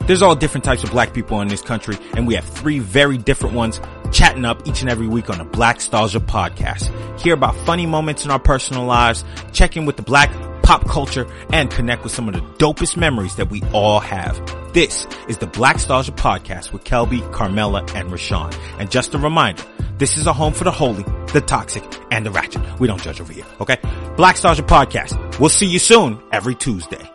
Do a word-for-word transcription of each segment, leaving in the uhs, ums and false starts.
There's all different types of black people in this country, and we have three very different ones chatting up each and every week on the Blackstalgia podcast. Hear about funny moments in our personal lives, check in with the black pop culture, and connect with some of the dopest memories that we all have. This is the Blackstalgia podcast with Kelby, Carmela, and Rashawn. And just a reminder, this is a home for the holy, the toxic, and the ratchet. We don't judge over here, okay? Blackstalgia podcast. We'll see you soon every Tuesday.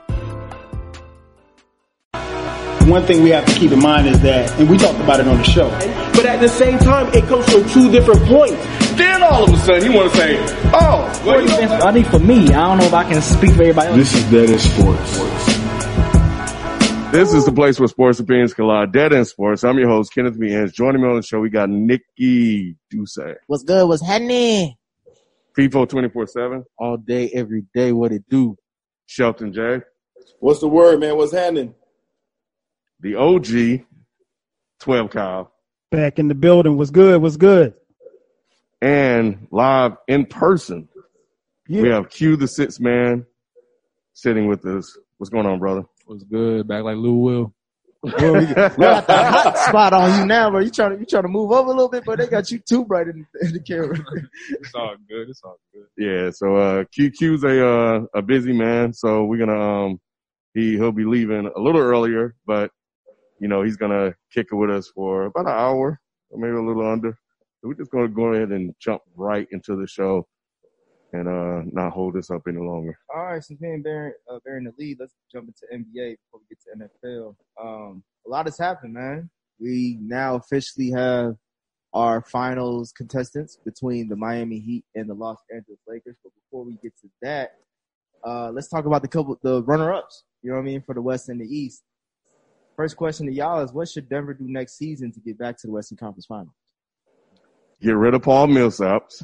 One thing we have to keep in mind is that, and we talked about it on the show, but at the same time, it comes from two different points. Then all of a sudden, you want to say, oh, well, you know, I think for me, I don't know if I can speak for everybody else. This is Dead End Sports. This is the place where sports opinions collide. Dead End Sports. I'm your host, Kenneth Meehan. Joining me on the show, we got Nikki Duce. What's good? What's happening? FIFO twenty-four seven. All day, every day, what it do? Shelton J. What's the word, man? What's happening? The O G, twelve Kyle. Back in the building. What's good? What's good? And live in person, yeah. We have Q the Six Man sitting with us. What's going on, brother? What's good? Back like Lou Will. Well, we, we got the hot spot on you now, bro. You trying to you trying to move over a little bit, but they got you too bright in, in the camera. It's all good. It's all good. Yeah. So uh, Q Q's a uh, a busy man, so we're gonna um he he'll be leaving a little earlier, but you know he's gonna kick it with us for about an hour or maybe a little under. So we're just gonna go ahead and jump right into the show and uh not hold this up any longer. All right, since me and Baron, uh, Baron the lead, let's jump into N B A before we get to N F L. Um, a lot has happened, man. We now officially have our finals contestants between the Miami Heat and the Los Angeles Lakers. But before we get to that, uh, let's talk about the couple, the runner-ups. You know what I mean, for the West and the East. First question to y'all is, what should Denver do next season to get back to the Western Conference Finals? Get rid of Paul Millsaps.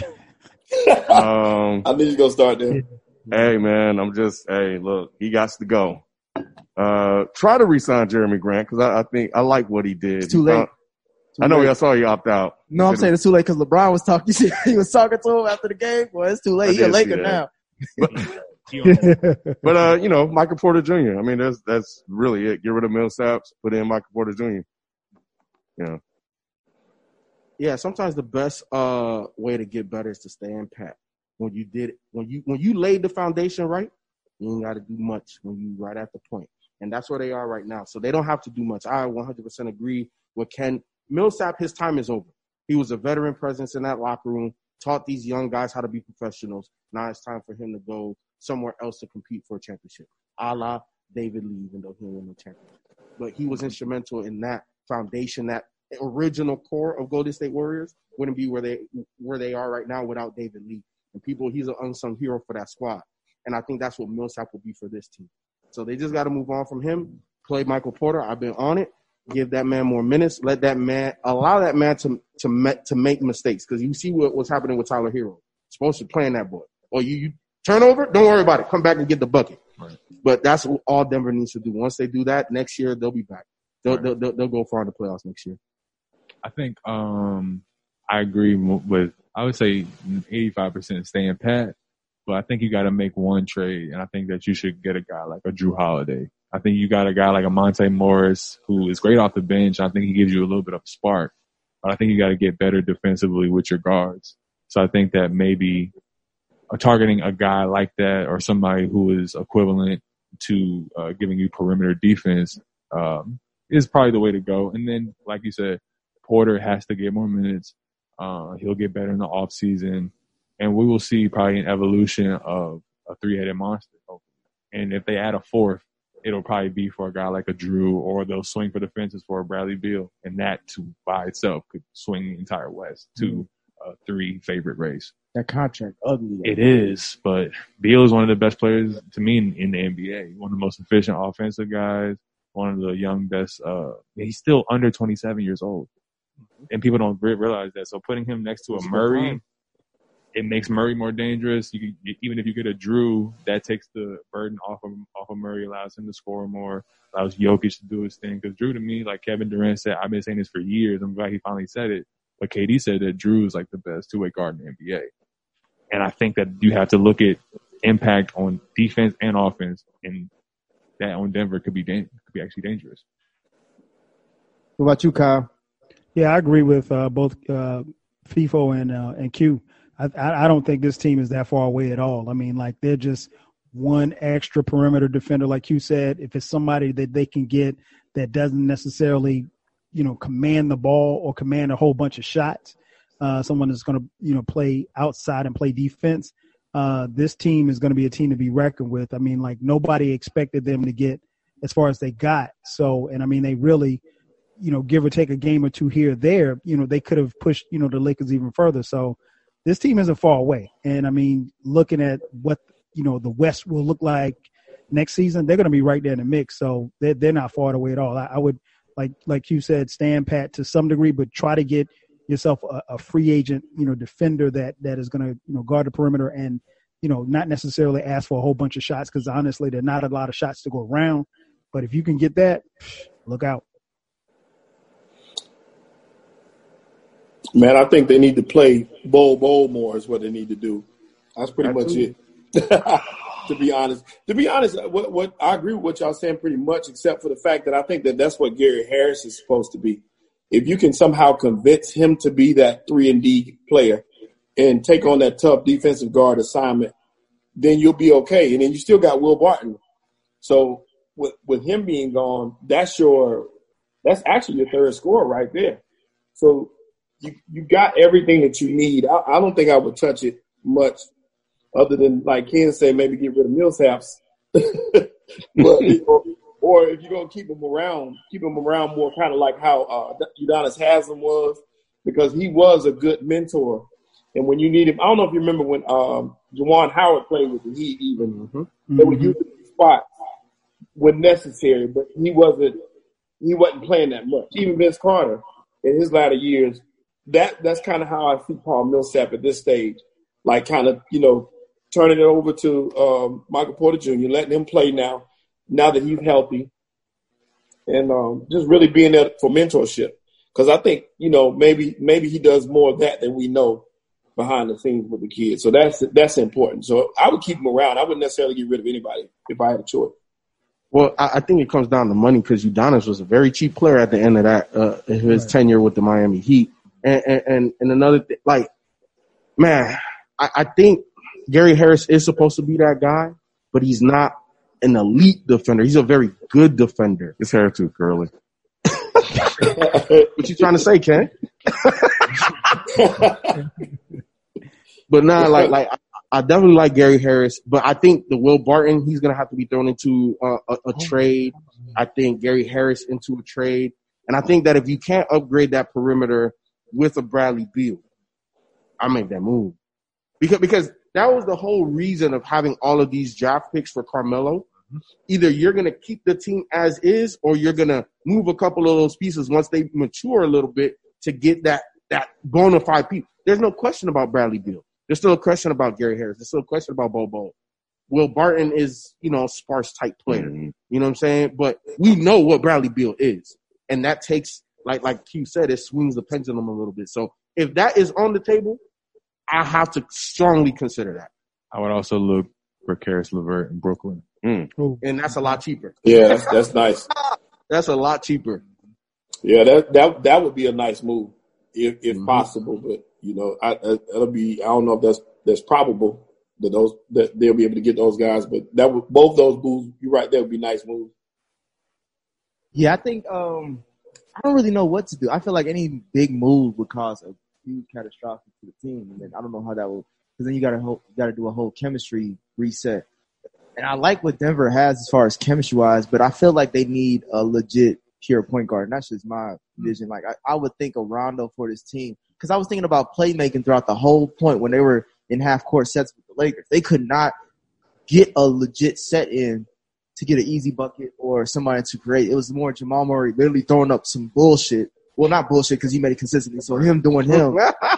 um, I knew you was gonna start there. Hey man, I'm just hey look, he got to go. Uh, try to re-sign Jeremy Grant because I, I think I like what he did. It's too late. Uh, too I know. late. I saw you opt out. No, I'm saying it's too late because LeBron was talking. He was talking to him after the game. Well, it's too late. He's a Laker now. But, but uh, you know, Michael Porter Junior I mean, that's that's really it. Get rid of Millsaps, put in Michael Porter Junior You know. Yeah, sometimes the best uh, way to get better is to stay in pat. When you did it, when you when you laid the foundation right, you ain't got to do much when you right at the point. And that's where they are right now. So they don't have to do much. I one hundred percent agree with Ken. Millsap, his time is over. He was a veteran presence in that locker room, taught these young guys how to be professionals. Now it's time for him to go somewhere else to compete for a championship, a la David Lee, even though he didn't win no championship. But he was instrumental in that foundation, that original core of Golden State Warriors wouldn't be where they where they are right now without David Lee. And people, he's an unsung hero for that squad. And I think that's what Millsap will be for this team. So they just got to move on from him, play Michael Porter. I've been on it. Give that man more minutes. Let that man – allow that man to to me, to make mistakes because you see what, what's happening with Tyler Hero. Supposed to play in that boy. Or you, you turn over, don't worry about it. Come back and get the bucket. Right. But that's all Denver needs to do. Once they do that, next year they'll be back. They'll, right. they'll, they'll, they'll go far in the playoffs next year. I think um, I agree with – I would say eighty-five percent staying pat. But I think you got to make one trade, and I think that you should get a guy like a Drew Holiday. I think you got a guy like a Monte Morris who is great off the bench. I think he gives you a little bit of a spark. But I think you got to get better defensively with your guards. So I think that maybe uh, targeting a guy like that or somebody who is equivalent to uh, giving you perimeter defense um, is probably the way to go. And then, like you said, Porter has to get more minutes. Uh, he'll get better in the offseason. And we will see probably an evolution of a three-headed monster. Hopefully. And if they add a fourth, it'll probably be for a guy like a Drew, or they'll swing for the fences for a Bradley Beal. And that, to by itself, could swing the entire West to a three-favorite race. That contract ugly. It is, but Beal is one of the best players to me in, in the N B A. One of the most efficient offensive guys. One of the young best. Uh, he's still under twenty-seven years old, and people don't re- realize that. So putting him next to a Murray. It makes Murray more dangerous. You can, even if you get a Drew, that takes the burden off of off of Murray, allows him to score more, allows Jokic to do his thing. Because Drew, to me, like Kevin Durant said, I've been saying this for years. I'm glad he finally said it. But K D said that Drew is like the best two-way guard in the N B A. And I think that you have to look at impact on defense and offense, and that on Denver could be could could be actually dangerous. What about you, Kyle? Yeah, I agree with uh, both uh, FIFO and uh, and Q. I, I I don't think this team is that far away at all. I mean, like they're just one extra perimeter defender, like you said. If it's somebody that they can get that doesn't necessarily, you know, command the ball or command a whole bunch of shots, uh, someone that's going to, you know, play outside and play defense, uh, this team is going to be a team to be reckoned with. I mean, like nobody expected them to get as far as they got. So, and I mean, they really, you know, give or take a game or two here or there, you know, they could have pushed, you know, the Lakers even further. So this team isn't far away. And I mean, looking at what, you know, the West will look like next season, they're going to be right there in the mix. So they're, they're not far away at all. I, I would, like like you said, stand pat to some degree, but try to get yourself a, a free agent, you know, defender that, that is going to, you know, guard the perimeter and, you know, not necessarily ask for a whole bunch of shots because honestly, there are not a lot of shots to go around. But if you can get that, look out. Man, I think they need to play bowl bowl more is what they need to do. That's pretty much it. To be honest, to be honest, what, what I agree with what y'all saying pretty much, except for the fact that I think that that's what Gary Harris is supposed to be. If you can somehow convince him to be that three and D player and take on that tough defensive guard assignment, then you'll be okay. And then you still got Will Barton. So with with him being gone, that's your that's actually your third scorer right there. So you you got everything that you need. I, I don't think I would touch it much. Other than, like Ken said, maybe get rid of Millsaps. but, or, or if you're going to keep him around, keep him around more kind of like how uh, Udonis Haslem was, because he was a good mentor. And when you need him, I don't know if you remember when um, Juwan Howard played with the Heat even. Mm-hmm. They would use him in spots when necessary, but he wasn't he wasn't playing that much. Even Vince Carter in his latter years, that that's kind of how I see Paul Millsap at this stage. Like kind of, you know, turning it over to um, Michael Porter Junior, letting him play now, now that he's healthy, and um, just really being there for mentorship. Because I think, you know, maybe maybe he does more of that than we know behind the scenes with the kids. So that's that's important. So I would keep him around. I wouldn't necessarily get rid of anybody if I had a choice. Well, I, I think it comes down to money because Udonis was a very cheap player at the end of that uh, his right. tenure with the Miami Heat. And and, and, and another thing, like, man, I, I think Gary Harris is supposed to be that guy, but he's not an elite defender. He's a very good defender. His hair too curly. What you trying to say, Ken? But nah, like, like I, I definitely like Gary Harris, but I think the Will Barton, he's gonna have to be thrown into uh, a, a trade. I think Gary Harris into a trade, and I think that if you can't upgrade that perimeter with a Bradley Beal, I make that move because because. That was the whole reason of having all of these draft picks for Carmelo. Either you're going to keep the team as is or you're going to move a couple of those pieces once they mature a little bit to get that that bona fide piece. There's no question about Bradley Beal. There's still a question about Gary Harris. There's still a question about Bobo. Will Barton is, you know, a sparse type player. Mm-hmm. You know what I'm saying? But we know what Bradley Beal is. And that takes, like like Q said, it swings the pendulum a little bit. So if that is on the table, I have to strongly consider that. I would also look for Karis LeVert in Brooklyn. Mm. And that's a lot cheaper. Yeah, that's, that's nice. That's a lot cheaper. Yeah, that that that would be a nice move if if Mm-hmm. possible. But you know, I, I, it'll be. I don't know if that's that's probable that those that they'll be able to get those guys. But that would, both those moves, you're right, that would be nice moves. Yeah, I think um, I don't really know what to do. I feel like any big move would cause a huge catastrophic to the team, and then I don't know how that will. Because then you got to got to do a whole chemistry reset. And I like what Denver has as far as chemistry wise, but I feel like they need a legit pure point guard. And that's just my vision. Like I, I would think of Rondo for this team because I was thinking about playmaking throughout the whole point when they were in half court sets with the Lakers. They could not get a legit set in to get an easy bucket or somebody to create. It was more Jamal Murray literally throwing up some bullshit. Well, not bullshit because he made it consistently. So him doing him.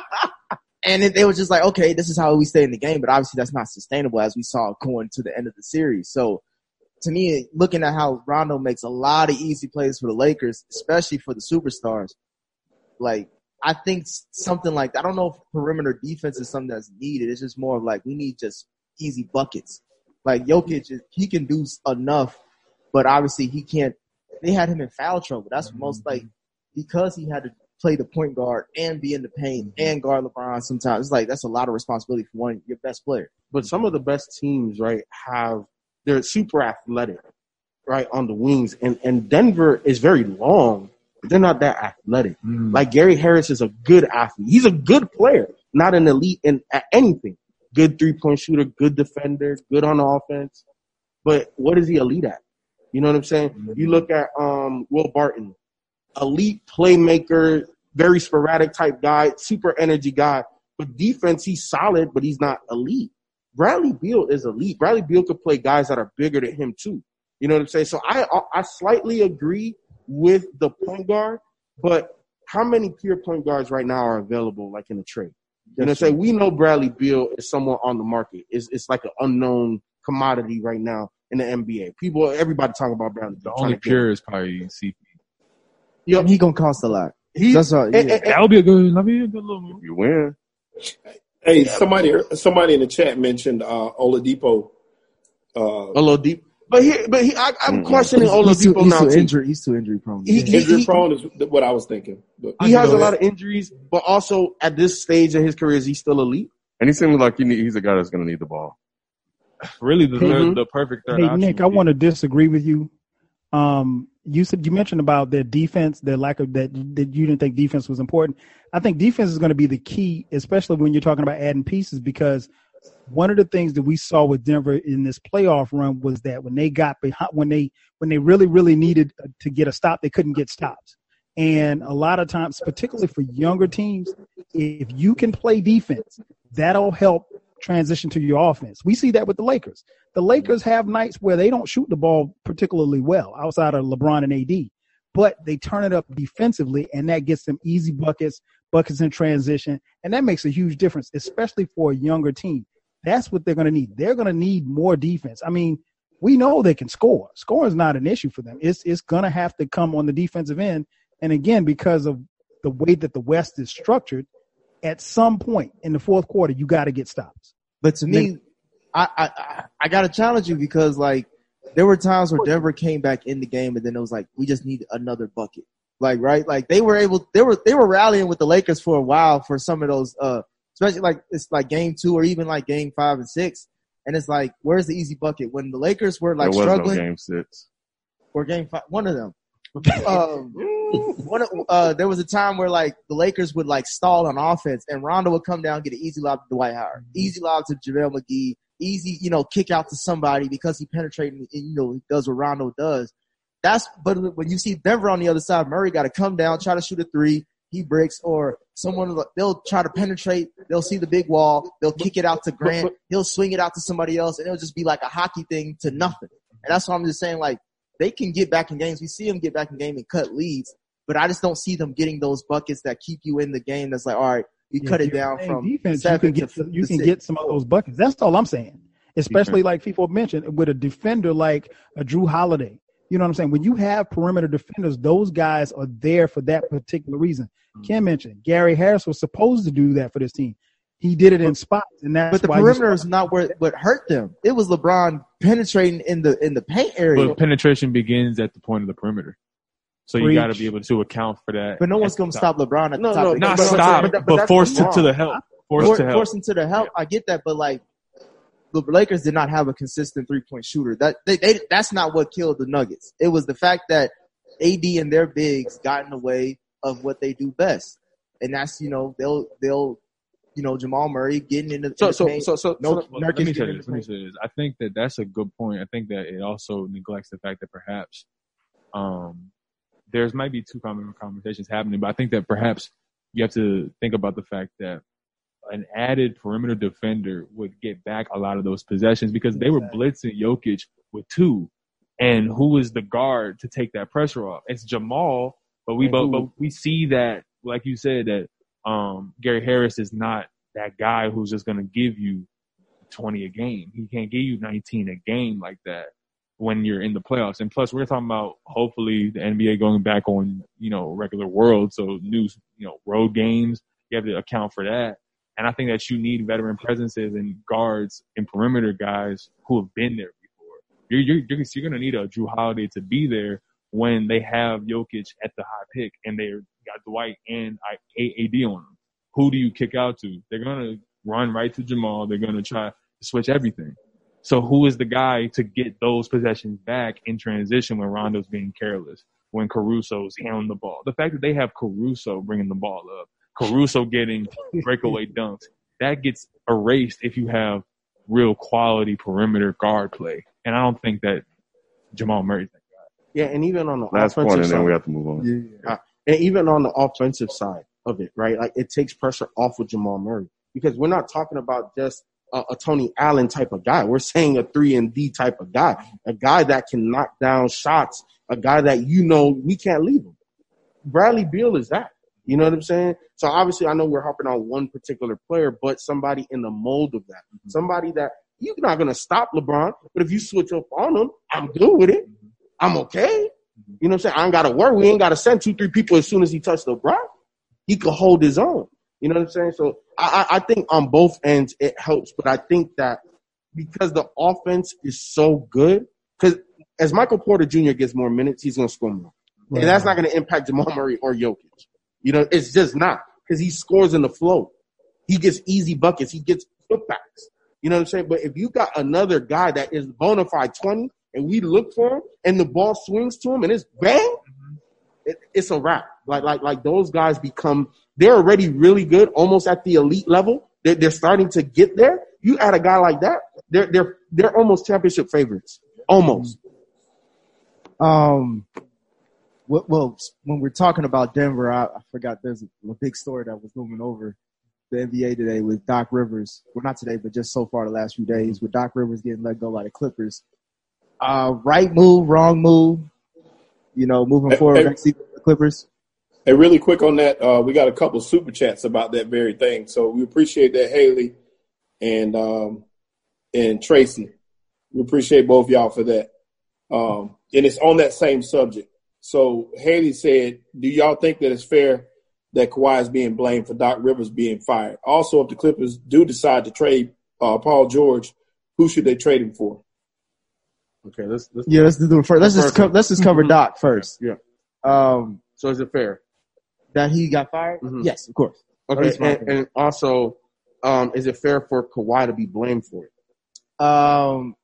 And it, they were just like, okay, this is how we stay in the game. But obviously that's not sustainable as we saw going to the end of the series. So to me, looking at how Rondo makes a lot of easy plays for the Lakers, especially for the superstars, like I think something like that. I don't know if perimeter defense is something that's needed. It's just more of like we need just easy buckets. Like Jokic, he can do enough, but obviously he can't they had him in foul trouble. That's mm-hmm. most like because he had to play the point guard and be in the paint and guard LeBron sometimes. It's like that's a lot of responsibility for one your best player. But some of the best teams, right, have they're super athletic, right, on the wings. And and Denver is very long, but they're not that athletic. Mm. Like Gary Harris is a good athlete. He's a good player, not an elite in at anything. Good three-point shooter, good defender, good on offense. But what is he elite at? You know what I'm saying? Mm-hmm. You look at um, Will Barton, elite playmaker, very sporadic type guy, super energy guy. But defense, he's solid, but he's not elite. Bradley Beal is elite. Bradley Beal could play guys that are bigger than him too. You know what I'm saying? So I I slightly agree with the point guard, but how many pure point guards right now are available, like in a trade? You know what I'm saying? We know Bradley Beal is someone on the market. It's, it's like an unknown commodity right now in the N B A. People, everybody talking about Bradley Beal. The only pure is probably C P. Yeah, he gonna cost a lot. He, That's all, yeah. and, and, that would be a good, that'd be a good little move. You win. Hey, somebody, somebody in the chat mentioned uh, Oladipo. Uh, Oladipo. But he, but he, I, I'm mm-hmm. questioning Oladipo he's too, he's now. Too injury, he's too injury prone. He, he, injury he, prone is what I was thinking. But he has a lot of injuries, but also at this stage of his career, is he still elite? And he seems like he need, he's a guy that's going to need the ball. Really, the, mm-hmm. the perfect third hey, option. Nick, I want to disagree with you. Um, you said you mentioned about their defense, their lack of that, that you didn't think defense was important. I think defense is going to be the key, especially when you're talking about adding pieces, because one of the things that we saw with Denver in this playoff run was that when they got behind, when they when they really really needed to get a stop, they couldn't get stops. And a lot of times, particularly for younger teams, if you can play defense, that'll help transition to your offense. We see that with the Lakers. The Lakers have nights where they don't shoot the ball particularly well outside of LeBron and A D, but they turn it up defensively, and that gets them easy buckets, buckets in transition, and that makes a huge difference, especially for a younger team. That's what they're going to need. They're going to need more defense. I mean, we know they can score. Scoring is not an issue for them. It's it's going to have to come on the defensive end. And again, because of the way that the West is structured, at some point in the fourth quarter, you got to get stops. But to me, I I, I got to challenge you because, like, there were times where Denver came back in the game and then it was like, we just need another bucket. Like, right? Like, they were able – they were they were rallying with the Lakers for a while for some of those uh, – especially like it's like game two or even like game five and six. And it's like, where's the easy bucket? When the Lakers were like there was struggling. No game six. Or game five, one of them. um, one of, uh, there was a time where like the Lakers would like stall on offense and Rondo would come down and get an easy lob to Dwight Howard, easy lob to JaVale McGee, easy, you know, kick out to somebody because he penetrated and, you know, does what Rondo does. That's, but when you see Denver on the other side, Murray got to come down, try to shoot a three. He breaks, or someone, they'll try to penetrate. They'll see the big wall. They'll kick it out to Grant. He'll swing it out to somebody else, and it'll just be like a hockey thing to nothing. And that's why I'm just saying, like, they can get back in games. We see them get back in game and cut leads, but I just don't see them getting those buckets that keep you in the game. That's like, all right, you yeah, cut it down from defense. You can get some, you can get some of those buckets. That's all I'm saying. Especially like FIFO mentioned with a defender like a Drew Holiday. You know what I'm saying? When you have perimeter defenders, those guys are there for that particular reason. Mm-hmm. Ken mentioned Gary Harris was supposed to do that for this team. He did it in spots, and that's but the why perimeter is not where what hurt them. It was LeBron penetrating in the in the paint area. But penetration begins at the point of the perimeter, so you got to be able to account for that. But no one's going to stop LeBron at no, the top. No, of the not but, stop, but, but, but, but force him to the help. Force For, to help. Force him to the help. I get that, but like the Lakers did not have a consistent three point shooter. That they, they that's not what killed the Nuggets. It was the fact that A D and their bigs got in the way of what they do best. And that's, you know, they'll, they'll, you know, Jamal Murray getting into so, the so, paint. so, so, no, so, well, let me say this. Let me say this. I think that that's a good point. I think that it also neglects the fact that perhaps, um, there's might be two common conversations happening, but I think that perhaps you have to think about the fact that an added perimeter defender would get back a lot of those possessions because they were blitzing Jokic with two. And who is the guard to take that pressure off? It's Jamal, but we but, but we see that, like you said, that um, Gary Harris is not that guy who's just going to give you twenty a game. He can't give you nineteen a game like that when you're in the playoffs. And plus, we're talking about hopefully the N B A going back on, you know, regular world. So new, you know, road games, you have to account for that. And I think that you need veteran presences and guards and perimeter guys who have been there before. You're you're you're, you're going to need a Drew Holiday to be there, when they have Jokic at the high pick and they got Dwight and A D on them? Who do you kick out to? They're going to run right to Jamal. They're going to try to switch everything. So who is the guy to get those possessions back in transition when Rondo's being careless, when Caruso's handling the ball? The fact that they have Caruso bringing the ball up, Caruso getting breakaway dunks, that gets erased if you have real quality perimeter guard play. And I don't think that Jamal Murray's that guy. Yeah, and even on the Last offensive point, and side, then we have to move on. Yeah. Uh, and even on the offensive side of it, right? Like it takes pressure off of Jamal Murray because we're not talking about just a, a Tony Allen type of guy. We're saying a three and D type of guy, a guy that can knock down shots, a guy that you know we can't leave him. Bradley Beal is that. You know what I'm saying? So obviously, I know we're harping on one particular player, but somebody in the mold of that, mm-hmm. somebody that you're not going to stop LeBron, but if you switch up on him, I'm good with it. Mm-hmm. I'm okay. Mm-hmm. You know what I'm saying? I ain't got to worry. We ain't got to send two, three people as soon as he touched LeBron. He could hold his own. You know what I'm saying? So I, I think on both ends it helps, but I think that because the offense is so good, because as Michael Porter Junior gets more minutes, he's going to score more. Right. And that's not going to impact Jamal Murray or Jokic. You know, it's just not because he scores in the flow. He gets easy buckets. He gets putbacks. You know what I'm saying? But if you got another guy that is bona fide twenty and we look for him and the ball swings to him and it's bang, mm-hmm. it, it's a wrap. Like, like, like those guys become, they're already really good, almost at the elite level. They're, they're starting to get there. You add a guy like that, they're, they're, they're almost championship favorites. Almost. Um, Well, when we're talking about Denver, I, I forgot there's a, a big story that was moving over the N B A today with Doc Rivers. Well, not today, but just so far the last few days with Doc Rivers getting let go by the Clippers. Uh, right move, wrong move, you know, moving hey, forward hey, next season with the Clippers. Hey, really quick on that, uh, we got a couple of super chats about that very thing. So we appreciate that, Haley and um, and Tracy. We appreciate both y'all for that. Um, and it's on that same subject. So Haley said, do y'all think that it's fair that Kawhi is being blamed for Doc Rivers being fired? Also, if the Clippers do decide to trade uh, Paul George, who should they trade him for? Okay, let's, let's yeah, let's do it first. Let's just co- let's just cover Doc first. Yeah. Um. So is it fair that he got fired? Mm-hmm. Yes, of course. Okay, and, and also, um, is it fair for Kawhi to be blamed for it? Um,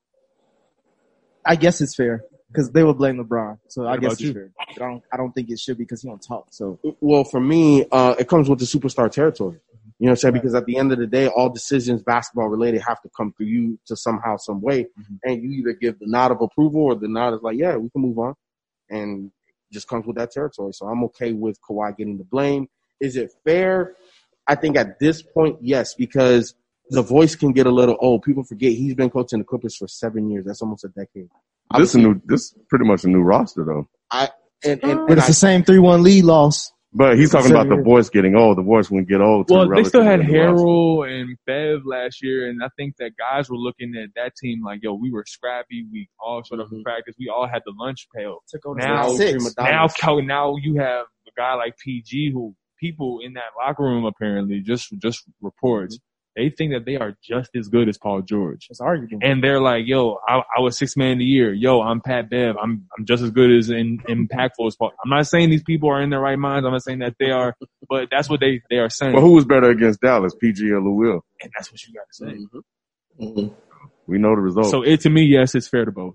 I guess it's fair. Because they will blame LeBron, so what I guess it's fair. I don't, I don't think it should be because he don't talk. So, well, for me, uh, it comes with the superstar territory. You know what I'm saying? Right. Because at the end of the day, all decisions basketball related have to come through you to somehow, some way, mm-hmm. and you either give the nod of approval or the nod is like, yeah, we can move on, and it just comes with that territory. So I'm okay with Kawhi getting the blame. Is it fair? I think at this point, yes, because the voice can get a little old. People forget he's been coaching the Clippers for seven years. That's almost a decade. This is a new. This is pretty much a new roster, though. I and, and, but and it's I, the same three one lead loss. But he's talking about the voice getting old. The voice wouldn't get old. Well, they still had Harrell and Bev last year, and I think that guys were looking at that team like, "Yo, we were scrappy. We all showed up in practice. We all had the lunch pail." Now, now, now you have a guy like P G, who people in that locker room apparently just just reports. Mm-hmm. They think that they are just as good as Paul George. That's arguable. And they're like, yo, I, I was six man of the year. Yo, I'm Pat Bev. I'm I'm just as good as in, impactful as Paul. I'm not saying these people are in their right minds. I'm not saying that they are, but that's what they, they are saying. But who was better against Dallas, P G or Lou Will? And that's what you got to say. Mm-hmm. Mm-hmm. We know the result. So it to me, yes, it's fair to both.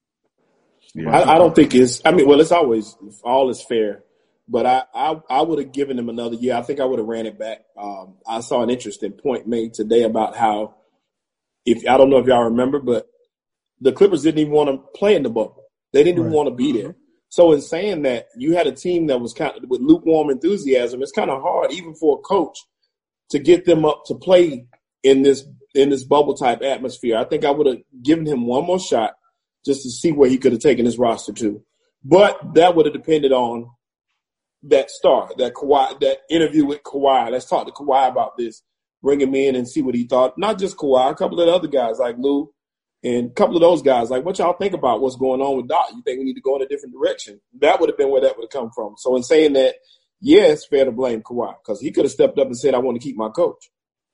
Yeah. I, I don't think it's. I mean, well, it's always all is fair. But I, I, I would have given him another year. I think I would have ran it back. Um, I saw an interesting point made today about how, if I don't know if y'all remember, but the Clippers didn't even want to play in the bubble. They didn't right. even want to be there. So in saying that, you had a team that was kind of with lukewarm enthusiasm. It's kind of hard, even for a coach, to get them up to play in this in this bubble type atmosphere. I think I would have given him one more shot just to see where he could have taken his roster to. But that would have depended on that star, that Kawhi, that interview with Kawhi. Let's talk to Kawhi about this. Bring him in and see what he thought. Not just Kawhi, a couple of the other guys like Lou and a couple of those guys. Like, what y'all think about what's going on with Doc? You think we need to go in a different direction? That would have been where that would have come from. So in saying that, yeah, it's fair to blame Kawhi because he could have stepped up and said, I want to keep my coach.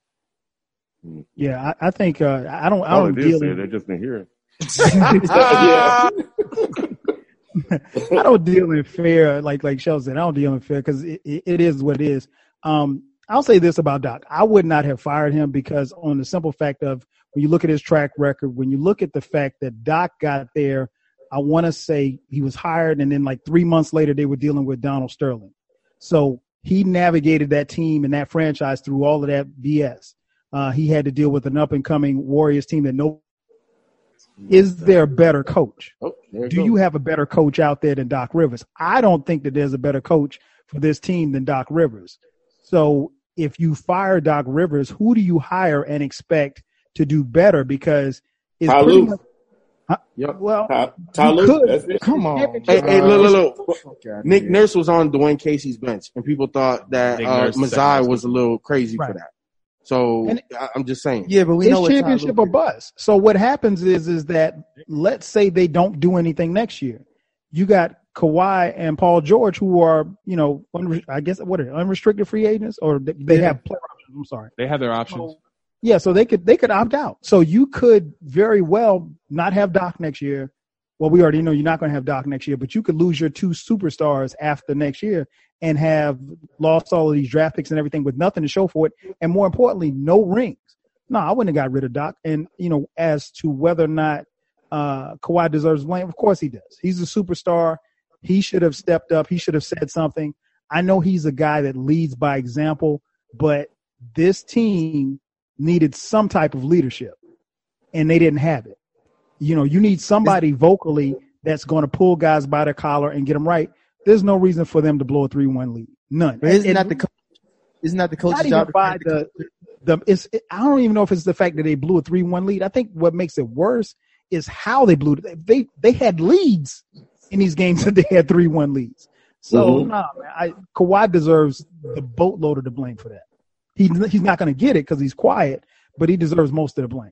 Yeah, I, I think uh, I don't. I All don't they deal. Say, they just didn't hear it. yeah. I don't deal in fear, like like Shell said. I don't deal in fear because it, it, it is what it is. Um, I'll say this about Doc. I would not have fired him because on the simple fact of when you look at his track record, when you look at the fact that Doc got there, I want to say he was hired, and then like three months later they were dealing with Donald Sterling. So he navigated that team and that franchise through all of that B S. Uh, he had to deal with an up-and-coming Warriors team that no. Is there a better coach? Oh, Do go. you have a better coach out there than Doc Rivers? I don't think that there's a better coach for this team than Doc Rivers. So if you fire Doc Rivers, who do you hire and expect to do better? Because it's Ty pretty Lue. much. Huh? Yep. Well, Ty, Ty you Lue. could. That's it. Come on. Yeah, Hey, hey, look, look, look. Okay, Nick yeah. Nurse was on Dwayne Casey's bench, and people thought that Nick uh, Nurse, Mazai second was a little crazy Right. for that. So And- I- I'm just saying. Yeah, but we know It's what championship Ty or Lue- bust. So what happens is is that let's say they don't do anything next year. You got Kawhi and Paul George, who are, you know, unre- I guess what are they, unrestricted free agents, or they, they Yeah. have player options. I'm sorry. They have their options. Yeah, so they could they could opt out. So you could very well not have Doc next year. Well, we already know you're not going to have Doc next year, but you could lose your two superstars after next year and have lost all of these draft picks and everything with nothing to show for it, and more importantly, no rings. No, I wouldn't have got rid of Doc. And you know, as to whether or not uh, Kawhi deserves blame, of course he does. He's a superstar. He should have stepped up. He should have said something. I know he's a guy that leads by example, but this team needed some type of leadership, and they didn't have it. You know, you need somebody vocally that's going to pull guys by the collar and get them right. There's no reason for them to blow a three one lead. None. But isn't And- that the co- isn't that the coach's not even job? to by create the the it's it, I don't even know if it's the fact that they blew a three one lead. I think what makes it worse is how they blew it. They they had leads in these games that they had three one leads. So Mhm. nah, man, I, Kawhi deserves the boatload of the blame for that. He he's not going to get it because he's quiet, but he deserves most of the blame.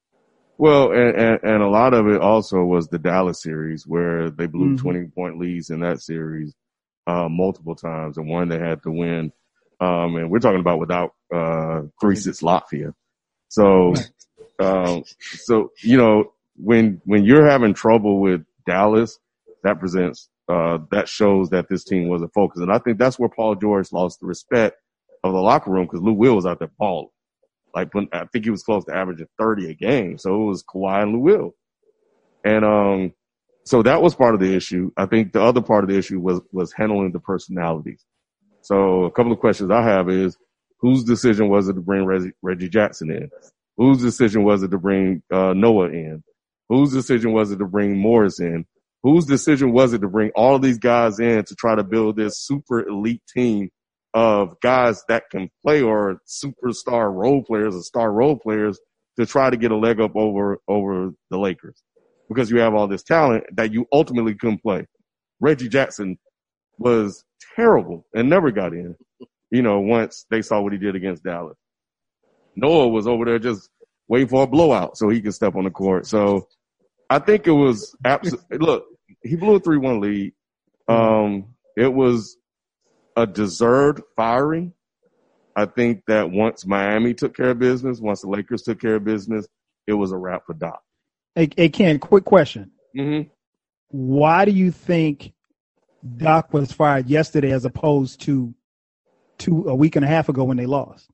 Well, and, and, and a lot of it also was the Dallas series where they blew Mhm. twenty point leads in that series uh, multiple times, and one they had to win. Um, and we're talking about without uh, three six Latvia. So, um, so you know, when when you're having trouble with Dallas, that presents uh, that shows that this team wasn't focused, and I think that's where Paul George lost the respect of the locker room because Lou Will was out there balling. Like, when, I think he was close to averaging thirty a game. So it was Kawhi and Lou Will. And, um, so that was part of the issue. I think the other part of the issue was, was handling the personalities. So a couple of questions I have is, whose decision was it to bring Reggie, Reggie Jackson in? Whose decision was it to bring, uh, Noah in? Whose decision was it to bring Morris in? Whose decision was it to bring all of these guys in to try to build this super elite team of guys that can play or superstar role players or star role players to try to get a leg up over, over the Lakers because you have all this talent that you ultimately couldn't play. Reggie Jackson was terrible and never got in, you know, once they saw what he did against Dallas. Noah was over there just waiting for a blowout so he could step on the court. So I think it was absolutely, look, he blew a three one lead. Um, it was a deserved firing. I think that once Miami took care of business, once the Lakers took care of business, it was a wrap for Doc. Hey, hey Ken, quick question. Mm-hmm. Why do you think Doc was fired yesterday as opposed to two a week and a half ago when they lost?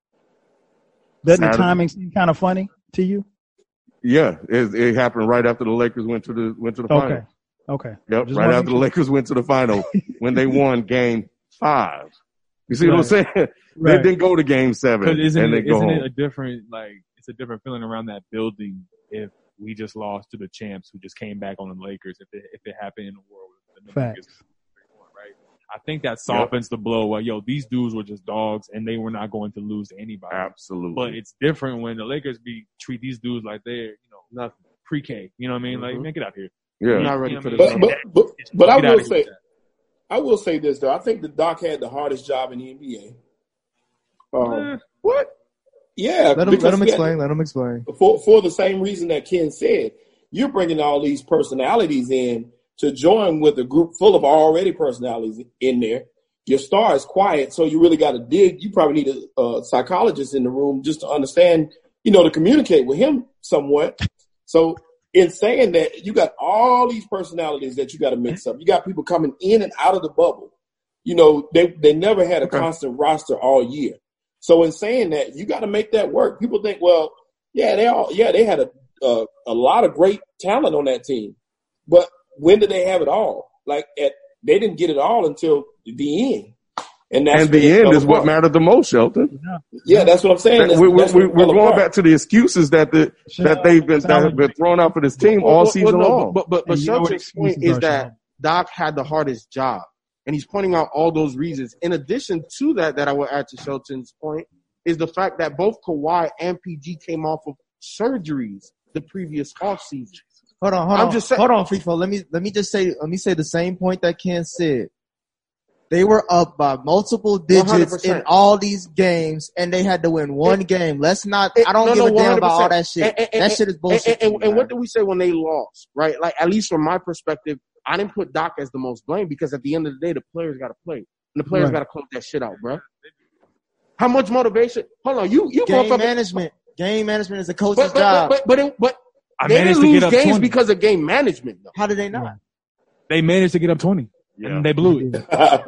Doesn't Saturday. the timing seem kind of funny to you? Yeah, it, it happened right after the Lakers went to the went to the final. Okay. Okay. Yep, Just right wanna after make the sure. Lakers went to the final when they won Game Five. You see Right. what I'm saying? They Right. didn't go to Game Seven Because isn't, and they it, go isn't home. it a different, like, it's a different feeling around that building if we just lost to the champs who just came back on the Lakers, if it, if it happened in the world with the Facts. Nuggets, right? I think that softens the blow. Well, yo, these dudes were just dogs and they were not going to lose to anybody. Absolutely. But it's different when the Lakers be treat these dudes like they're, you know, nothing pre-K. You know what I mean? Like, Mhm. man, get out here. yeah. I'm not ready You know for what I this. mean? But, but, but, but I Get outta will here say, with that. I will say this though. I think the Doc had the hardest job in the N B A. Um, Eh, what? Yeah, Let him because let him he had- explain. Let him explain. for for the same reason that Ken said. You're bringing all these personalities in to join with a group full of already personalities in there. Your star is quiet, so you really got to dig. You probably need a, a psychologist in the room just to understand, you know, to communicate with him somewhat. So in saying that, you got all these personalities that you got to mix up. You got people coming in and out of the bubble. You know, they they never had a okay. constant roster all year. So in saying that, you got to make that work. People think, well, yeah, they all yeah they had a uh, a lot of great talent on that team, but when did they have it all? Like at they didn't get it all until the end. And, that's and the end is what mattered the most, Shelton. Yeah, yeah that's what I'm saying. That's, we're that's we're, we're going apart. back to the excuses that the sure. that they've been that have been thrown out for this team well, all well, season well, no, long. But but, but Shelton's point is that Doc had the hardest job, and he's pointing out all those reasons. In addition to that, that I will add to Shelton's point is the fact that both Kawhi and P G came off of surgeries the previous offseason. Hold on, hold I'm on, just saying, hold on, Free Fall. Let me let me just say let me say the same point that Ken said. They were up by multiple digits one hundred percent in all these games, and they had to win one it, game. Let's not. It, I don't no, give no, a damn about all that shit. And, and, that shit is bullshit. And, and, and what did we say when they lost? Right? Like at least from my perspective, I didn't put Doc as the most blame because at the end of the day, the players got to play, and the players right. got to close that shit out, bro. How much motivation? Hold on, you you game management. Game management is a coach's but, but, job. But but but, but, but I they managed didn't to get lose up games twenty because of game management. Though. How did they not? They managed to get up twenty. Yeah. And they blew it.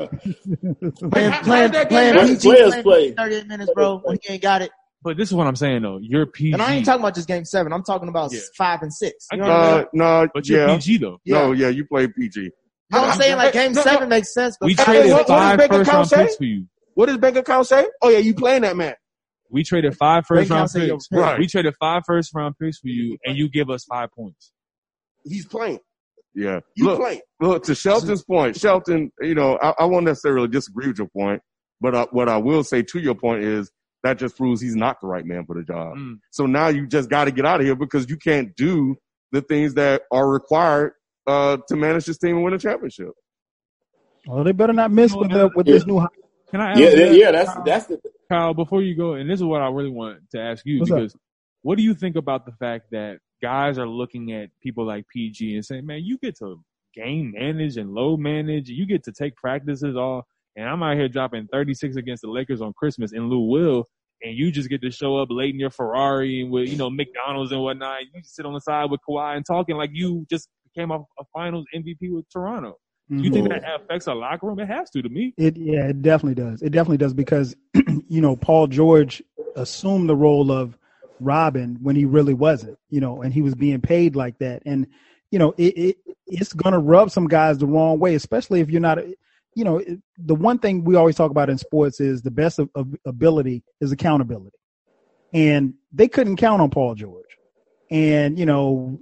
playing playing, playing P G playing play. thirty-eight minutes, bro, when he ain't got it. But this is what I'm saying, though. You're P G. And I ain't talking about just game seven. I'm talking about yeah. five and six. You know uh, what I mean? No, but you're yeah. P G, though. Yeah. No, yeah, you play P G. You know what I'm saying? Like game no, seven no. makes sense. But we traded what, five what first round say? picks for you. What does bank account say? Oh, yeah, you playing that man. We traded five first round picks. Right. We traded five first round picks for you, and you give us five points. He's playing. Yeah. You look, playing. Look, to Shelton's point, Shelton, you know, I, I won't necessarily disagree with your point, but uh, what I will say to your point is that just proves he's not the right man for the job. Mm. So now you just got to get out of here because you can't do the things that are required uh, to manage this team and win a championship. Well, they better not miss with the, with yeah. this new. Can I? Ask yeah, that, yeah, that's that's the. Kyle, before you go, and this is what I really want to ask you, What's because up? What do you think about the fact that guys are looking at people like P G and saying, man, you get to game manage and load manage, you get to take practices all, and I'm out here dropping thirty-six against the Lakers on Christmas in Lou Will, and you just get to show up late in your Ferrari and with, you know, McDonald's and whatnot. You just sit on the side with Kawhi and talking like you just came off a finals M V P with Toronto. You think that affects our locker room? It has to, to me. It yeah, it definitely does. It definitely does because you know Paul George assumed the role of Robin when he really wasn't, you know, and he was being paid like that, and you know it, it it's gonna rub some guys the wrong way, especially if you're not, you know, it, the one thing we always talk about in sports is the best of, of ability is accountability, and they couldn't count on Paul George, and you know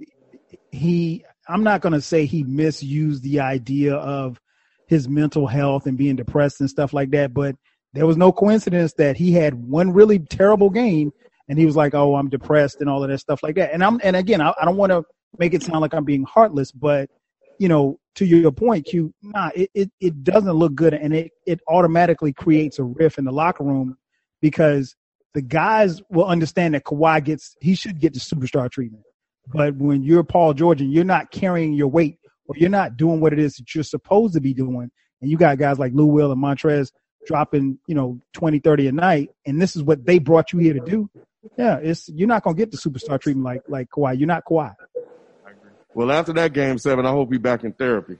he. I'm not going to say he misused the idea of his mental health and being depressed and stuff like that, but there was no coincidence that he had one really terrible game and he was like, oh, I'm depressed and all of that stuff like that. And I'm, and again, I, I don't want to make it sound like I'm being heartless, but you know, to your point, Q, nah, it, it, it doesn't look good. And it, it automatically creates a rift in the locker room because the guys will understand that Kawhi gets, he should get the superstar treatment. But when you're Paul George and you're not carrying your weight or you're not doing what it is that you're supposed to be doing, and you got guys like Lou Will and Montrez dropping, you know, twenty, thirty a night, and this is what they brought you here to do, yeah, it's you're not going to get the superstar treatment like like Kawhi. You're not Kawhi. Well, after that game seven, I hope he's back in therapy.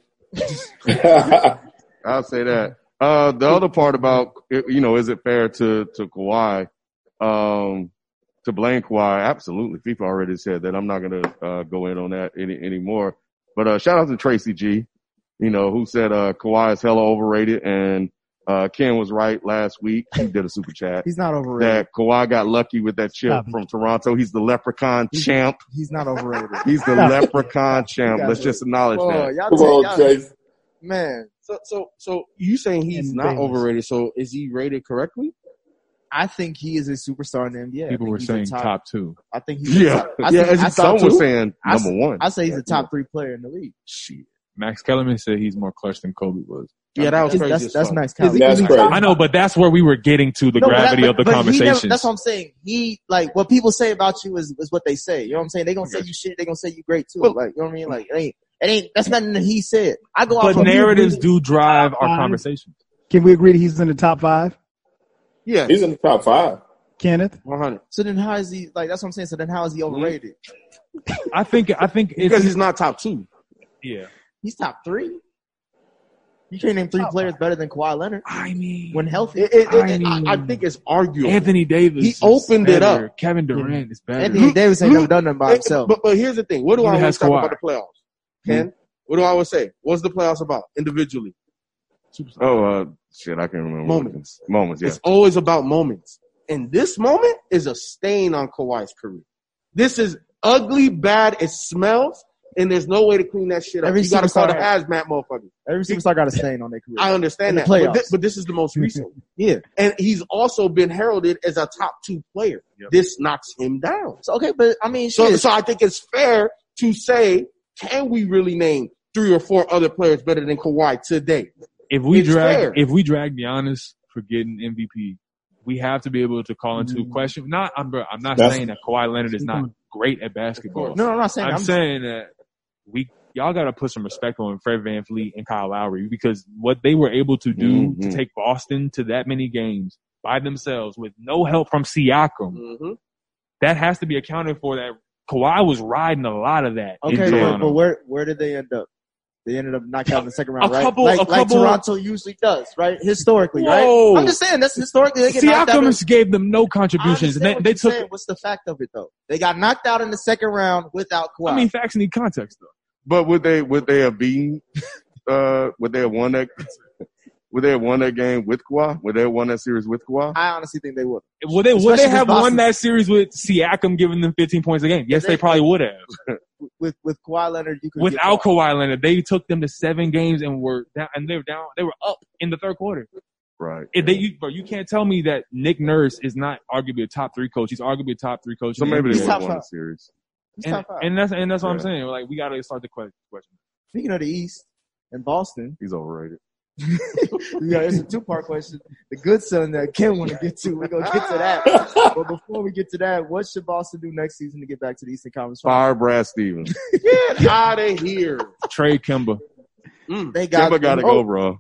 I'll say that. Uh, the other part about, you know, is it fair to, to Kawhi? Um, To blame Kawhi, absolutely. FIFA already said that. I'm not going to uh, go in on that any anymore. But uh, shout out to Tracy G, you know, who said uh, Kawhi is hella overrated. And uh, Ken was right last week. He did a super chat. He's not overrated. That Kawhi got lucky with that chip Stop from Toronto. He's the leprechaun he's, champ. He's not overrated. He's the leprechaun champ. Let's just acknowledge oh, that. Y'all Come take, on, Chase. Man. So, so, so you saying he's And not Davis. overrated? So is he rated correctly? I think he is a superstar in the N B A. People were saying top, top two. I think he's Yeah. top, I yeah, think, as I some thought were too. saying I, number one. I say he's a top three player in the league. Shit. Max Kellerman said he's more clutch than Kobe was. Yeah, that was crazy. That's, as that's fuck. nice. That's crazy. I know, but that's where we were getting to the No, but that- gravity but- of the but he conversation. never- that's what I'm saying. He, like, what people say about you is, is what they say. You know what I'm saying? They gonna say you shit. They gonna say you great too. Well, like, you know what I mean? Like, it ain't, it ain't, that's nothing that he said. I go But off of narratives you. do drive our Five. conversations. Can we agree that he's in the top five? Yeah. He's in the top five. Kenneth. one hundred. So then how is he like? That's what I'm saying. So then how is he overrated? I think I think it's, Because he's not top two. yeah. He's top three. You can't name three players better than Kawhi Leonard I mean, when healthy. It, it, it, I mean- I, I think it's arguable. Anthony Davis. He is opened it better. up. Kevin Durant is better. Anthony Davis ain't never done nothing by It- himself. But, but here's the thing. What do Even I always has talk Kawhi. about the playoffs? Ken, what do I always say? What's the playoffs about individually? Oh, uh, shit, I can't remember. Moments. Moments, yeah. It's always about moments. And this moment is a stain on Kawhi's career. This is ugly, bad, it smells, and there's no way to clean that shit up. Every You got to call the superstar- hazmat motherfucker. Every superstar got a stain on their career. I understand In the that. But, thi- playoffs. but this is the most recent. Yeah. And he's also been heralded as a top two player. Yep. This knocks him down. So okay, but I mean, So, shit. so I think it's fair to say, can we really name three or four other players better than Kawhi today? If we It's drag fair. if we drag Giannis for getting M V P, we have to be able to call into Mm. question. Not I'm bro, I'm not That's- saying that Kawhi Leonard is not great at basketball. no, I'm not saying. I'm, I'm, saying that we y'all got to put some respect on Fred VanVleet and Kyle Lowry because what they were able to do Mhm. to take Boston to that many games by themselves with no help from Siakam, Mm-hmm. that has to be accounted for. That Kawhi was riding a lot of that. in okay, but, Toronto. but where where did they end up? They ended up knocked out in the second round, A right? couple- like, a like couple- Toronto usually does, right? Historically, Whoa. right? I'm just saying that's historically they get knocked out. in- Siakam gave them no I contributions. understand They, what they you're took. saying. What's the fact of it though? They got knocked out in the second round without Kawhi. I mean, facts need context though. But would they would they have beaten uh would they have won that would they have won that game with Kawhi? Would they have won that series with Kawhi? I honestly think they would. Would they, would Especially they with have Boston. won that series with Siakam giving them fifteen points a game? Yes, They- they probably would have. With with Kawhi Leonard, you could Without get Kawhi Leonard, they took them to seven games and were down, and they were down. They were up in the third quarter. Right. If they, you, bro, you can't tell me that Nick Nurse is not arguably a top three coach. He's arguably a top three coach. So in the maybe N B A. they He's would top have won the five. series. He's and, top five. and that's and that's what I'm Yeah. saying. Like we got to start the que- question. Speaking of the East and Boston, He's overrated. yeah, it's a two part question. The good son that Ken want to get to, we're gonna get to that. But before we get to that, what should Boston do next season to get back to the Eastern Conference Finals? Fire Brad Stevens. Get out of here. Trade Kemba. Mm. They got Kimba got to oh, go, bro.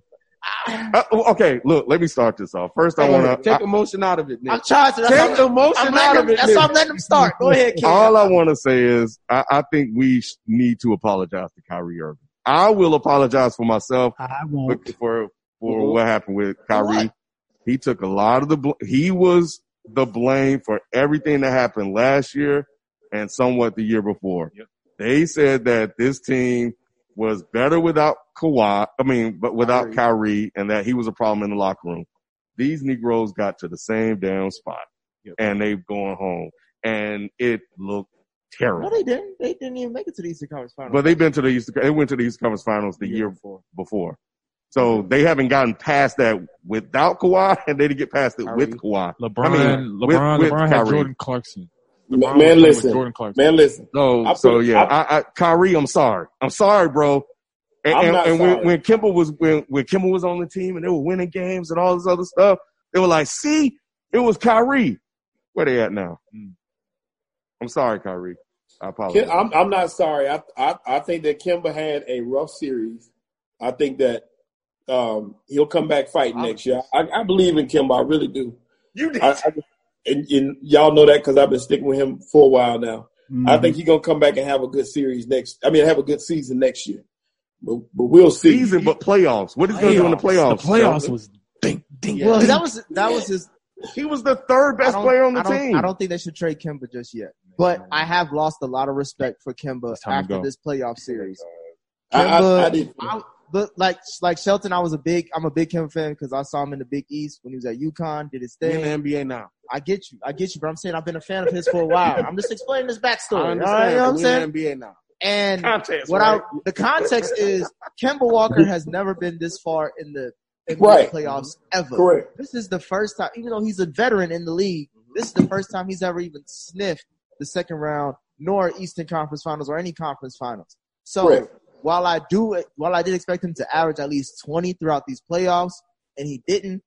Uh, okay, look, let me start this off. First, I want to. Take emotion out of it, Nick. I'm trying to. That's Take why I'm- emotion I'm out letting of them- it, That's why I'm Nick. letting them start. Go ahead, Ken. All I want to say is, I, I think we sh- need to apologize to Kyrie Irving. I will apologize for myself I won't. for for Mhm. what happened with Kyrie. what? He took a lot of the. Bl- he was the blame for everything that happened last year and somewhat the year before. Yep. They said that this team was better without Kawhi. I mean, but without Kyrie. Kyrie, and that he was a problem in the locker room. These Negroes got to the same damn spot, Yep. and they've gone home, and it looked No, terrible. they didn't. They didn't even make it to the Eastern Conference Finals. But they've been to the East. They went to the East Conference Finals the year before. So they haven't gotten past that without Kawhi, and they didn't get past it with Kawhi. LeBron, I mean, with- LeBron, with LeBron had Kyrie. Jordan Clarkson. Man, LeBron was man, playing with listen. Jordan Clarkson. Man, listen. So, I so put- yeah, I- I, I, Kyrie, I'm sorry. I'm sorry, bro. And, I'm and, not and when, sorry. when Kimball was when when Kimball was on the team and they were winning games and all this other stuff, they were like, "See, it was Kyrie." Where they at now? Mm. I'm sorry, Kyrie. I apologize. Kim, I'm, I'm not sorry. I, I I think that Kimba had a rough series. I think that um, he'll come back fighting next year. I, I believe in Kimba. I really do. You did. I, I, and, and y'all know that because I've been sticking with him for a while now. Mm-hmm. I think he's gonna come back and have a good series next. I mean, have a good season next year. But, but we'll see. Season, but playoffs. What is he gonna do in the playoffs? The playoffs Joe? was ding, ding, well, ding. that was that was his. He was the third I best don't- player on the I don't, team. I don't think they should trade Kemba just yet. But I have lost a lot of respect for Kemba It's time to after go. this playoff series. I, I, Kemba, I did. I- but like like Shelton, I was a big I'm a big Kemba fan because I saw him in the Big East when he was at UConn, did his in the thing. N B A now. I get you, I get you, but I'm saying I've been a fan of his for a while. I'm just explaining his backstory. I All understand. right, you know what I'm but we in the saying? N B A now. And Context, what right? I the context is Kemba Walker has never been this far in the N B A Right. playoffs ever. Correct. This is the first time, even though he's a veteran in the league, this is the first time he's ever even sniffed the second round, nor Eastern Conference Finals or any conference finals. So Correct. while I do, while I did expect him to average at least twenty throughout these playoffs, and he didn't,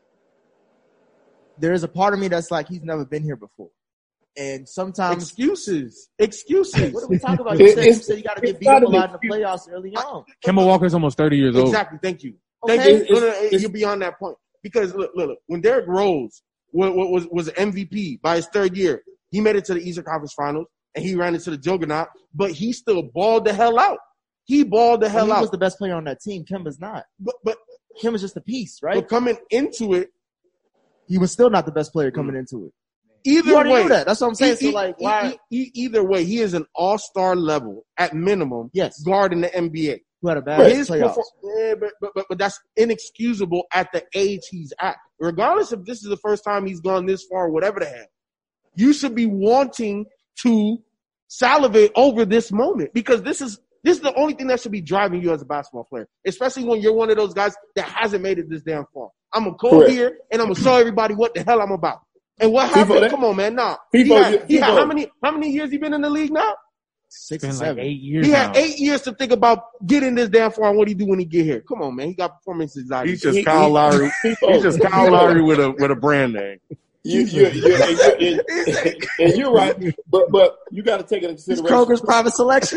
there is a part of me that's like he's never been here before. And sometimes, Excuses. Excuses. what are we talking about? You It- said, you it's- said you got to get it's beat up a not an lot in the playoffs early on. Kemba Walker's almost thirty years old. Exactly. Thank you. Okay. Thank you. It's- No, no, no, it's- you're beyond that point. Because look, look, look, when Derrick Rose was, was, was an M V P by his third year. He made it to the Eastern Conference Finals, and he ran into the juggernaut, but he still balled the hell out. He balled the hell well, he out. He was the best player on that team. Kemba's not. But, but Kemba's just a piece, right? But coming into it, he was still not the best player coming into it. Either you already way, knew that. That's what I'm saying. He, so, like, why? He, he, either way, he is an all-star level at minimum. Yes. Guard in the N B A. Who had a bad His playoffs. yeah, but, but, but, but that's inexcusable at the age he's at. Regardless if this is the first time he's gone this far, whatever the hell, you should be wanting to salivate over this moment because this is this is the only thing that should be driving you as a basketball player, especially when you're one of those guys that hasn't made it this damn far. I'm gonna come here and I'm gonna show everybody what the hell I'm about. And what happened? People, Come on, man. Nah. People, he had, he people. had, how many how many years he been in the league now? Six It's or been seven. like eight years He now. had eight years to think about getting this damn far and what he do when he get here. Come on, man. He got performance anxiety. He's just He- Kyle he- Lowry. people. He's just Kyle Lowry with a with a brand name. You, you, you, and, you, and, and you're right, but but you got to take into It's consideration. Kroger's private selection.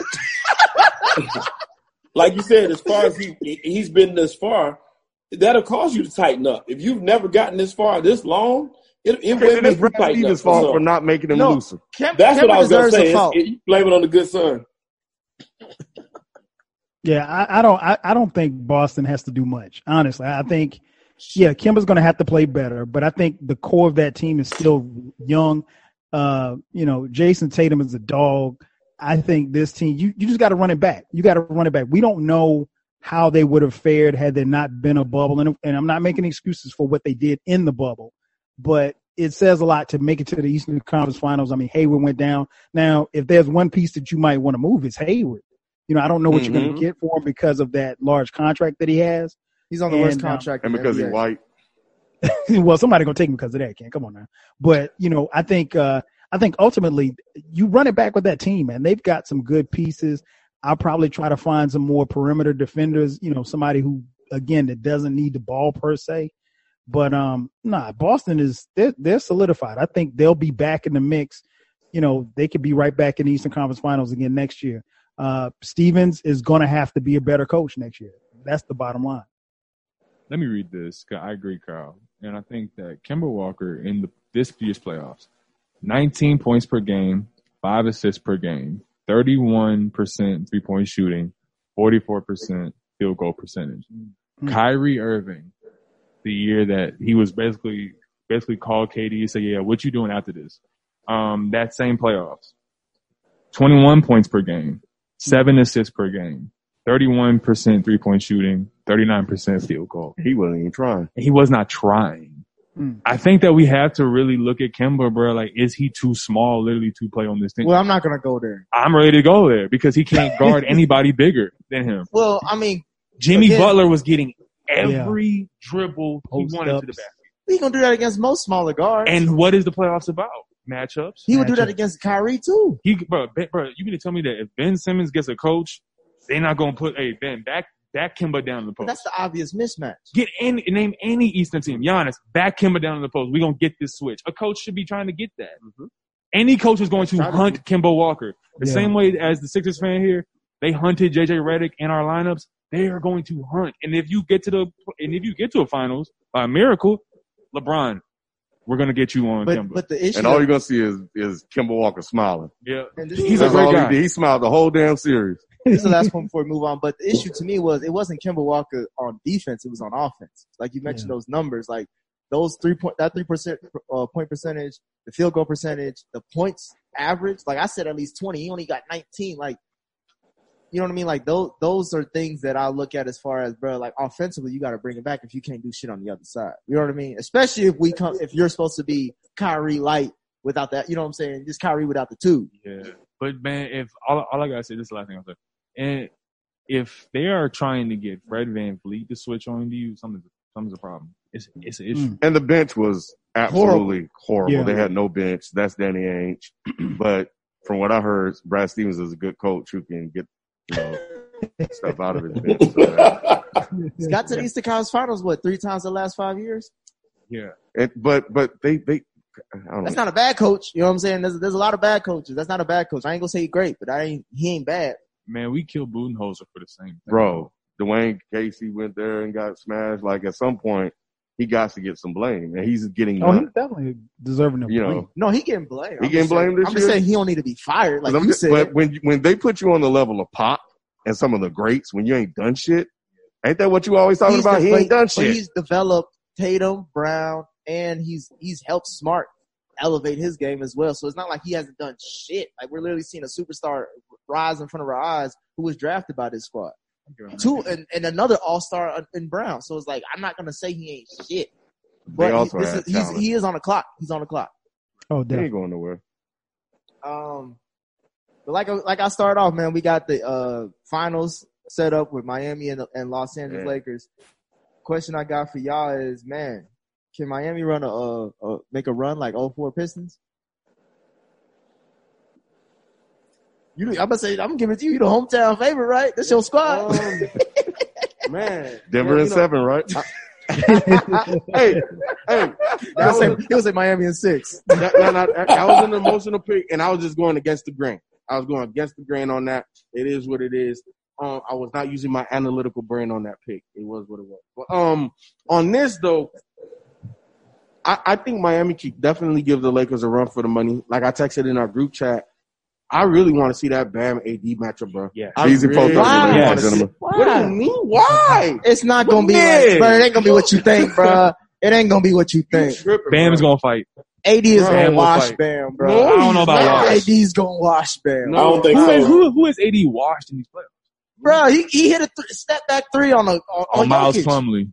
Like you said, as far as he he's been this far, that'll cause you to tighten up. If you've never gotten this far this long, it, it will It make is you Brad tighten up. Stevens' fault So, for not making him No. looser. Kem- that's Kemba what I was going to deserves say. a fault. It's, it, you blame it on the good son. Yeah, I, I don't. I, I don't think Boston has to do much. Honestly, I think, yeah, Kemba's going to have to play better, but I think the core of that team is still young. Uh, you know, Jason Tatum is a dog. I think this team, you, you just got to run it back. You got to run it back. We don't know how they would have fared had there not been a bubble, and, and I'm not making excuses for what they did in the bubble, but it says a lot to make it to the Eastern Conference Finals. I mean, Hayward went down. Now, if there's one piece that you might want to move, it's Hayward. You know, I don't know what Mm-hmm. you're going to get for him because of that large contract that he has. He's on the And, worst um, contract. And in because the he's N B A. white. Well, somebody gonna take him because of that, Ken. Come on now. But you know, I think uh, I think ultimately you run it back with that team, man. They've got some good pieces. I'll probably try to find some more perimeter defenders. You know, somebody who again that doesn't need the ball per se. But um, nah, Boston is they're, they're solidified. I think they'll be back in the mix. You know, they could be right back in the Eastern Conference Finals again next year. Uh, Stevens is going to have to be a better coach next year. That's the bottom line. Let me read this. 'Cause I agree, Carl. And I think that Kemba Walker in the this year's playoffs, nineteen points per game, five assists per game, thirty-one percent three-point shooting, forty-four percent field goal percentage. Mm-hmm. Kyrie Irving, the year that he was basically basically called K D and said, yeah, what you doing after this? Um, that same playoffs, twenty-one points per game, seven assists per game, thirty-one percent three-point shooting, thirty-nine percent field goal. He wasn't even trying. He was not trying. Mm. I think that we have to really look at Kemba, bro. Like, is he too small literally to play on this team? Well, I'm not gonna go there. I'm ready to go there because he can't guard anybody bigger than him. Well, I mean, Jimmy again, Butler was getting every dribble he Post wanted to the ups. basket. he gonna do that against most smaller guards. And what is the playoffs about? Matchups. he would do that matchup. against Kyrie too. He, bro, Ben- bro, you mean to tell me that if Ben Simmons gets a coach, they're not gonna put, hey Ben, back back Kemba down in the But post. that's the obvious mismatch. Get any name any Eastern team. Giannis, back Kemba down in the post. We're gonna get this switch. A coach should be trying to get that. Mm-hmm. Any coach is going to Try to hunt Kemba Walker. The Yeah. same way as the Sixers fan here, they hunted J J Redick in our lineups. They are going to hunt. And if you get to the and if you get to a finals by a miracle, LeBron, we're gonna get you on But Kemba. but the issue, And all you're gonna see is is Kemba Walker smiling. yeah, and this, he's is, a That's great all guy. he did. He smiled the whole damn series. this is the last point before we move on. But the issue to me was it wasn't Kemba Walker on defense; it was on offense. Like you mentioned, Yeah. those numbers, like those three point that three percent uh, point percentage, the field goal percentage, the points average. Like I said, at least twenty. He only got nineteen. Like you know what I mean? Like those those are things that I look at as far as, bro, like offensively, you got to bring it back if you can't do shit on the other side. You know what I mean? Especially if we come, if you're supposed to be Kyrie light without that. You know what I'm saying? Just Kyrie without the two. Yeah, but man, if all, all I gotta say, this is the last thing I'll say, and if they are trying to get Fred VanVleet to switch on to you, something's something's a problem. It's it's an issue. Mm. And the bench was absolutely horrible. Yeah. They had no bench. That's Danny Ainge. But from what I heard, Brad Stevens is a good coach who can get, you know, stuff out of his bench. So that, He's got to the Eastern Conference Finals, what, three times in the last five years? Yeah, it, but but they they I don't That's know. not a bad coach. You know what I'm saying? There's, there's a lot of bad coaches. That's not a bad coach. I ain't gonna say he's great, but I ain't, he ain't bad. man, we killed Budenholzer for the same thing, Bro, Dwayne Casey went there and got smashed. Like at some point, he got to get some blame, and he's getting. Oh, none. he's definitely deserving of You blame. know, No, he getting blamed. He I'm getting just saying- blamed this I'm just year? saying he don't need to be fired. Like I'm you just- said. but when when they put you on the level of Pop and some of the greats, when you ain't done shit, ain't that what you always talking He's about? de- He but- ain't done but shit. He's developed Tatum, Brown, and he's he's helped Smart elevate his game as well. So it's not like he hasn't done shit. Like we're literally seeing a superstar rise in front of our eyes who was drafted by this squad. Two and, and another all-star in Brown. So it's like I'm not gonna say he ain't shit. But also he, this had is, he's, talent. he is on the clock. He's on the clock. Oh, He ain't definitely. going nowhere. Um, but like like I started off, man, we got the uh, finals set up with Miami and, and Los Angeles Yeah. Lakers. Question I got for y'all is, man, can Miami run a, a, a make a run like oh four Pistons? You, I'm gonna say I'm giving it to you. You the hometown favorite, right? That's your squad. Um, man, Denver yeah, and you know, seven, right? hey, hey, He that was, say, was, he was say Miami in six. that, that, that, that was an emotional pick, and I was just going against the grain. I was going against the grain on that. It is what it is. Um, I was not using my analytical brain on that pick. It was what it was. But um, on this though, I, I think Miami could definitely give the Lakers a run for the money. Like I texted in our group chat, I really want to see that Bam A D matchup, bro. Yeah. I Easy really post up, wanna ladies and see- gentlemen. What do you mean? Why? It's not gonna be, Man. like, bro. It ain't gonna be what you think, bro. It ain't gonna be what you think. Tripping, Bam is bro. gonna fight. A D is Bro, gonna Bam will wash fight. Bam, bro. No, I don't know about he's not. wash. A D's gonna wash Bam. No. I don't think Who is, so. who, who is A D washed in these playoffs? Bro, he, he hit a th- step back three on a on, Oh, on Miles Jokic. Plumlee.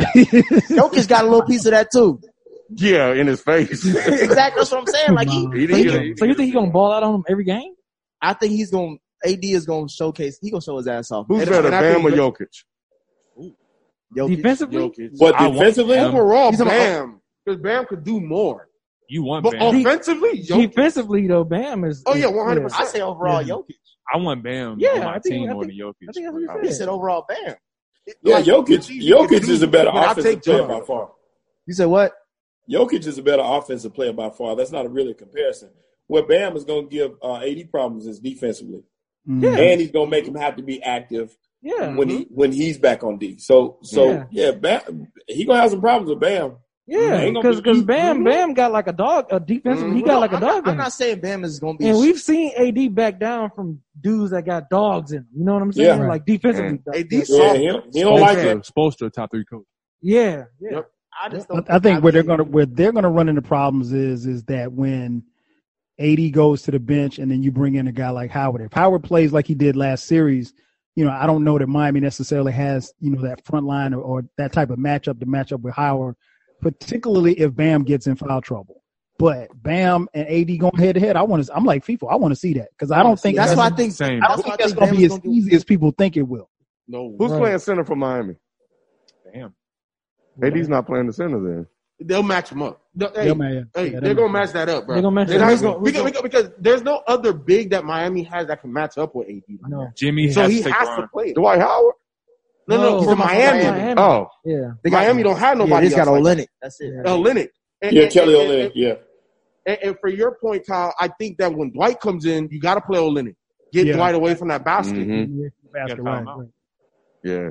Jokic got a little piece of that too. Yeah, in his face. Exactly, that's what I'm saying. Like he, He didn't he- get it. So you think he's gonna ball out on him every game? I think he's gonna. A D is gonna showcase. He gonna show his ass off. Who's And- better, and I Bam or think- Jokic? Jokic. Defensively, Jokic. But I want defensively, Bam. Overall, He's on- Bam. Because Bam could do more. You want But Bam. offensively, Jokic. defensively though, Bam is. Oh, yeah, is- one hundred percent. I say overall Yeah. Jokic. I want Bam Yeah, on my I think- team I more think- than Jokic. I think that's what he But- He said. said overall Bam. yeah, Like, Jokic. it's easy to Jokic do, is a better but I offensive take player Jokic. by far. You said what? Jokic is a better offensive player by far. That's not a really comparison. What Bam is going to give uh, A D problems is defensively, Mm. Yeah. and he's going to make him have to be active Yeah, when he when he's back on D. So so Yeah. yeah, Bam, he gonna have some problems with Bam. yeah, Ain't gonna because be because easy. Bam Bam got like a dog, a defensive. He Mhm. got like a I'm dog not, in I'm him. not saying Bam is gonna be. And we've seen A D back down from dudes that got dogs in him. You know what I'm saying? Yeah. Like defensively. A D Yeah, soft. he, he don't like Spoelstra, that. Spoelstra, top three coach. Yeah, yeah. Yep. I just I, don't. I think where they're mean, gonna where they're gonna run into problems is is that when A D goes to the bench and then you bring in a guy like Howard. If Howard plays like he did last series, you know, I don't know that Miami necessarily has, you know, that front line or, or that type of matchup to match up with Howard, particularly if Bam gets in foul trouble. But Bam and A D going head to head, I want to. I'm like FIFA. I want to see that because I don't think That's that's, why I think. Same. I don't That's think why I that's think going to Bam be is as gonna do- easy as people think it will. No. Who's Right. playing center for Miami? Damn. A D's not playing the center then. They'll match him up. They'll- Hey, Yeah, man. hey, Yeah, they're that gonna makes match that up, bro. They're gonna match They're that not up. gonna- because, because, because there's no other big that Miami has that can match up with A D. No. Jimmy So has he to take has Bron. to play. Dwight Howard? No, no, No, for he's talking Miami. about Miami. Oh, Yeah. They got- Miami don't have Yeah, nobody he's got else like Olynyk. That's it. that. Olynyk. And- Yeah, and- Kelly and- Olynyk. and- Yeah, And, and for your point, Kyle, I think that when Dwight comes in, you got to play Olynyk. Get Yeah. Dwight away from that basket. mhm. Basket, Yeah, right, timeout. right. Yeah.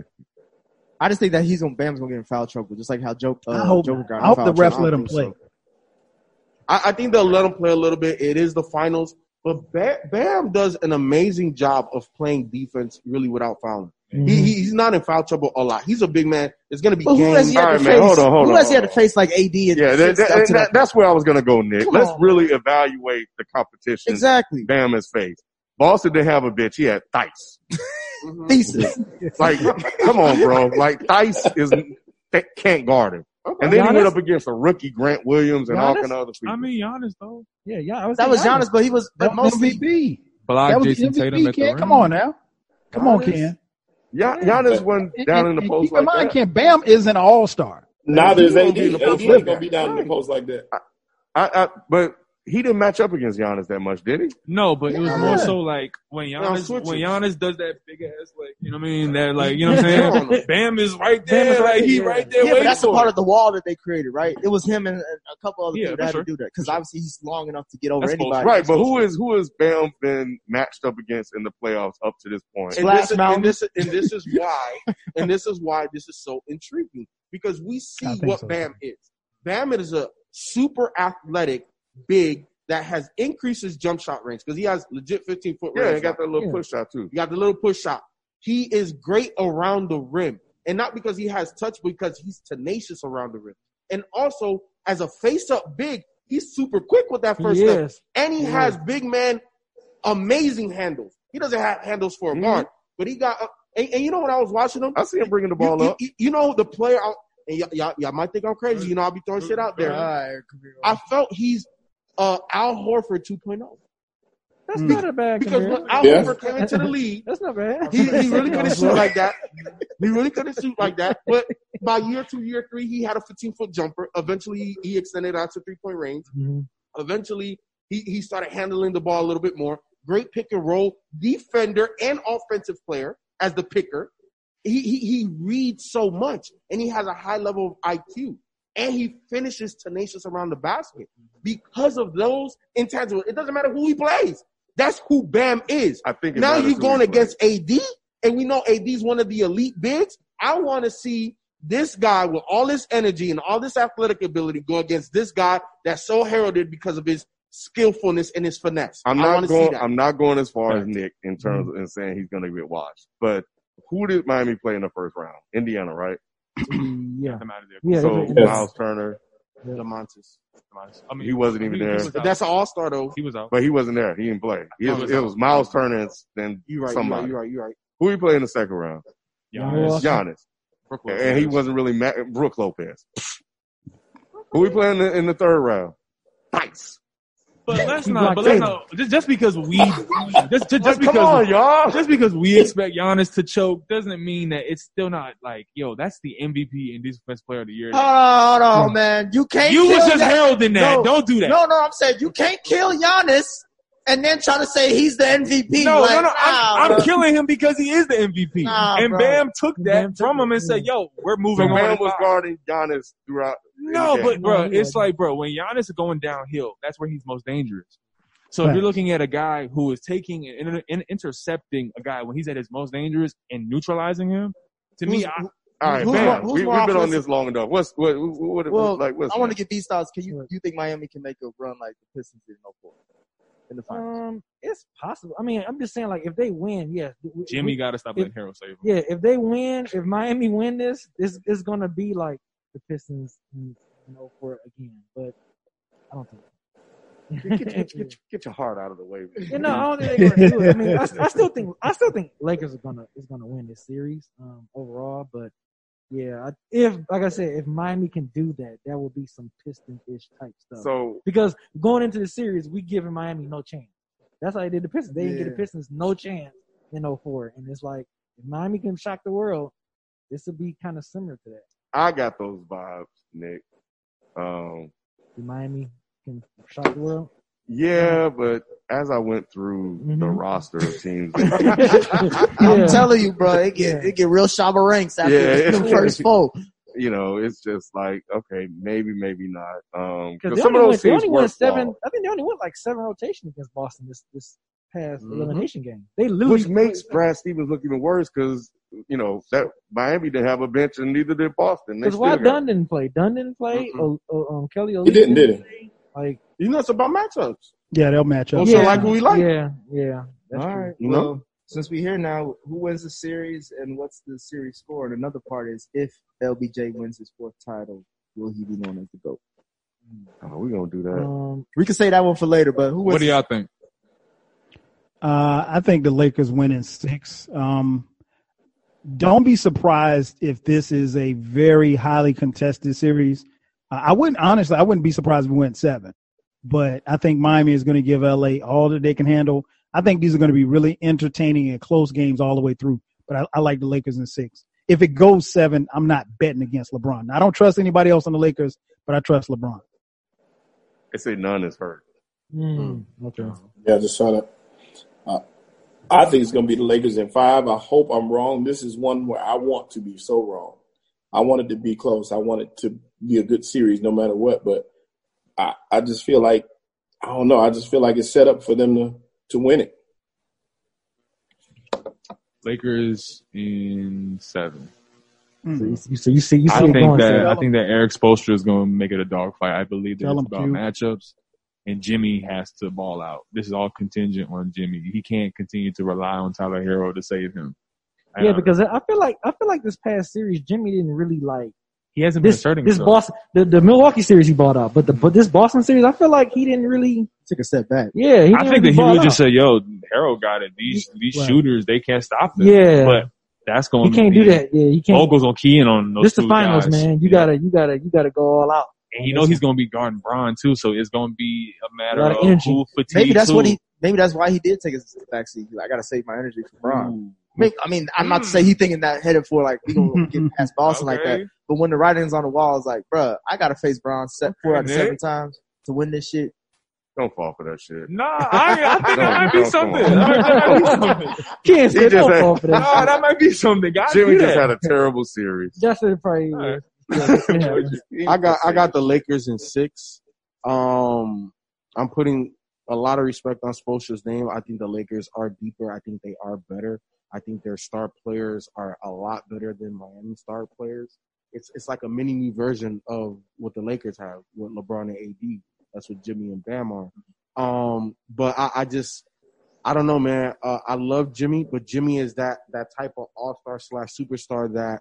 I just think that he's gonna Bam's gonna get in foul trouble, just like how Joe. Uh, I hope, Joker got in I hope foul the refs trouble. let I him don't play. think so. I, I think they'll let him play a little bit. It is the finals. But Bam, Bam does an amazing job of playing defense really without fouling. Mhm. He, he's not in foul trouble a lot. He's a big man. It's going to be But who games. has he had All to right, man, face? hold on, hold who on, has he had to hold on. face like A D? And Yeah, that, six up that, to that, that's where I was going to go, Nick. Come Let's on. really evaluate the competition Exactly. Bam has faced. Boston didn't have a bitch. He had Theis. Mhm. Thesis. Like, come on, bro. Like, Theis is that can't guard him. And then he went Giannis? up against a rookie, Grant Williams, and all Giannis? kind of other people. I mean, Giannis though. Yeah, yeah. I was That was Giannis, but he was but That was mostly. M V P. Block That was Jason the Tatum M V at P, the Ken. rim. Come on now. Come on, Giannis? Ken. Gian- Giannis went And- down and- in the and post keep like in mind, that. Ken, Bam is an all-star. neither He is gonna A be in D. the A post D like ain't gonna that. be down in the post like that. I, I, but he didn't match up against Giannis that much, did he? No, but it was Yeah. more so like when on Giannis switches. when Giannis does that big ass like you know what I mean that like you know what I'm Yeah. saying Bam is right Bam there is right like he there, yeah. right there Yeah, but waiting that's a for part it. of the wall that they created, right? It was him and and a couple other Yeah, people for that had sure. to do that because obviously he's long enough to get over That's anybody. Right, but who is who has Bam been matched up against in the playoffs up to this point? And this, Splash is, Mountain. and, this, and this is why, and this is why this is so intriguing because we see I think what so, Bam is. Bam is a super athletic big that has increased his jump shot range because he has legit fifteen foot range. Yeah, he got shot. that little Yeah. push shot too. He got the little push shot. He is great around the rim. And not because he has touch, but because he's tenacious around the rim. And also, as a face-up big, he's super quick with that first He step. is. And he He has is. big man, amazing handles. He doesn't have handles for a Mhm. guard, but he got. Uh, and, and you know when I was watching him, I see him bringing the ball you, up. You, you know the player. Out, and y- y'all, y'all might think I'm crazy. You know I'll be throwing shit out there. I felt he's uh, Al Horford two point oh. That's not a bad Because comparison. when Al Yeah. Horford came into the league, That's not bad. he, he really couldn't shoot like that. He really couldn't shoot like that. But by year two, year three, he had a fifteen-foot jumper. Eventually, he, he extended out to three-point range. Mm-hmm. Eventually, he, he started handling the ball a little bit more. Great pick and roll defender and offensive player as the picker. He, he, he reads so much, and he has a high level of I Q. And he finishes tenacious around the basket. Because of those intangibles, it doesn't matter who he plays. That's who Bam is. I think it Now matters you're who going he against A D, and we know A D is one of the elite bigs. I want to see this guy with all this energy and all this athletic ability go against this guy that's so heralded because of his skillfulness and his finesse. I'm I not want to see going. that. I'm not going as far as Nick in terms of in saying he's going to get washed. But who did Miami play in the first round? Indiana, right? Yeah. Yeah. So yeah. Yes. Miles Turner, Lamontis. I mean, he wasn't even he- there. he was But out. that's an all-star, though. He was out. but he wasn't there. He didn't play. He He was, was it out. was Miles Turner and then You're right, you're right, somebody. you're right, you're right. Who he played in the second round? Giannis. Giannis. Brook And he Lopez. wasn't really ma- Brooke Lopez. Who we playing in the, in the third round? Nice. But let's He not. blocked But let's Tatum. not. Just, just because we, just, just, just Like, because, come on, y'all. just because we expect Giannis to choke doesn't mean that it's still not like, yo, that's the M V P and Defensive Player of the Year. Hold on, hold on, man. You can't. You kill was just that. heralding that. No. Don't do that. No, no, I'm saying you can't kill Giannis and then try to say he's the M V P. No, like, no, no. Nah, I'm, I'm bro. killing him because he is the M V P. Nah, and bro. Bam took that Bam took from him it, and said, yeah. yo, we're So moving on. man in was five. guarding Giannis throughout. No, the but game. bro, No, he it's wasn't. like, bro, when Giannis is going downhill, that's where he's most dangerous. So if Facts. you're looking at a guy who is taking and inter- in- intercepting a guy when he's at his most dangerous and neutralizing him, to me, Who's- I, All right, Who's man. more- who's we, more we've been on offensive? this long enough. What's what? What? what Well, like what's I want to next? get these thoughts. Can you you think Miami can make a run like the Pistons did in oh four in the finals? Um, it's possible. I mean, I'm just saying, like, if they win, yes. we- Jimmy we- got to stop if- letting Hero save him. Yeah, if they win, if Miami win this, it's, it's going to be like the Pistons in, in oh four again. But I don't think. Get, get, get, get, get your heart out of the way. You know, I don't think they're gonna do it. I mean, I, I still think I still think Lakers are gonna is gonna win this series um, overall. But yeah, I, if like I said, if Miami can do that, that will be some Piston-ish type stuff. So Because going into the series, we giving Miami no chance. That's how they did the Pistons. They didn't give Yeah. the Pistons no chance in oh four, and it's like if Miami can shock the world, this will be kind of similar to that. I got those vibes, Nick. Um, If Miami can shock the world. yeah, but as I went through the Mhm. roster of teams, I'm Yeah. telling you, bro, it get Yeah. it get real Shabba ranks after Yeah. the first four. you know, it's just like, okay, maybe, maybe not. Um, Because because they some only of went, those they teams only were went seven. flawed, I think they only went like seven rotations against Boston this this past Mhm. elimination game. They literally which makes Brad Stevens look even worse because you know that Miami didn't have a bench and neither did Boston. They because still why got- Dunn didn't play? Dunn didn't play. Mm-mm. Uh, uh, um, Kelly He Olynyk didn't, did he? play. Like You know, it's about matchups. Yeah, they'll match up. Also, like who we like. Yeah, yeah. That's All true. right. You know? Well, since we're here now, who wins the series and what's the series score? And another part is if L B J wins his fourth title, will he be known as the GOAT? Oh, we gonna do that. Um, We can say that one for later, but who What wins? do y'all think? Uh, I think the Lakers win in six. Um, don't be surprised if this is a very highly contested series. Uh, I wouldn't honestly. I wouldn't be surprised if we went seven. But I think Miami is going to give L A all that they can handle. I think these are going to be really entertaining and close games all the way through. But I, I like the Lakers in six. If it goes seven, I'm not betting against LeBron. I don't trust anybody else on the Lakers, but I trust LeBron. They say none is hurt. mm, okay. Yeah, just trying to. Uh, I think it's going to be the Lakers in five. I hope I'm wrong. This is one where I want to be so wrong. I want it to be close. I want it to be a good series no matter what. But I, I just feel like, I don't know. I just feel like it's set up for them to, to win it. Lakers in seven. Mm. So, you, so you see, you see I it think going. that so- I think that Eric Spoelstra is going to make it a dogfight. I believe that Tell it's him, about Q. matchups, and Jimmy has to ball out. This is all contingent on Jimmy. He can't continue to rely on Tyler Hero to save him. yeah, And, uh, because I feel like I feel like this past series, Jimmy didn't really like he hasn't been this. asserting This himself. Boston, the, the Milwaukee series he bought out, but the but this Boston series, I feel like he didn't really. Took a step back. Yeah, he I didn't think really that he ball would just out. say, "Yo, Hero got it. These these Right. shooters, they can't stop them." Yeah. but that's going. He can't be, do that. Yeah, he can't. Vogel's gonna key in on those This the two finals, guys. man. You Yeah. gotta, you gotta, you gotta go all out. And you know he's gonna be guarding Bron too, so it's gonna be a matter A lot of of energy. who fatigue. Maybe that's who. what he. Maybe that's why he did take his backseat. I gotta save my energy for Bron. Maybe, I mean, I'm not to say he thinking that headed for like we gonna get past Boston like that. Okay. But when the writing's on the wall, it's like, bruh, I gotta face Bron set four out of Nick. seven times to win this shit. Don't fall for that shit. Nah, I, I think that Don't- might be don't something. come on. That might be something. Can't say He just don't had- fall for No, that. that might be something. Guys Jimmy do just that. had a terrible series. Justin probably. All right. Yeah, it happens. I got I got the Lakers in six. Um, I'm putting a lot of respect on Spoelstra's name. I think the Lakers are deeper. I think they are better. I think their star players are a lot better than Miami star players. It's it's like a mini me version of what the Lakers have with LeBron and A D. That's what Jimmy and Bam are. Um, but I, I just I don't know, man. Uh, I love Jimmy, but Jimmy is that that type of all star slash superstar that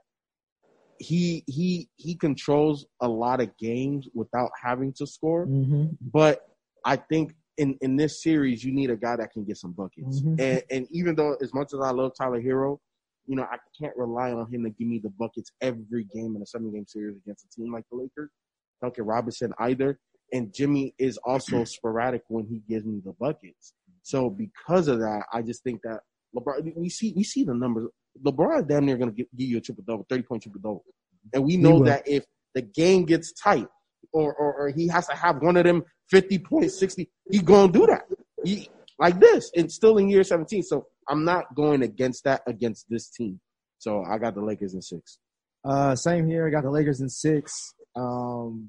he he he controls a lot of games without having to score. Mm-hmm. But I think in, in this series, you need a guy that can get some buckets. Mhm. And and even though as much as I love Tyler Hero, you know, I can't rely on him to give me the buckets every game in a seven game series against a team like the Lakers. Duncan Robinson either. And Jimmy is also sporadic when he gives me the buckets. So because of that, I just think that LeBron, we see we see the numbers. LeBron is damn near going to give you a triple double, thirty point triple double, and we know will. that if the game gets tight, or, or or he has to have one of them fifty point sixty, he's going to do that. He, like this, and still in year seventeen. So I'm not going against that against this team. So I got the Lakers in six. Uh, same here. I got the Lakers in six. Um,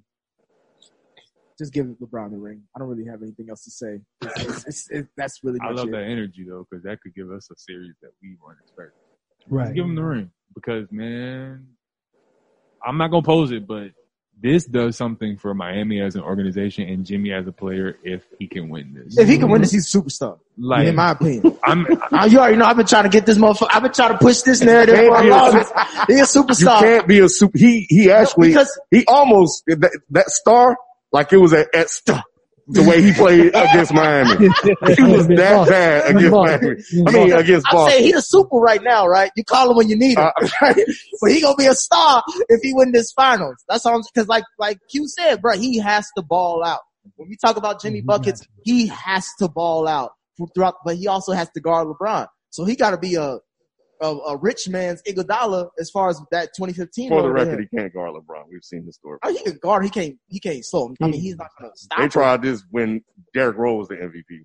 just give LeBron the ring. I don't really have anything else to say. It's, it's, it's, it, that's really I much love it. that energy though, because that could give us a series that we weren't expecting. Right. Just give him the ring because man, I'm not gonna pose it, but this does something for Miami as an organization and Jimmy as a player if he can win this. If he can win this, he's a superstar. Like, in my opinion. I'm, Uh, you already know I've been trying to get this motherfucker. I've been trying to push this narrative for a long time. He's a You superstar. can't be a super. He he actually because- he almost that, that star like it was at, at star. The way he played against Miami, he was that bad against Miami. I mean, against I'm Boston. saying he's a super right now, right? You call him when you need him, Uh, right? But he gonna be a star if he win this finals. That's all. Because like like Q said, bro, he has to ball out. When we talk about Jimmy buckets, he has to ball out throughout, but he also has to guard LeBron. So he got to be a, a a rich man's Iguodala as far as that twenty fifteen. For the over record, there. he can't guard LeBron. We've seen the story. Oh, he can guard. He can't. He can't slow him. I mean, he's not gonna stop. They him. tried this when Derrick Rose was the M V P.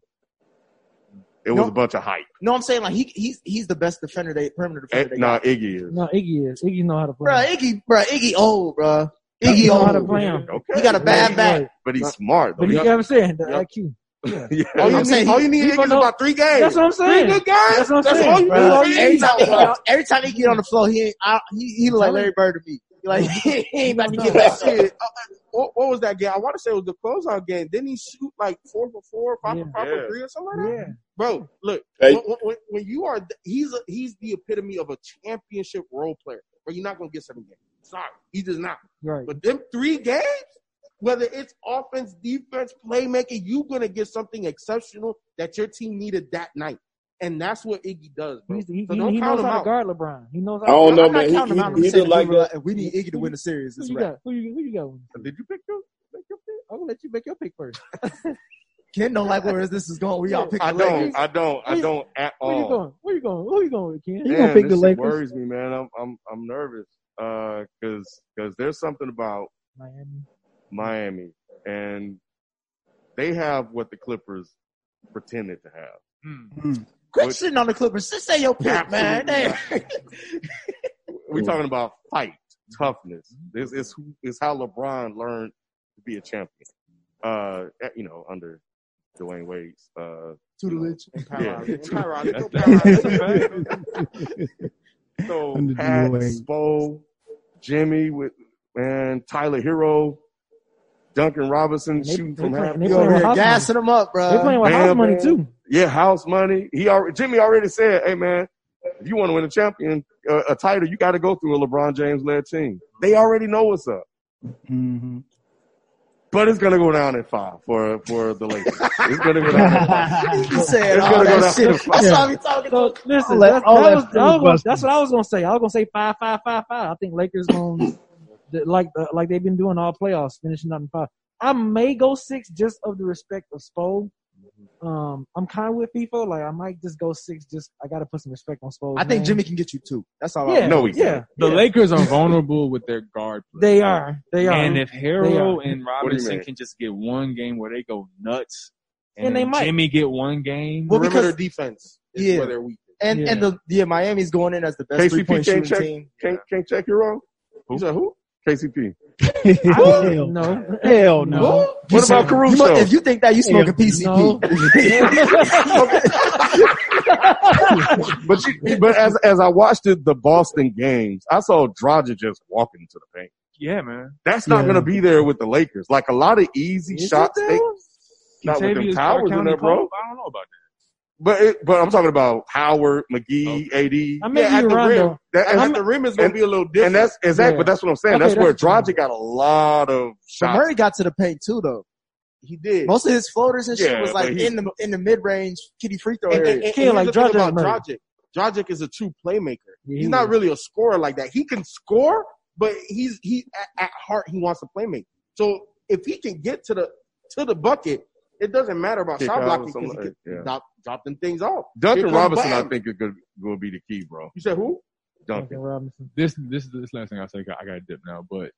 It was No. a bunch of hype. No, I'm saying like he he's he's the best defender. They perimeter Eh, defender. They nah, got. Iggy is. No, Iggy is. Iggy know how to play. Bro, Iggy, bro, Iggy old, bro. Iggy Iggy know how to old. play him. Okay. He got a bad Right, back. right. But he's smart, though. But you He- know what I'm saying? The Yep. I Q. yeah. All you I'm need, saying all you need he is gonna know- about three games. That's what I'm saying. Three good games. That's what I'm That's saying. all you Bro, need. every time, he get on, every time he get on the floor, he ain't, I, he, he look like Larry Bird to me. Like he ain't about to get back to Shit. Uh, what, what was that game? I want to say it was the closeout game. Didn't he shoot like four for four, five Yeah. for five Yeah. for three or something like that? Yeah. Bro, look, Hey. when, when, when you are, he's a, he's the epitome of a championship role player. But you're not gonna get seven games. Sorry, he does not. Right. But them three games, whether it's offense, defense, playmaking, you're gonna get something exceptional that your team needed that night. And that's what Iggy does, bro. He's, he so he, don't he count knows him how to out. guard LeBron. He knows I how don't to know, I'm not man. He, counting him out. I'm he, he just saying look like we, that. we need Iggy to win the series. Who It's you a wrap. got? Who you, who you got? Did you pick your, pick your pick? I'm gonna let you make your pick first. Ken don't like where this is going. We all pick I the don't. Lakers. I don't. I don't at Where you all. going? Where you going? Who you going with, Ken? You Man, gonna pick this the shit Lakers? worries me, man. I'm I'm I'm nervous. Uh, cause cause there's something about Miami. Miami, and they have what the Clippers pretended to have. Mm. Quit sitting on the Clippers. Just say your pick, man. Damn. We're talking about fight, toughness. This is who is how LeBron learned to be a champion. Uh, you know, under Dwayne Wade's uh, Tutelage. yeah. Tyrod, That's- that's a fact. So Under Pat, Dwayne. Spo, Jimmy with man Tyler Hero, Duncan Robinson They- shooting they from play- half. they You playing over with here house gassing them up, bro. They playing with house Bam, money man. too. Yeah, house money. He already Jimmy already said, "Hey man, if you want to win a champion, uh, a title, you got to go through a LeBron James led team." They already know what's up. Mm-hmm. But it's gonna go down at five for for the Lakers. It's gonna go down at five. You said It's all gonna go that down shit. to I five. saw me talking. So listen, All that- that's, all that that was, I was gonna, filibuster. that's what I was gonna say. I was gonna say five, five, five, five. I think Lakers gonna like uh, like they've been doing all playoffs, finishing up in five. I may go six just of the respect of Spo. Um, I'm kind of with FIFA. Like I might just go six. Just I got to put some respect on Spo. I think Jimmy can get you two. That's all. Yeah, I No, he yeah, can't. The yeah. Lakers are vulnerable with their guard play. They are. They are. And if They Harrell are. and do you Robinson mean? can just get one game where they go nuts, And and, they then might. Jimmy get one game, Well, Perimeter because- defense is Yeah. where they're weak. And Yeah. and the yeah, Miami's going in as the best K three C P point can't shooting check team. can't can't check Hero. You said who? K C P. Hell, no, hell no. What about You Caruso? mu- if you think that, you smoking P C P. No. But you, but as as I watched the, the Boston games, I saw Dragic just walking into the paint. yeah, man. That's not Yeah. going to be there with the Lakers. Like a lot of easy Is it shots, they, though? not with them Kentavious Powers in County there, bro. Pope? I don't know about that. But it, but I'm talking about Howard, McGee, A D. I may Yeah, be at the Rondo. rim. That, At and, the rim is going and- to be a little different. and that's exactly, Yeah. but that's what I'm saying. Okay, that's where that's what Dragic got a lot of But shots. Murray got to the paint too, though. he did. Most of his floaters and shit Yeah, was but like he- in the in the mid range kitty free throw And, and, area. and, Kid and like here's the thing Dragic about Murray. Dragic. Dragic is a true playmaker. Yeah, He's he not is. really a scorer like that. He can score, but he's he at, at heart he wants to play make. So if he can get to the to the bucket, it doesn't matter about Kick shot out or blocking because something he like- can yeah. drop, drop them things off. Duncan Here comes Robinson, I Bam. think, is going to be the key, bro. You said who? Duncan Duncan. Robinson. This this this last thing I say, I got to dip now, but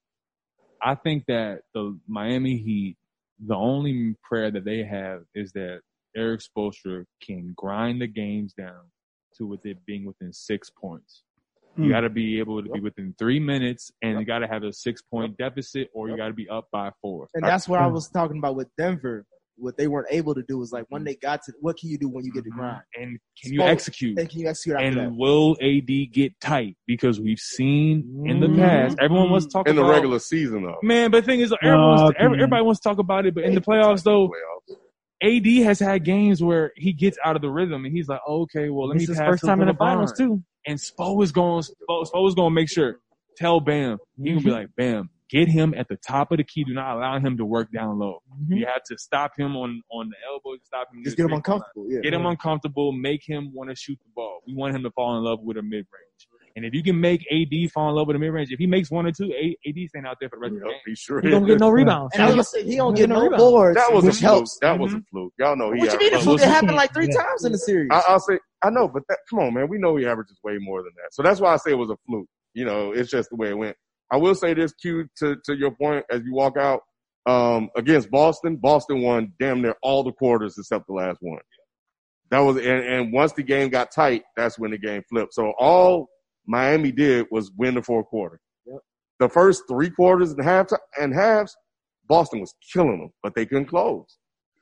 I think that the Miami Heat, the only prayer that they have is that Eric Spoelstra can grind the games down to with it being within six points. You Hmm. got to be able to be within three minutes, and you got to have a six-point deficit, or you got to be up by four. And that's what I was talking about with Denver. What they weren't able to do was like when they got to what can you do when you get to grind? And can you Spoil- execute? And can you execute after And that? will A D get tight? Because we've seen in the Mhm. past, everyone wants to talk In the about regular season, though. Man, but the thing is, everyone wants to, Oh, every, man. everybody wants to talk about it, but in the playoffs, though, Playoffs. A D has had games where he gets out of the rhythm and he's like, oh, okay, well, let This me is his pass first to time in the LeBron. finals too. And Spo is going, Spo, Spo is going to make sure, tell Bam, he gonna be Mhm. like, Bam, get him at the top of the key. Do not allow him to work down low. Mhm. You have to stop him on on the elbow, stop him. Just to get him the three-point uncomfortable. Yeah. line. Get him uncomfortable. Make him want to shoot the ball. We want him to fall in love with a mid range. And if you can make A D fall in love with a mid range, if he makes one or two, A- AD staying out there for the rest of the Yep, game. he sure He don't is. get no rebounds. And I was gonna say, he don't get no rebounds. boards, That was a which fluke. helps. That was a fluke. Y'all know he What you mean? averaged- It's fluke? It happened like three times in the series. I, I'll say, I know, but that, come on, man. We know he averages way more than that. So that's why I say it was a fluke. You know, it's just the way it went. I will say this, Q, to, to your point as you walk out, um, against Boston, Boston won damn near all the quarters except the last one. That was, and, and once the game got tight, that's when the game flipped. So all Miami did was win the fourth quarter. Yep. The first three quarters and half and halves, Boston was killing them, but they couldn't close.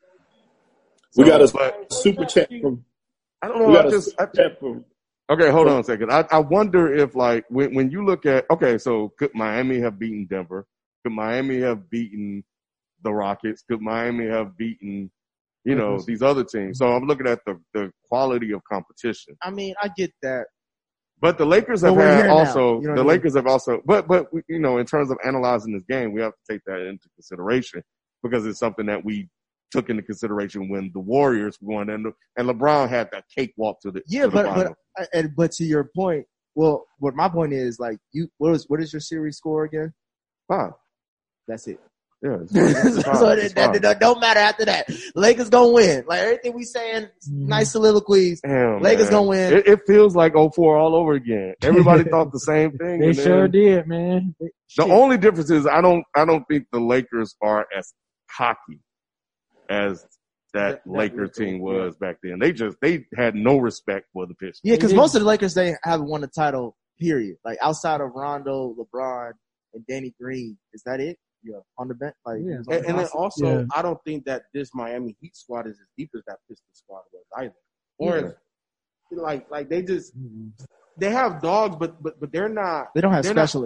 We got a but super chat from. I don't know. We got I a just, I, super chat from. Okay, hold on a second. I, I wonder if, like, when, when you look at, okay, so could Miami have beaten Denver? Could Miami have beaten the Rockets? Could Miami have beaten, you know, Lakers. these other teams? So I'm looking at the, the quality of competition. I mean, I get that. But the Lakers But have we're had here now. also, You know what the I mean? Lakers have also, but, but, you know, in terms of analyzing this game, we have to take that into consideration because it's something that we took into consideration when the Warriors won and, and LeBron had that cakewalk to the, Yeah, to the but final. but and but to your point, well, what my point is, like, you, what is what is your series score again? Five. That's it. Yeah. It's, it's five. so It's that, that, five. that don't matter after that. Lakers gonna win. Like everything we saying, nice soliloquies. Damn, Lakers man. gonna win. It, it feels like oh four all over again. Everybody thought the same thing. They and sure then- did, man. They- The shit. only difference is I don't I don't think the Lakers are as cocky as that That- that Laker was the- team was back then. They just they had no respect for the Pistons. Yeah, because They most did. of the Lakers they haven't won a title. Period. Like outside of Rondo, LeBron, and Danny Green, is that it? Yeah, on the bench. Like, Yeah. who's on And, the and then roster? also, Yeah. I don't think that this Miami Heat squad is as deep as that Pistons squad was either. Or Yeah. as- like like they just Mhm. they have dogs, but but but they're not. they don't have they're not- specialists.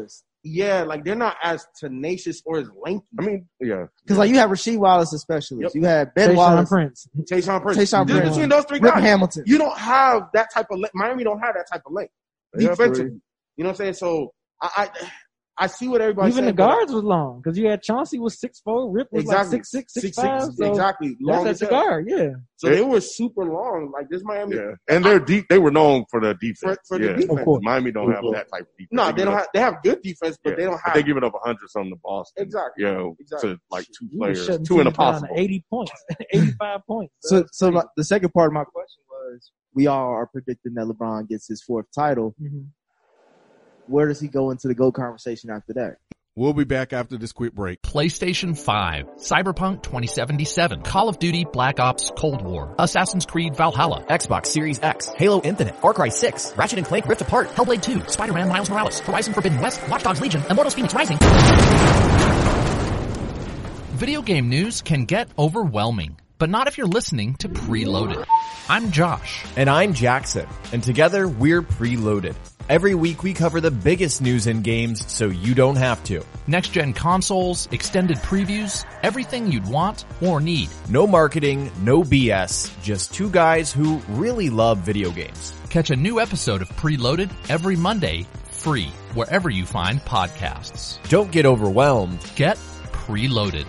Yeah, like they're not as tenacious or as lanky. I mean, yeah. Because like you have Rasheed Wallace especially. Yep. You had Ben Tayshaun Wallace. Prince. Tayshaun Prince. Tayshaun Just Prince. between those three Rip guys, Hamilton. you don't have that type of length. Miami don't have that type of length They have defensively. three. You know what I'm saying? So I, I, I see what everybody's Even saying. the guards was long because you had Chauncey was six four, Rip was Exactly. like six six, six, Six, five. six, So exactly. Long that's as at the hell. guard, yeah. So they were super long. Like this Miami. Yeah, and they're deep. They were known for their defense. For- for the yeah. defense. Of course. Miami don't have that type of defense. No, they give it don't up- have. They have good defense, but yeah, they don't have. They give it up a hundred something to Boston. Exactly. Yeah, Exactly. to like two You were players, shutting two and a teams down to possible. eighty points, eighty-five points. So, so my, the second part of my question was, we all are predicting that LeBron gets his fourth title. Mm-hmm. Where does he go into the GOAT conversation after that? We'll be back after this quick break. PlayStation five, Cyberpunk twenty seventy-seven, Call of Duty Black Ops Cold War, Assassin's Creed Valhalla, Xbox Series X, Halo Infinite, Far Cry six, Ratchet and Clank Rift Apart, Hellblade two, Spider-Man Miles Morales, Horizon Forbidden West, Watch Dogs Legion, Immortals Phoenix Rising. Video game news can get overwhelming, but not if you're listening to Preloaded. I'm Josh. And I'm Jackson. And together, we're Preloaded. Every week we cover the biggest news in games so you don't have to. Next-gen consoles, extended previews, everything you'd want or need. No marketing, no B S, just two guys who really love video games. Catch a new episode of Preloaded every Monday, free, wherever you find podcasts. Don't get overwhelmed. Get Preloaded.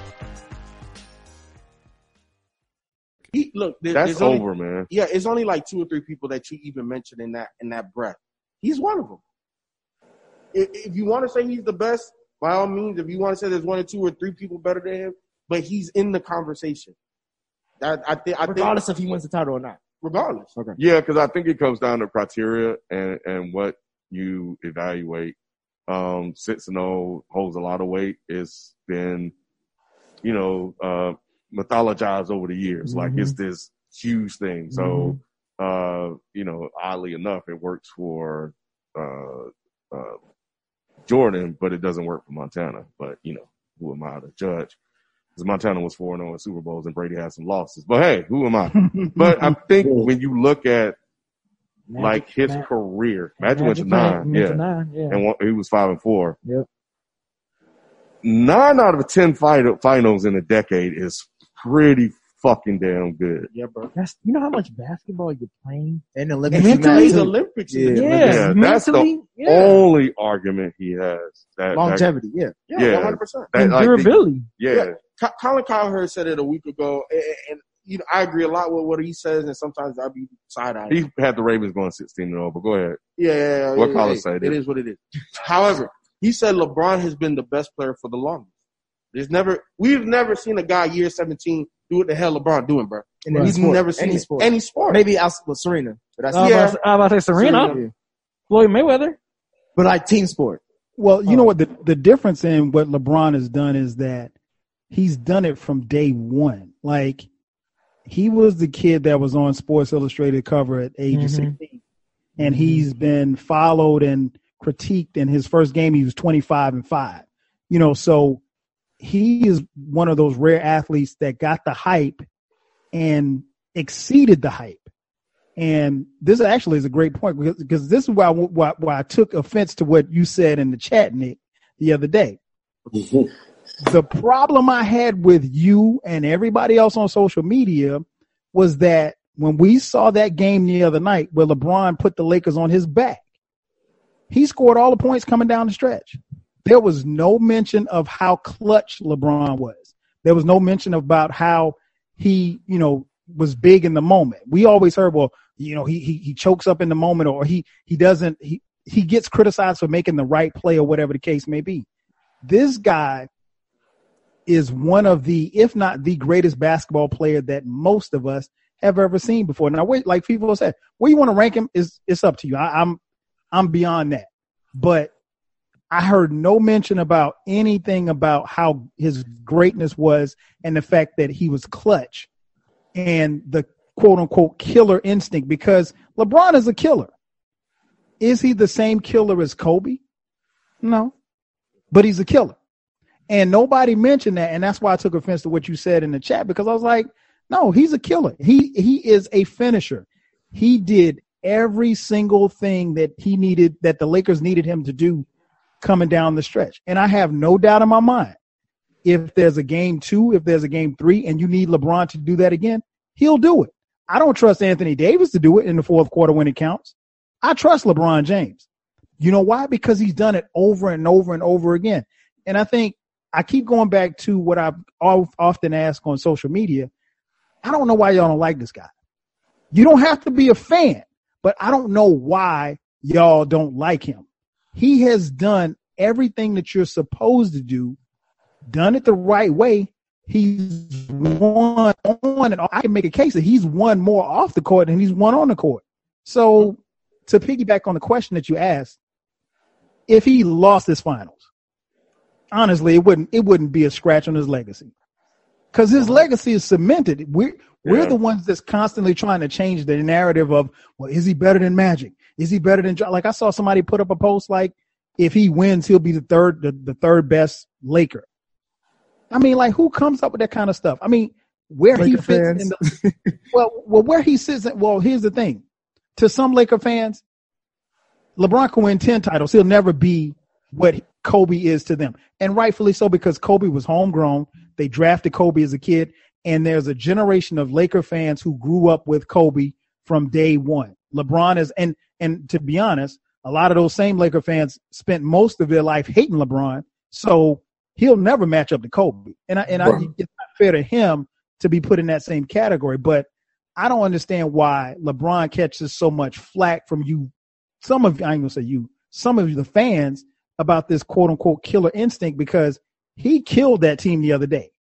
He, look, there, That's there's only, over, man. Yeah, it's only like two or three people that you even mentioned in that in that breath. He's one of them. If, if you want to say he's the best, by all means. If you want to say there's one or two or three people better than him, but he's in the conversation. That I think. I Regardless think, if he wins the title or not. Regardless. Okay. Yeah, because I think it comes down to criteria and, and what you evaluate. Um, six and oh holds a lot of weight. It's been, you know, uh, mythologized over the years. Mm-hmm. Like it's this huge thing. So, uh, you know, oddly enough, it works for, uh, uh, Jordan, but it doesn't work for Montana. But, you know, who am I to judge? Because Montana was four and oh in Super Bowls and Brady had some losses. But hey, who am I? But I think when you look at Magic, like his Mag- career, Magic, Magic went to went- nine, went yeah. to nine, yeah. And one, he was five and four. Yep. Nine out of ten fight, finals in a decade is pretty fucking damn good. Yeah, bro. That's you know how much basketball you're playing. And the And Olympics. he plays too. Olympics. Yeah. in the Yeah, Olympics. Yeah, that's the mentally, yeah. only argument he has. That, Longevity, yeah. Yeah, Yeah. one hundred percent. That, and that, like, durability. yeah. Yeah. Co- Colin Cowherd said it a week ago, and, and you know I agree a lot with what he says, and sometimes I'll be side-eyed. He had the Ravens going sixteen and oh, but go ahead. Yeah, yeah, yeah, What yeah, Colin yeah. said It it. is what it is. However, he said LeBron has been the best player for the longest. There's never we've never seen a guy year seventeen do what the hell LeBron doing, bro. In any We've sport. never seen Any it. sport. Any sport. Maybe out with Serena. But that's I was Yeah. about to- I was about to say Serena, Yeah. Floyd Mayweather. But like team sport. Well, you Oh. know what the the difference in what LeBron has done is that he's done it from day one. Like he was the kid that was on Sports Illustrated cover at age of Mhm. sixteen, and he's been followed and critiqued. In his first game, he was twenty-five and five. You know, so he is one of those rare athletes that got the hype and exceeded the hype. And this actually is a great point because, because this is why, why why I took offense to what you said in the chat, Nick, the other day. The problem I had with you and everybody else on social media was that when we saw that game the other night where LeBron put the Lakers on his back, he scored all the points coming down the stretch. There was no mention of how clutch LeBron was. There was no mention about how he, you know, was big in the moment. We always heard, well, you know, he he he chokes up in the moment, or he he doesn't he he gets criticized for making the right play or whatever the case may be. This guy is one of the, if not the greatest basketball player that most of us have ever seen before. Now, wait, like people said, where you want to rank him is it's up to you. I, I'm I'm beyond that, but I heard no mention about anything about how his greatness was and the fact that he was clutch and the quote unquote killer instinct, because LeBron is a killer. Is he the same killer as Kobe? No, but he's a killer. And nobody mentioned that. And that's why I took offense to what you said in the chat, because I was like, no, he's a killer. He, he is a finisher. He did every single thing that he needed, that the Lakers needed him to do coming down the stretch. And I have no doubt in my mind, if there's a game two, if there's a game three, and you need LeBron to do that again, he'll do it. I don't trust Anthony Davis to do it in the fourth quarter when it counts. I trust LeBron James. You know why? Because he's done it over and over and over again. And I think I keep going back to what I've often asked on social media. I don't know why y'all don't like this guy. You don't have to be a fan, but I don't know why y'all don't like him. He has done everything that you're supposed to do, done it the right way. He's won on and off. I can make a case that he's won more off the court than he's won on the court. So to piggyback on the question that you asked, if he lost his finals, honestly, it wouldn't it wouldn't be a scratch on his legacy, because his legacy is cemented. We're we're Yeah. the ones that's constantly trying to change the narrative of, well, is he better than Magic? Is he better than, like, I saw somebody put up a post like, if he wins, he'll be the third the, the third best Laker. I mean, like, who comes up with that kind of stuff? I mean, where he Laker fits fans. in the well, well, where he sits. In, well, here's the thing: to some Laker fans, LeBron can win ten titles. He'll never be what Kobe is to them, and rightfully so, because Kobe was homegrown. They drafted Kobe as a kid, and there's a generation of Laker fans who grew up with Kobe from day one. LeBron is, and and to be honest, a lot of those same Laker fans spent most of their life hating LeBron. So he'll never match up to Kobe. And I, and I, it's not fair to him to be put in that same category, but I don't understand why LeBron catches so much flack from you. Some of, I ain't gonna say you, some of you, the fans, about this quote unquote killer instinct, because he killed that team the other day.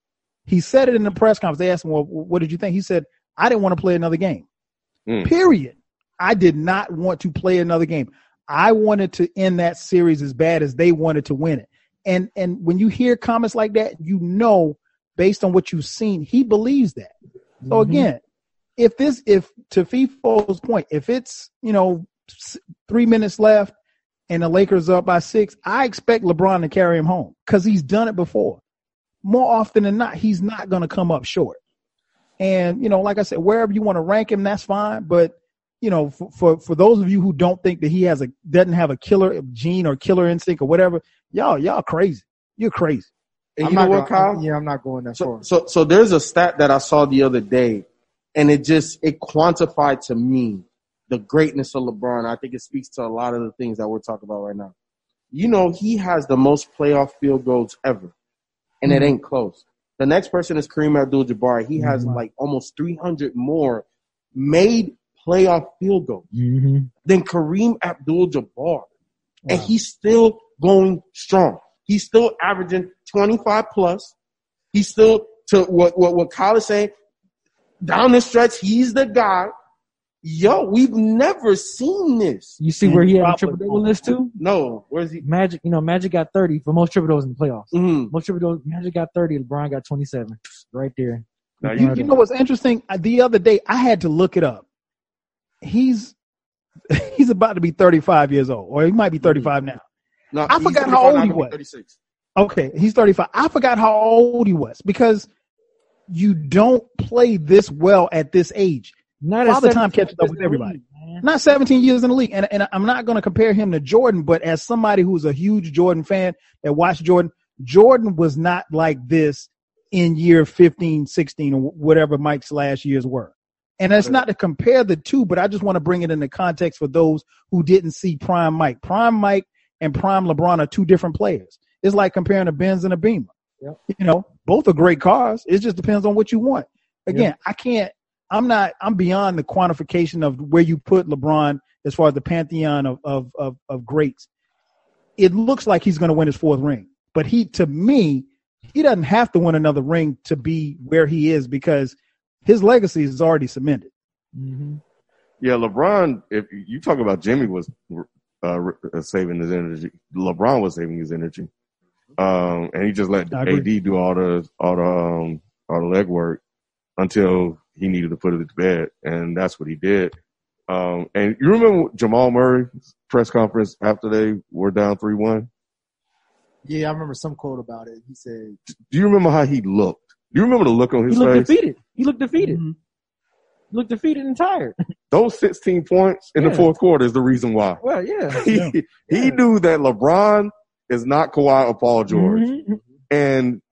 He said it in the press conference. They asked him, well, what did you think? He said, I didn't want to play another game. Mm. Period. I did not want to play another game. I wanted to end that series as bad as they wanted to win it. And and when you hear comments like that, you know, based on what you've seen, he believes that. So Mm-hmm. again, if this, if to FIFO's point, if it's, you know, three minutes left and the Lakers are up by six, I expect LeBron to carry him home because he's done it before. More often than not, he's not going to come up short. And, you know, like I said, wherever you want to rank him, that's fine. But, you know, for, for, for those of you who don't think that he has a, doesn't have a killer gene or killer instinct or whatever, y'all, y'all crazy. You're crazy. And I'm you know not what, gonna- Kyle? Yeah, I'm not going that So, far. so, so there's a stat that I saw the other day, and it just, it quantified to me the greatness of LeBron. I think it speaks to a lot of the things that we're talking about right now. You know, he has the most playoff field goals ever, and Mm-hmm. it ain't close. The next person is Kareem Abdul-Jabbar. He has Mhm. like almost three hundred more made playoff field goals Mm-hmm. than Kareem Abdul-Jabbar. And he's still going strong. He's still averaging twenty-five plus. He's still, to what, what, what Kyle is saying, down the stretch, he's the guy. Yo, we've never seen this. You see where he had a Probably. triple double list too? No, where's he? Magic, you know, Magic got thirty for most triple doubles in the playoffs. Mm-hmm. Most triple doubles, Magic got thirty, LeBron got twenty-seven. Right there. Now, You, you know what's interesting? Uh, The other day, I had to look it up. He's he's about to be thirty-five years old, or he might be thirty-five now. No, I he's forgot thirty-five, how old now he gonna be was. thirty-six. Okay, he's thirty-five. I forgot how old he was because you don't play this well at this age. Not at Father time seventeen catches up years with in the everybody. league, man. Not seventeen years in the league. And, and I'm not going to compare him to Jordan, but as somebody who's a huge Jordan fan that watched Jordan, Jordan was not like this in year fifteen, sixteen, or whatever Mike's last years were. And it's not to compare the two, but I just want to bring it into context for those who didn't see Prime Mike. Prime Mike and Prime LeBron are two different players. It's like comparing a Benz and a Beamer. Yep. You know, both are great cars. It just depends on what you want. Again, Yep. I can't, I'm not, I'm beyond the quantification of where you put LeBron as far as the pantheon of, of, of, of greats. It looks like he's going to win his fourth ring, but he, to me, he doesn't have to win another ring to be where he is because his legacy is already cemented. Mm-hmm. Yeah, LeBron, if you talk about Jimmy was uh, saving his energy, LeBron was saving his energy. Um, and he just let I agree. A D do all the, all the, um, all the legwork until he needed to put it to bed. And that's what he did. Um, and you remember Jamal Murray's press conference after they were down three one? Yeah, I remember some quote about it. He said, Do you remember how he looked? Do you remember the look on his He looked face? defeated. He looked defeated. Mm-hmm. looked defeated and tired. Those sixteen points in Yeah. the fourth quarter is the reason why. Well, yeah. he, yeah. he knew that LeBron is not Kawhi or Paul George. Mm-hmm. And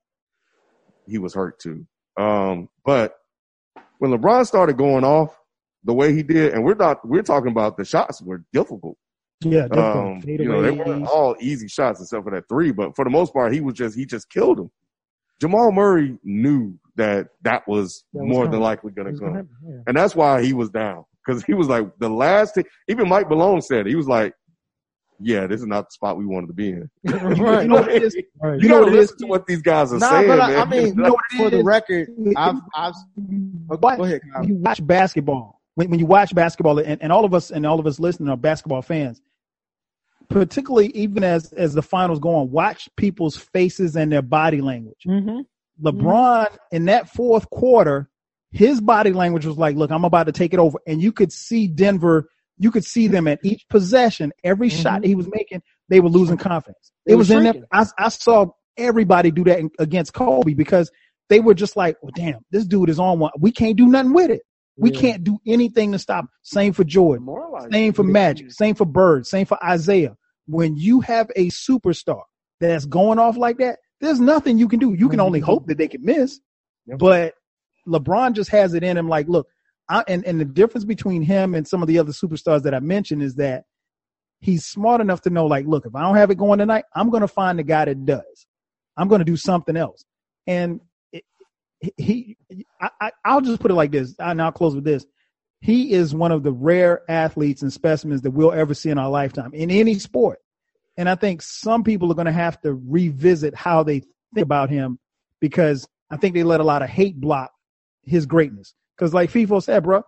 he was hurt too. Um, but when LeBron started going off the way he did, and we're not, we're talking about the shots were difficult. Yeah, difficult. Um, you know, they weren't all easy shots except for that three, but for the most part, he was just, he just killed him. Jamal Murray knew that that was That was more coming. than likely going It to was come. gonna happen, yeah. And that's why he was down. Cause he was like the last thing, even Mike Malone said it. He was like, yeah, this is not the spot we wanted to be in. Right. You know what it is? Right. You, You know gotta what it is? listen to what these guys are Nah, saying, but I, man. I mean, You know what it for the is? record, I've, I've, oh, go ahead, Kyle. When you watch basketball, when, when you watch basketball, and, and all of us and all of us listening are basketball fans, particularly even as as the finals go on, watch people's faces and their body language. Mm-hmm. LeBron in that fourth quarter, his body language was like, "Look, I'm about to take it over," and you could see Denver. You could see them at each possession, every Mm-hmm. shot he was making, they were losing confidence. They it were was in there. shrinking. I, I saw everybody do that in, against Kobe because they were just like, "Well, damn, this dude is on one. We can't do nothing with it. We Yeah. can't do anything to stop." Same for Jordan. Demoralizing. Same for Magic. Same for Bird. Same for Isaiah. When you have a superstar that's going off like that, there's nothing you can do. You can only hope that they can miss. But LeBron just has it in him. Like, look, I, and, and the difference between him and some of the other superstars that I mentioned is that he's smart enough to know, like, look, if I don't have it going tonight, I'm going to find the guy that does. I'm going to do something else. And it, he, I, I, I'll just put it like this, and I'll close with this. He is one of the rare athletes and specimens that we'll ever see in our lifetime in any sport. And I think some people are going to have to revisit how they think about him because I think they let a lot of hate block his greatness. Because like FIFO said, bro,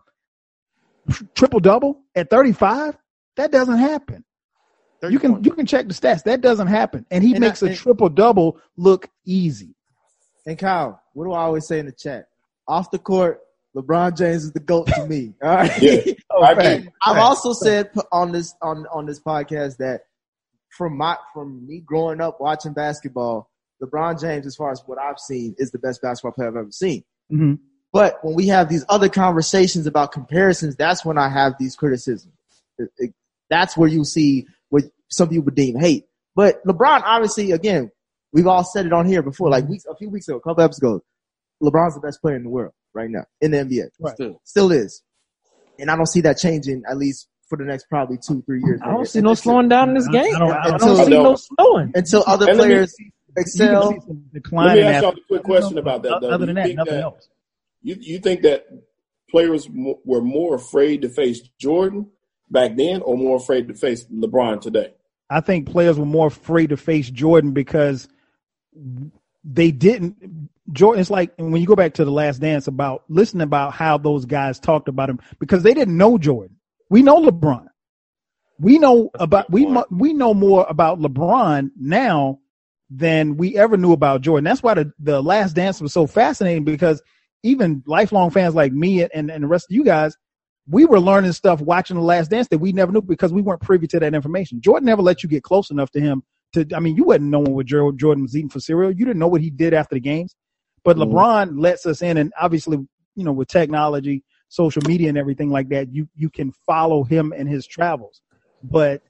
triple double at thirty-five, that doesn't happen. You can you can check the stats. That doesn't happen. And he And makes I- a and- triple double look easy. And Kyle, what do I always say in the chat? Off the court, LeBron James is the GOAT to me. All right. Yeah, I agree. And I've also said p- on this on on this podcast that from my from me growing up watching basketball, LeBron James, as far as what I've seen, is the best basketball player I've ever seen. Mm-hmm. But when we have these other conversations about comparisons, that's when I have these criticisms. It- it- that's where you see what some people would deem hate. But LeBron, obviously, again, we've all said it on here before, like weeks, a few weeks ago, a couple episodes ago. LeBron's the best player in the world right now in the N B A. Right. Still, still is. And I don't see that changing at least for the next probably two, three years. I don't see no slowing down in this I- game. I don't- I I don't, don't- see no slowing. Until other And let me- players excel. You can see some decline Let me in ask y'all that. a quick question about that, though. Other Do than you that, think nothing that- else. You you think that players mo- were more afraid to face Jordan back then, or more afraid to face LeBron today? I think players were more afraid to face Jordan because they didn't. Jordan, it's like when you go back to the Last Dance about listening about how those guys talked about him because they didn't know Jordan. We know LeBron. We know about we mo- we know more about LeBron now than we ever knew about Jordan. That's why the, the Last Dance was so fascinating because even lifelong fans like me and, and the rest of you guys, we were learning stuff watching The Last Dance that we never knew because we weren't privy to that information. Jordan never let you get close enough to him to, I mean, you wasn't knowing what Jordan was eating for cereal. You didn't know what he did after the games. But Mm-hmm. LeBron lets us in, and obviously, you know, with technology, social media and everything like that, you, you can follow him and his travels. But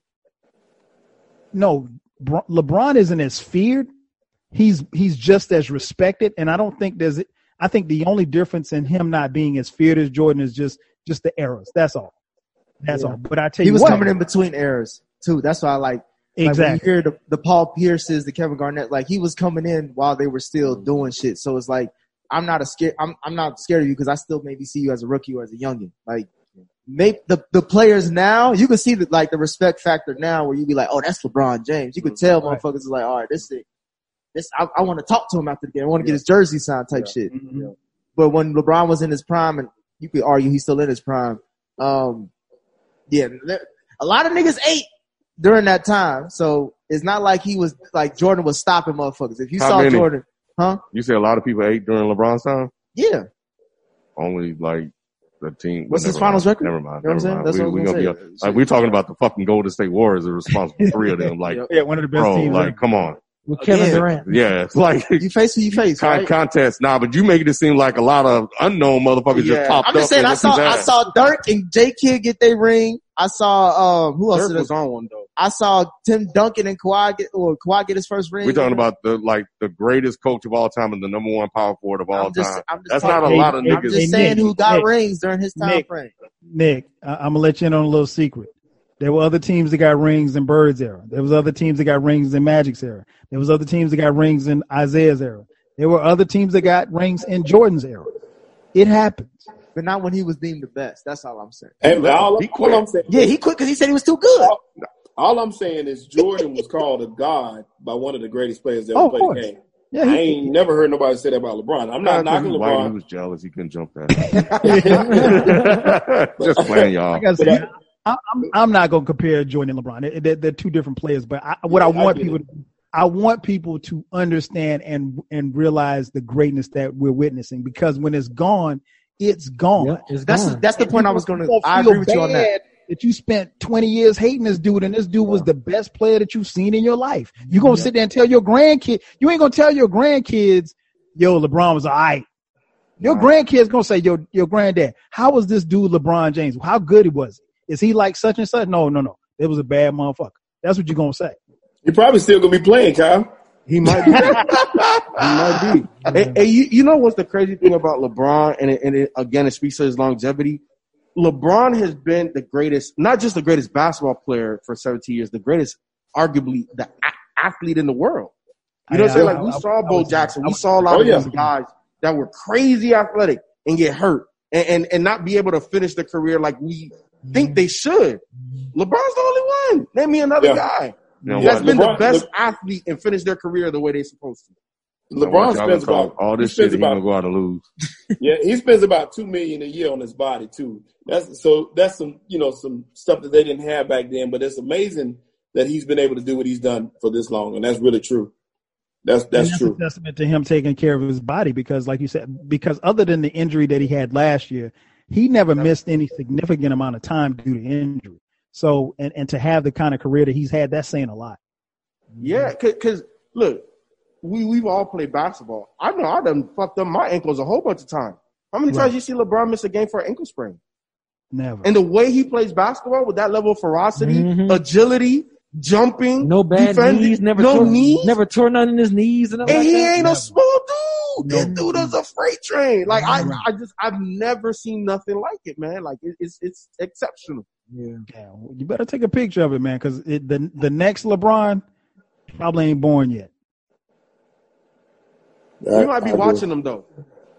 no, Br- LeBron isn't as feared. He's he's just as respected, and I don't think there's. I think the only difference in him not being as feared as Jordan is just just the errors. That's all. That's Yeah. all. But I tell He you was what, coming in between eras too. That's why I like. Like when Exactly. you hear the, the Paul Pierces, the Kevin Garnett, like he was coming in while they were still doing shit. So it's like I'm not a scared. I'm I'm not scared of you because I still maybe see you as a rookie or as a youngin. Like maybe the the players now, you can see that like the respect factor now, where you be like, oh, that's LeBron James. You could tell Right. motherfuckers is like, all right, this thing, this I, I want to talk to him after the game. I want to get his jersey signed type shit. Mhm. But when LeBron was in his prime, and you could argue he's still in his prime, um, yeah, there, a lot of niggas ate during that time. So it's not like he was like Jordan was stopping motherfuckers. If you How saw many? Jordan, huh? You say a lot of people ate during LeBron's time? Yeah. Only like the team. What's his never finals mind. record? Never mind. You know what I'm Never saying? mind. That's we, what I we was gonna gonna be say. like we're talking about the fucking Golden State Warriors are responsible for three of them. Like Yeah, one of the best bro, teams. like come on. with Kevin Again, Durant. Yeah, it's like you face who you face. Con- Right? Contest, nah, but you making it seem like a lot of unknown motherfuckers Yeah. just popped I'm just up. saying. and I this saw and I that. saw Dirk and J Kidd get their ring. I saw um who else? Dirk did I- was on one though. I saw Tim Duncan and Kawhi get or Kawhi get his first ring. We're talking about the like the greatest coach of all time and the number one power forward of all I'm just, time. I'm just That's talking- not a lot of Hey, I'm niggas. just saying Nick, who got Nick, rings during his time Nick. frame. Nick, I- I'm gonna let you in on a little secret. There were other teams that got rings in Bird's era. There was other teams that got rings in Magic's era. There was other teams that got rings in Isaiah's era. There were other teams that got rings in Jordan's era. It happens. But not when he was deemed the best. That's all I'm saying. Hey, man, all, all I'm saying, Yeah, he quit because he said he was too good. all, all I'm saying is Jordan was called a god by one of the greatest players that Oh, ever of played course. the game. Yeah, I he- ain't never heard nobody say that about LeBron. I'm not Nah, 'cause knocking he white, he LeBron. was jealous. He couldn't jump that. Just playing, y'all. Like I said, I, I'm I'm not gonna compare Jordan and LeBron. They're, they're, they're two different players. But I, what I Yeah, I want get people, to, I want people to understand and and realize the greatness that we're witnessing. Because when it's gone, it's gone. Yeah, it's That's gone. that's the And point I people- was going to. people I feel agree with you on that. bad That you spent twenty years hating this dude, and this dude was the best player that you've seen in your life. You gonna sit there and tell your grandkid, you ain't gonna tell your grandkids, yo, LeBron was all right. Your grandkids gonna say, yo, your granddad, how was this dude LeBron James? How good he was? Is he like such and such? No, no, no. It was a bad motherfucker. That's what you're gonna say. He probably still gonna be playing, Kyle. He might be. He might be. And, and you, you know what's the crazy thing about LeBron? And, it, and it, again, it speaks to his longevity. LeBron has been the greatest, not just the greatest basketball player for seventeen years, the greatest, arguably, the a- athlete in the world. You know what I'm saying? Like, we saw Bo Jackson. We saw a lot Oh, of yeah. these guys that were crazy athletic and get hurt and, and, and not be able to finish their career like we think they should. LeBron's the only one. Name me another Yeah. guy You know that's what? been LeBron- the best Le- athlete and finished their career the way they're supposed to. LeBron Watch out, spends talk about all this he shit. spends He about gonna go out and lose. yeah, he spends about two million a year on his body too. That's so that's some you know some stuff that they didn't have back then. But it's amazing that he's been able to do what he's done for this long, and that's really true. That's And that's that's true. a testament to him taking care of his body because, like you said, because other than the injury that he had last year, he never missed any significant amount of time due to injury. So, and, and to have the kind of career that he's had, that's saying a lot. Yeah, because look, we we've all played basketball. I know I done fucked up my ankles a whole bunch of times. How many Right. times you see LeBron miss a game for an ankle sprain? Never. And the way he plays basketball with that level of ferocity, Mhm. agility, jumping, No bad defending, knees, never no tore, knees, never tore nothing in his knees, and, and like he that. ain't Never. a small dude. No. This dude is a freight train. Like I, Right. I just I've never seen nothing like it, man. Like it, it's it's exceptional. Yeah. Yeah, you better take a picture of it, man, because the the next LeBron probably ain't born yet. You might be watching them though.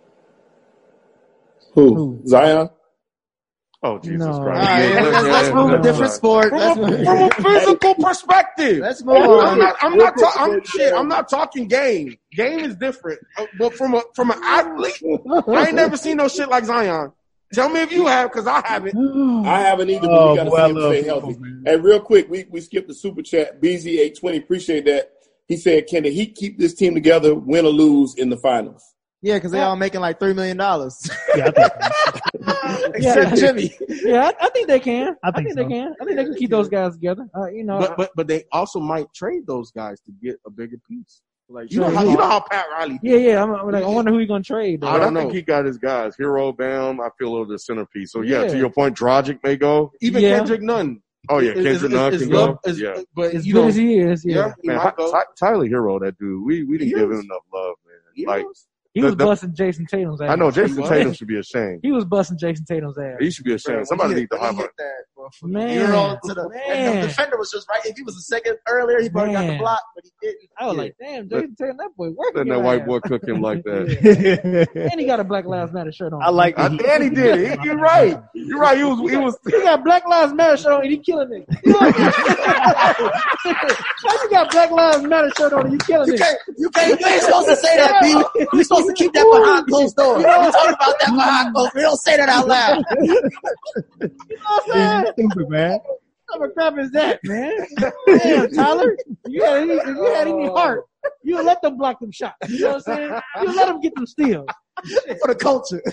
Who? Zion? Oh, Jesus No. Christ. All right, Yeah, let's, yeah, let's yeah, move yeah. a different sport. From Let's a, move, from a physical perspective. let's move I'm on. not. I'm not. Ta- I'm shit. I'm not talking game. Game is different. Uh, But from a from an athlete, I ain't never seen no shit like Zion. Tell me if you have, because I haven't. I haven't either, but Oh, we got to boy, see I him love stay people, healthy. man. And real quick, we, we skipped the super chat. B Z eight twenty, appreciate that. He said, can the Heat keep this team together, win or lose in the finals? Yeah, because they all making like three million dollars. Yeah, I think Except Jimmy. Yeah, I, I think they can. I I think think, so. they can. I think they can keep those guys together. Uh, you know, But but but they also might trade those guys to get a bigger piece. Like you Sure, know how yeah. you know how Pat Riley. yeah, yeah. I'm, I'm like, I wonder who he's gonna trade. Though. I, I don't don't think know. he got his guys. Hero, Bam, I feel the centerpiece. So, yeah, Yeah. to your point, Dragic may go. Even Yeah. Kendrick Nunn. Oh, yeah, is- Kendrick is- Nunn is can love- go. is- Yeah. But As you good know, as he is, yeah. yeah, he Man, might go. Ty- Tyler Hero, that dude. We we didn't He give is. him enough love, man. He Like, was. He the- was the- busting Jason Tatum's ass. I know Jason was. Tatum should be ashamed. He was busting Jason Tatum's ass. He should be ashamed. Somebody need to hire him. Man, Euro to the, and man. the defender was just right. If he was a second earlier, he probably got the Man. block, but he didn't. I was Yeah. like, damn, Jason Tatum, that boy working. Letting that your white ass. boy cook him like that. And he got a Black Lives Matter shirt on. I like I, it. and he did it. He- You're right. You're right. He was. He was. He got Black Lives Matter shirt on and he killing niggas. You know? Why you got Black Lives Matter shirt on and you killing You niggas? can't, you can't, you ain't supposed to say that, B. You're supposed to keep that behind closed doors. We don't talk about that behind closed. We don't say that out loud. You know what I'm saying? Stupid, man. What kind of crap is that, man? Damn, Tyler. If you had any, if you had any heart, you would let them block them shots. You know what I'm saying? You would let them get them steals. For the culture.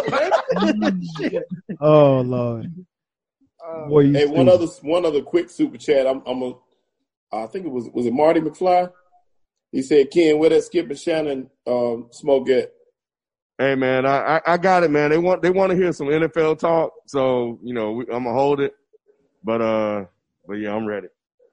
Oh Lord. Boy, you Hey, one stupid. other one other quick super chat. I'm I'm a, I think it was was it Marty McFly. He said, Ken, where that Skip and Shannon um, smoke at? Hey man, I, I I got it, man. They want they want to hear some N F L talk, so you know we, I'm gonna hold it. But uh, but yeah, I'm ready.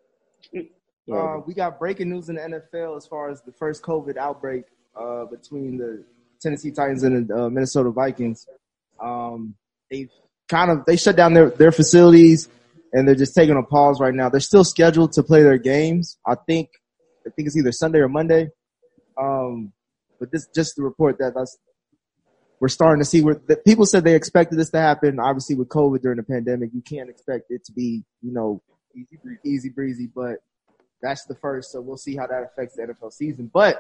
Uh, we got breaking news in the N F L as far as the first COVID outbreak uh, between the Tennessee Titans and the uh, Minnesota Vikings. Um, they kind of they shut down their their facilities and they're just taking a pause right now. They're still scheduled to play their games. I think I think it's either Sunday or Monday. Um, but this just to report that that's. We're starting to see where the, people said they expected this to happen. Obviously, with COVID during the pandemic, you can't expect it to be, you know, easy breezy, easy breezy. But that's the first, so we'll see how that affects the N F L season. But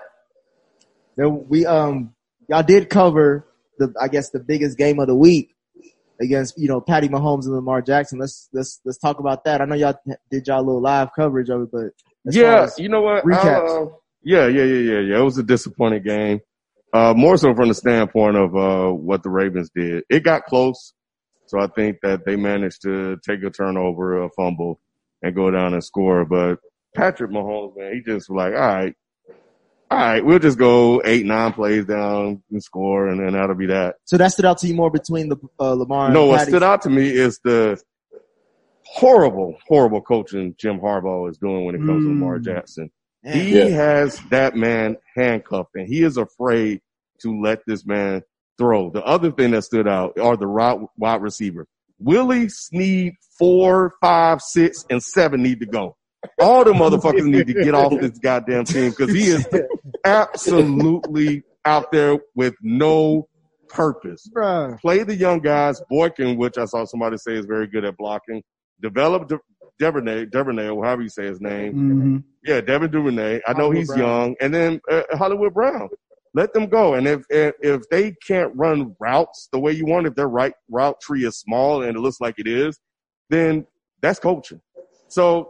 then we, um, y'all did cover the, I guess, the biggest game of the week against, you know, Patty Mahomes and Lamar Jackson. Let's let's let's talk about that. I know y'all did y'all little live coverage of it, but as yeah, far as you know what? recaps. Uh, yeah, yeah, yeah, yeah, yeah. It was a disappointing game. Uh, more so from the standpoint of, uh, what the Ravens did. It got close. So I think that they managed to take a turnover, a fumble, and go down and score. But Patrick Mahomes, man, he just was like, all right, all right, we'll just go eight, nine plays down and score, and then that'll be that. So that stood out to you more between the uh, Lamar and No, what Patty? stood out to me is the horrible, horrible coaching Jim Harbaugh is doing when it comes mm. to Lamar Jackson. He yeah. has that man handcuffed, and he is afraid to let this man throw. The other thing that stood out are the wide receivers. Willie, Snead, four, five, six, and seven need to go. All the motherfuckers need to get off this goddamn team because he is absolutely out there with no purpose. Bruh. Play the young guys. Boykin, which I saw somebody say is very good at blocking. Develop De- Duvernay, Duvernay, or however you say his name. Mm-hmm. Yeah, Devin Duvernay. I know Hollywood he's Brown. young. And then uh, Hollywood Brown. Let them go. And if, if if they can't run routes the way you want, if their right route tree is small and it looks like it is, then that's coaching. So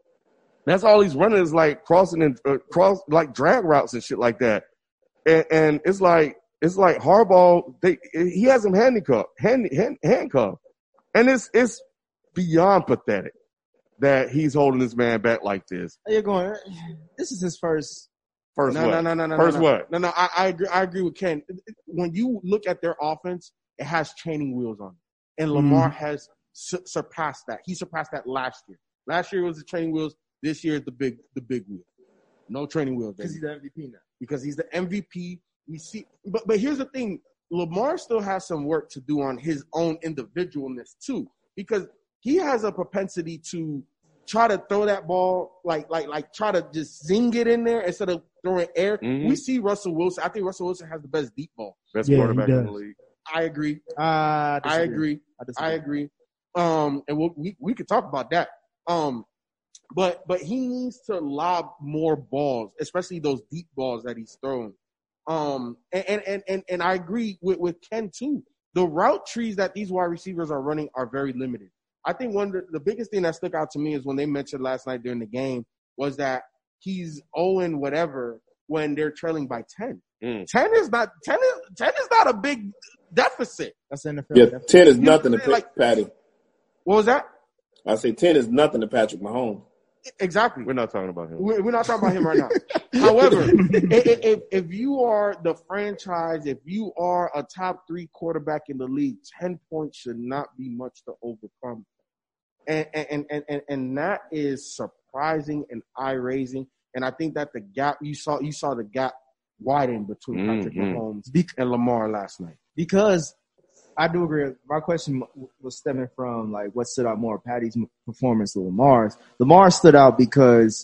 that's all he's running is like crossing and uh, cross like drag routes and shit like that. And, and it's like it's like Harbaugh. They he has him handcuffed, hand, hand, handcuffed, and it's it's beyond pathetic that he's holding this man back like this. You're going. This is his first. First no, what? no, no, no, no, First no, what? No, no, I, I agree. I agree with Ken. When you look at their offense, it has training wheels on it, and Lamar mm. has su- surpassed that. He surpassed that last year. Last year was the training wheels. This year is the big, the big wheel. No training wheels because he's the M V P now. Because he's the M V P. We see, but but here's the thing: Lamar still has some work to do on his own individualness too, because he has a propensity to try to throw that ball like like like try to just zing it in there instead of throwing air. Mm-hmm. We see Russell Wilson. I think Russell Wilson has the best deep ball. Best yeah, quarterback in the league. I agree. Uh, I agree. I, I agree. Um, and we'll, we we could talk about that. Um, but but he needs to lob more balls, especially those deep balls that he's throwing. Um, and and and and I agree with with Ken too. The route trees that these wide receivers are running are very limited. I think one of the, the biggest thing that stuck out to me is when they mentioned last night during the game was that he's owing whatever when they're trailing by ten. Mm. ten is not ten is ten is not a big deficit. That's N F L. Yeah, deficit. ten is nothing to like, Patty. What was that? I say ten is nothing to Patrick Mahomes. Exactly. We're not talking about him. We're, we're not talking about him right now. However, if, if if you are the franchise, if you are a top three quarterback in the league, ten points should not be much to overcome. And and and and, and that is surprising and eye-raising. And I think that the gap you saw you saw the gap widen between Patrick mm-hmm. Mahomes and Lamar last night. Because I do agree. My question was stemming from like what stood out more, Patty's performance or Lamar's. Lamar stood out because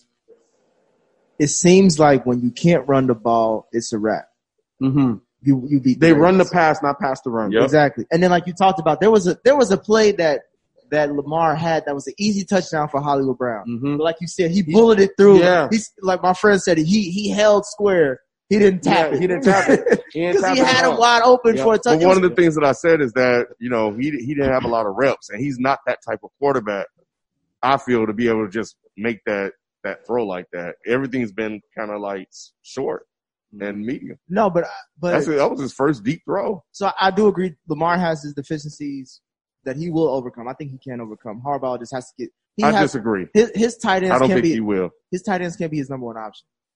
it seems like when you can't run the ball, it's a wrap. Mm-hmm. You you beat. They the run the pass, not pass the run. Yep. Exactly. And then like you talked about, there was a there was a play that that Lamar had that was an easy touchdown for Hollywood Brown. Mm-hmm. But like you said, he bulleted through. Yeah. He's like my friend said, he he held square. He didn't tap yeah, it. He didn't tap it. Because he, he had him wide open yeah. for a touchdown. But one of the things that I said is that, you know, he he didn't have a lot of reps, and he's not that type of quarterback, I feel, to be able to just make that, that throw like that. Everything's been kind of like short and medium. No, but but That's, that was his first deep throw. So I do agree. Lamar has his deficiencies that he will overcome. I think he can overcome. Harbaugh just has to get. He I has, disagree. His, his tight ends I don't can't think be, he will. His tight ends can't be his number one option.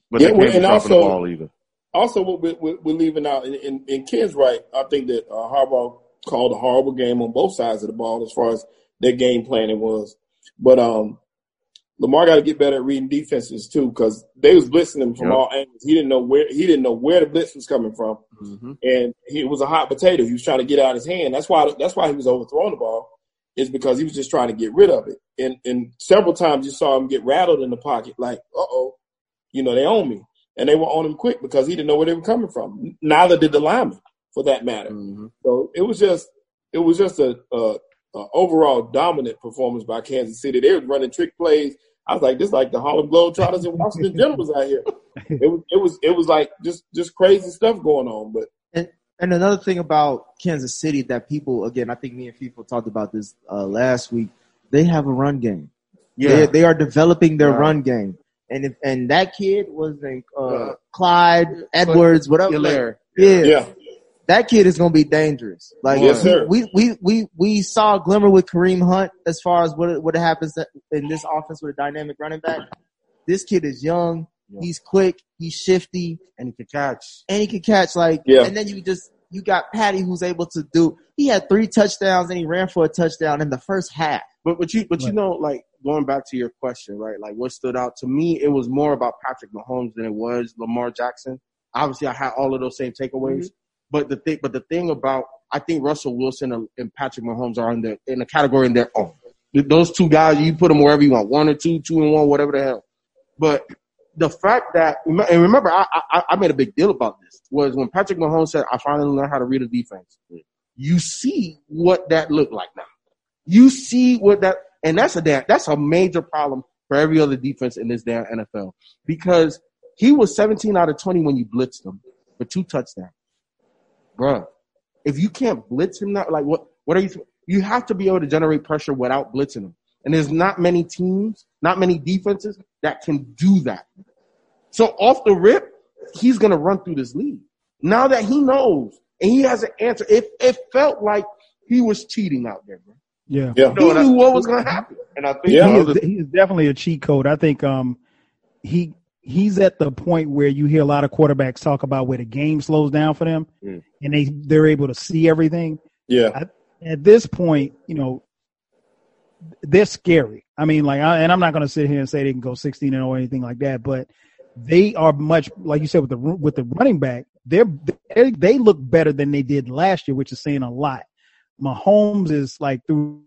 but yeah, they well, can't be and dropping also, the ball either. Also, what we, we, we're leaving out, and, and, and Ken's right. I think that uh, Harbaugh called a horrible game on both sides of the ball as far as their game planning was. But um, Lamar got to get better at reading defenses too, because they was blitzing him from Yep. all angles. He didn't know where he didn't know where the blitz was coming from, Mm-hmm. and he it was a hot potato. He was trying to get out his hand. That's why that's why he was overthrowing the ball, is because he was just trying to get rid of it. And and several times you saw him get rattled in the pocket, like, uh oh, you know, they own me. And they were on him quick because he didn't know where they were coming from. Neither did the lineman, for that matter. Mm-hmm. So it was just, it was just a, a, a overall dominant performance by Kansas City. They were running trick plays. I was like, this is like the Harlem Globetrotters and Washington Generals out here. It was, it was, it was like just, just crazy stuff going on. But And and another thing about Kansas City that people, again, I think me and people talked about this uh, last week. They have a run game. Yeah. They, they are developing their Right. run game. And if, and that kid was named uh, Uh, Clyde Edwards, whatever. Hilaire. Yeah. yeah, That kid is gonna be dangerous. Like Yes, sir. we, we we we saw a glimmer with Kareem Hunt as far as what what happens in this offense with a dynamic running back. This kid is young. Yeah. He's quick. He's shifty, And he can catch. and he can catch. Like, Yeah. and then you just you got Patty, who's able to do. He had three touchdowns and he ran for a touchdown in the first half. But but you but you know, like going back to your question, right? Like what stood out to me, it was more about Patrick Mahomes than it was Lamar Jackson. Obviously, I had all of those same takeaways. Mm-hmm. But the thing, but the thing about I think Russell Wilson and Patrick Mahomes are in the in a category in their own. Those two guys, you put them wherever you want, one or two, two and one, whatever the hell. But the fact that, and remember, I, I I made a big deal about this, was when Patrick Mahomes said, "I finally learned how to read a defense." You see what that looked like now. You see what that, and that's a damn, that's a major problem for every other defense in this damn N F L, because he was seventeen out of twenty when you blitzed him for two touchdowns. Bruh, if you can't blitz him now, like what, what are you, you have to be able to generate pressure without blitzing him. And there's not many teams, not many defenses that can do that. So off the rip, he's going to run through this league. Now that he knows and he has an answer, it, it felt like he was cheating out there, bro. Yeah. yeah, He knew what was going to happen. And I think Yeah. He the is, other, he is definitely a cheat code. I think um he he's at the point where you hear a lot of quarterbacks talk about where the game slows down for them Mm. and they they're able to see everything. yeah, I, at this point, you know, they're scary. I mean, like, I, and I'm not going to sit here and say they can go sixteen and oh or anything like that, but they are much, like you said, with the with the running back, they're they, they look better than they did last year, which is saying a lot. Mahomes is like through.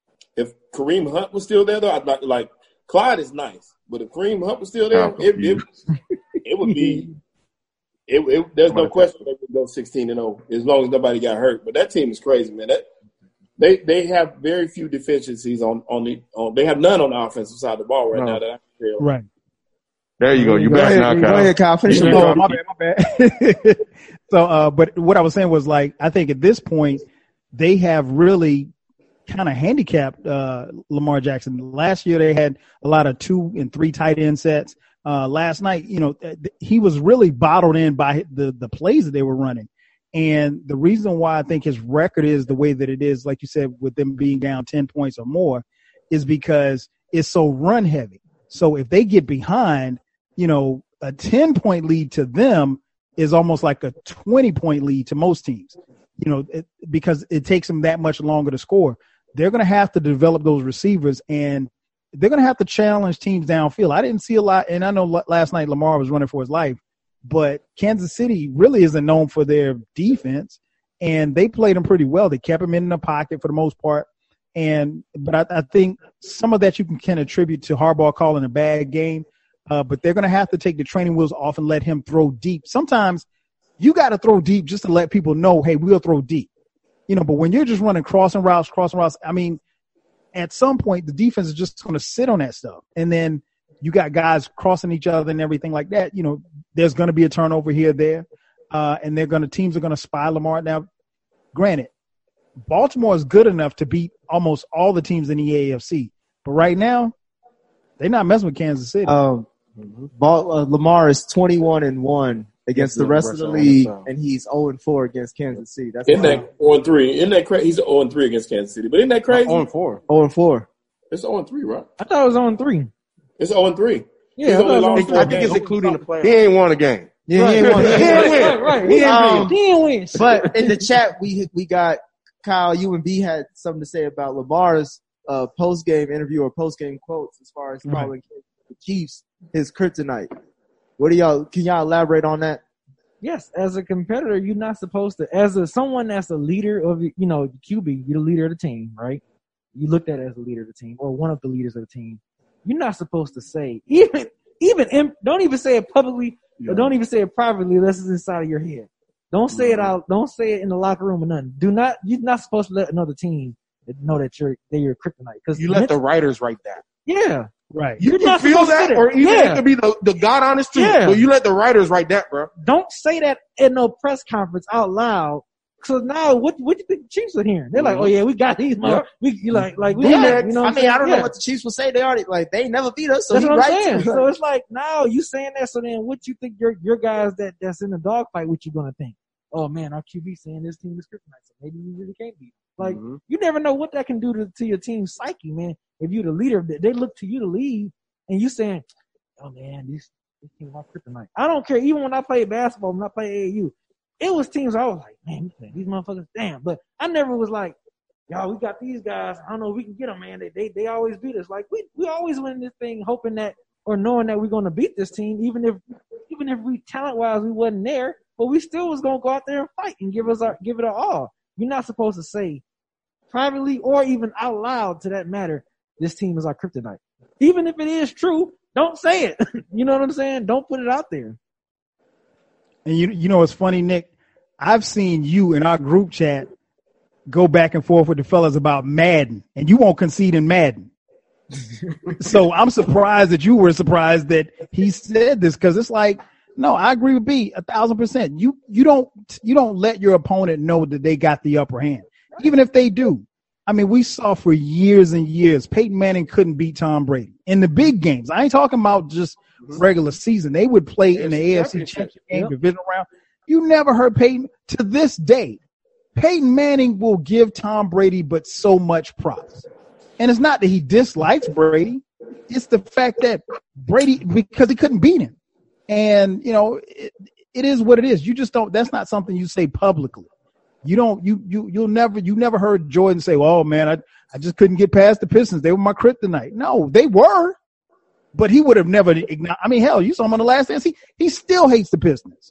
if Kareem Hunt was still there, though, I'd like, like Clyde is nice, but if Kareem Hunt was still there, I'm it, it it would be. It, it, there's no question they would go sixteen and oh as long as nobody got hurt. But that team is crazy, man. That they they have very few deficiencies on on the on. They have none on the offensive side of the ball right No. now that I can tell. Right. there you go. You Go back ahead, now, go Kyle. ahead, Kyle. Finish your Oh, point. my bad, my bad. so, uh, but what I was saying was like, I think at this point, they have really kind of handicapped uh, Lamar Jackson. Last year, they had a lot of two and three tight end sets. Uh, last night, you know, th- he was really bottled in by the, the plays that they were running. And the reason why I think his record is the way that it is, like you said, with them being down ten points or more, is because it's so run heavy. So if they get behind, you know, a ten point lead to them is almost like a twenty point lead to most teams, you know, it, because it takes them that much longer to score. They're going to have to develop those receivers, and they're going to have to challenge teams downfield. I didn't see a lot, and I know last night Lamar was running for his life, but Kansas City really isn't known for their defense, and they played them pretty well. They kept him in the pocket for the most part. And but I, I think some of that you can, can attribute to Harbaugh calling a bad game. Uh, but they're going to have to take the training wheels off and let him throw deep. Sometimes you got to throw deep just to let people know, hey, we'll throw deep. You know, but when you're just running crossing routes, crossing routes, I mean, at some point the defense is just going to sit on that stuff. And then you got guys crossing each other and everything like that. You know, there's going to be a turnover here, there. Uh, and they're going to, teams are going to spy Lamar. Now, granted, Baltimore is good enough to beat almost all the teams in the A F C. But right now, they're not messing with Kansas City. Um, Ball, uh, Lamar is twenty-one and one against the rest of the league, and he's zero and four against Kansas City. That's Isn't that zero and three? Isn't that crazy? He's zero and three against Kansas City, but isn't that crazy? zero and four. zero and four. It's zero and three, right? I thought it was on three. It's zero and three. Yeah, He's only lost I four think games. it's including the playoffs. He ain't won a game. Yeah, he ain't won. He ain't win. Right, right. He ain't Um, He didn't win. But in the chat, we we got Kyle. You and B had something to say about Lamar's uh, post game interview or post game quotes as far as calling the Chiefs his kryptonite. What do y'all? Can y'all elaborate on that? Yes, as a competitor, you're not supposed to. As a someone that's a leader of, you know, Q B, you're the leader of the team, right? You looked at it as a leader of the team or one of the leaders of the team. You're not supposed to say even even in, don't even say it publicly or don't even say it privately unless it's inside of your head. Don't say it out. Don't say it in the locker room or nothing. Do not. You're not supposed to let another team know that you're they're your kryptonite because You let the writers write that. yeah. Right. You You're can not feel supposed to that, say that. or even Yeah. it could be the, the God honest truth. Yeah. But you let the writers write that, bro. Don't say that in no press conference out loud. So now, what what do you think the Chiefs are hearing? They're like, oh yeah, we got these, man. Yep. We you like like we Yeah. got, you know. What I I'm mean, saying? I don't Yeah. know what the Chiefs will say. They already like they never beat us, so That's he what I'm right saying. to So it's like now you saying that. So then, what you think your your guys that that's in the dogfight? What you gonna think? Oh man, our Q B saying this team is kryptonite, so maybe we really can't beat them. Like Mhm. you never know what that can do to, to your team's psyche, man. If you're the leader, they look to you to lead, and you saying, "Oh man, this this team is kryptonite." I don't care. Even when I played basketball, when I played A A U, it was teams I was like, "Man, these motherfuckers, damn." But I never was like, "Y'all, we got these guys. I don't know if we can get them, man. They they they always beat us. Like we we always win this thing, hoping that or knowing that we're gonna beat this team, even if even if we talent wise we wasn't there." But we still was gonna go out there and fight and give us our give it our all. You're not supposed to say privately or even out loud, to that matter, this team is our kryptonite. Even if it is true, don't say it. You know what I'm saying? Don't put it out there. And you you know what's funny, Nick? I've seen you in our group chat go back and forth with the fellas about Madden, and you won't concede in Madden. So I'm surprised that you were surprised that he said this, because it's like, no, I agree with B a thousand percent. You you don't you don't let your opponent know that they got the upper hand, even if they do. I mean, we saw for years and years Peyton Manning couldn't beat Tom Brady in the big games. I ain't talking about just regular season. They would play in the A F C Championship game, Yep. divisional round. You never heard Peyton. To this day, Peyton Manning will give Tom Brady but so much props. And it's not that he dislikes Brady. It's the fact that Brady, because he couldn't beat him. And, you know, it, it is what it is. You just don't, that's not something you say publicly. You don't, you, you, you'll never, you never heard Jordan say, well, oh man, I, I just couldn't get past the Pistons. They were my kryptonite. No, they were, but he would have never, I mean, hell, you saw him on The Last Dance. He, he still hates the Pistons.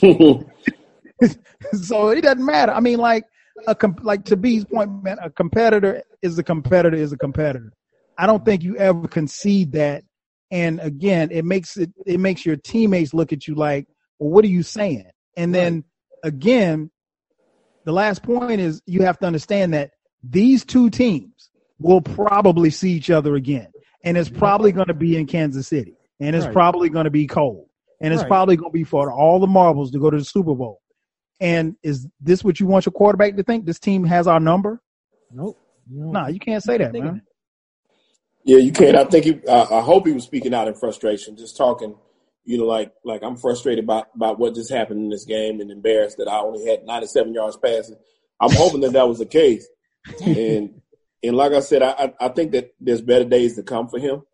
So it doesn't matter. I mean, like, a comp- like to B's point, man, a competitor is a competitor is a competitor. I don't think you ever concede that. And again, it makes it it makes your teammates look at you like, well, what are you saying? And then again, the last point is you have to understand that these two teams will probably see each other again. And it's probably going to be in Kansas City. And it's Right. probably going to be cold. And it's Right. probably going to be for all the marbles to go to the Super Bowl. And is this what you want your quarterback to think? This team has our number? Nope. You Nah, you can't say that, thinking man. Yeah, you can't. I think he. Uh, I hope he was speaking out in frustration, just talking. You know, like like I'm frustrated about about what just happened in this game, and embarrassed that I only had ninety-seven yards passing. I'm hoping that that was the case, and and like I said, I I think that there's better days to come for him.